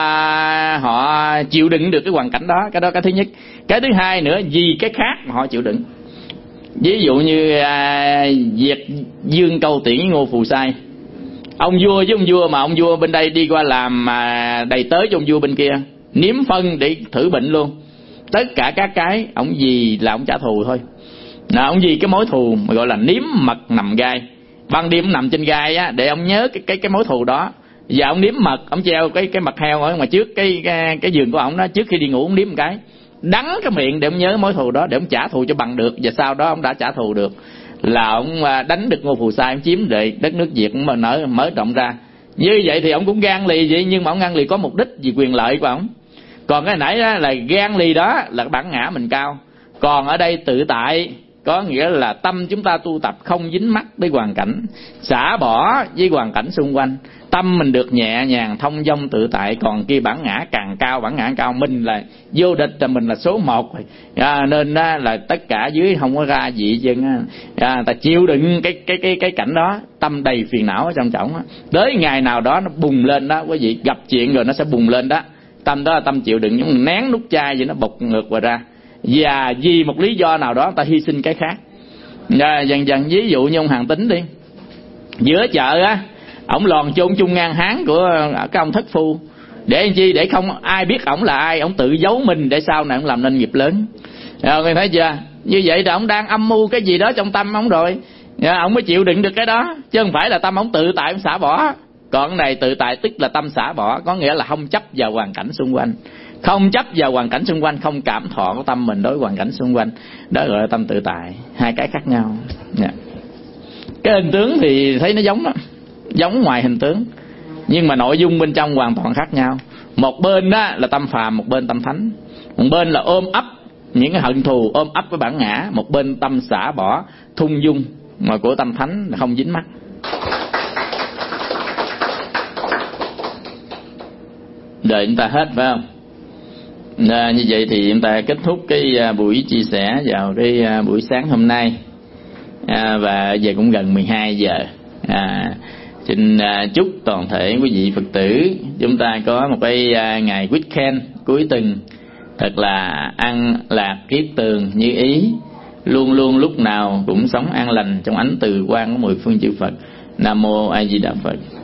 B: họ chịu đựng được cái hoàn cảnh đó. Cái đó cái thứ nhất. Cái thứ hai nữa, vì cái khác mà họ chịu đựng. Ví dụ như à, việc Dương Câu Tiễn với Ngô Phù Sai, ông vua với ông vua, mà ông vua bên đây đi qua làm mà đầy tới cho ông vua bên kia, nếm phân để thử bệnh luôn. Tất cả các cái ông vì là ông trả thù thôi. Nào, ông vì cái mối thù mà gọi là nếm mật nằm gai. Ban đêm nằm trên gai á, để ông nhớ cái cái cái mối thù đó. Và ông nếm mật, ông treo cái cái mật heo ở ngoài trước cái cái, cái giường của ông đó, trước khi đi ngủ ông nếm một cái, đắng cái miệng để ông nhớ mối thù đó, để ông trả thù cho bằng được. Và sau đó ông đã trả thù được, là ông đánh được Ngô Phù Sai, ông chiếm được đất nước Việt mà nở mở rộng ra. Như vậy thì ông cũng gan lì vậy, nhưng mà ông gan lì có mục đích vì quyền lợi của ông. Còn cái nãy đó là gan lì đó là bản ngã mình cao. Còn ở đây tự tại có nghĩa là tâm chúng ta tu tập không dính mắc với hoàn cảnh, xả bỏ với hoàn cảnh xung quanh, tâm mình được nhẹ nhàng thông dong tự tại. Còn kia bản ngã càng cao, bản ngã cao, mình là vô địch, là mình là số một rồi. À, nên đó là tất cả dưới không có ra gì chân. À, ta chịu đựng cái cái cái cái cảnh đó, tâm đầy phiền não ở trong trọng. Tới ngày nào đó nó bùng lên đó quý vị, gặp chuyện rồi nó sẽ bùng lên đó. Tâm đó là tâm chịu đựng, giống nén nút chai vậy, nó bộc ngược vào ra. Và vì một lý do nào đó ta hy sinh cái khác. À, dần dần ví dụ như ông Hàn Tín đi, giữa chợ á, ổng lòn chôn chung ngang hán của cái ông thất phu, để làm chi? Để không ai biết ổng là ai, ổng tự giấu mình để sau này ổng làm nên nghiệp lớn. À, người thấy chưa? Như vậy là ổng đang âm mưu cái gì đó trong tâm ổng rồi. À, ổng mới chịu đựng được cái đó, chứ không phải là tâm ổng tự tại ổng xả bỏ. Còn cái này tự tại tức là tâm xả bỏ, có nghĩa là không chấp vào hoàn cảnh xung quanh, không chấp vào hoàn cảnh xung quanh, không cảm thọ của tâm mình đối với hoàn cảnh xung quanh. Đó gọi là tâm tự tại. Hai cái khác nhau. Yeah. Cái hình tướng thì thấy nó giống đó, giống ngoài hình tướng, nhưng mà nội dung bên trong hoàn toàn khác nhau. Một bên đó là tâm phàm, một bên tâm thánh. Một bên là ôm ấp những cái hận thù, ôm ấp cái bản ngã. Một bên tâm xả bỏ, thung dung mà của tâm thánh là không dính mắc. Đời chúng ta hết phải không? À, như vậy thì chúng ta kết thúc cái buổi chia sẻ vào cái buổi sáng hôm nay. À, và giờ cũng gần mười hai giờ. À, xin chúc toàn thể quý vị Phật tử chúng ta có một cái ngày weekend cuối tuần thật là an lạc kiết tường như ý, luôn luôn lúc nào cũng sống an lành trong ánh từ quang của mười phương chư Phật. Nam mô A Di Đà Phật.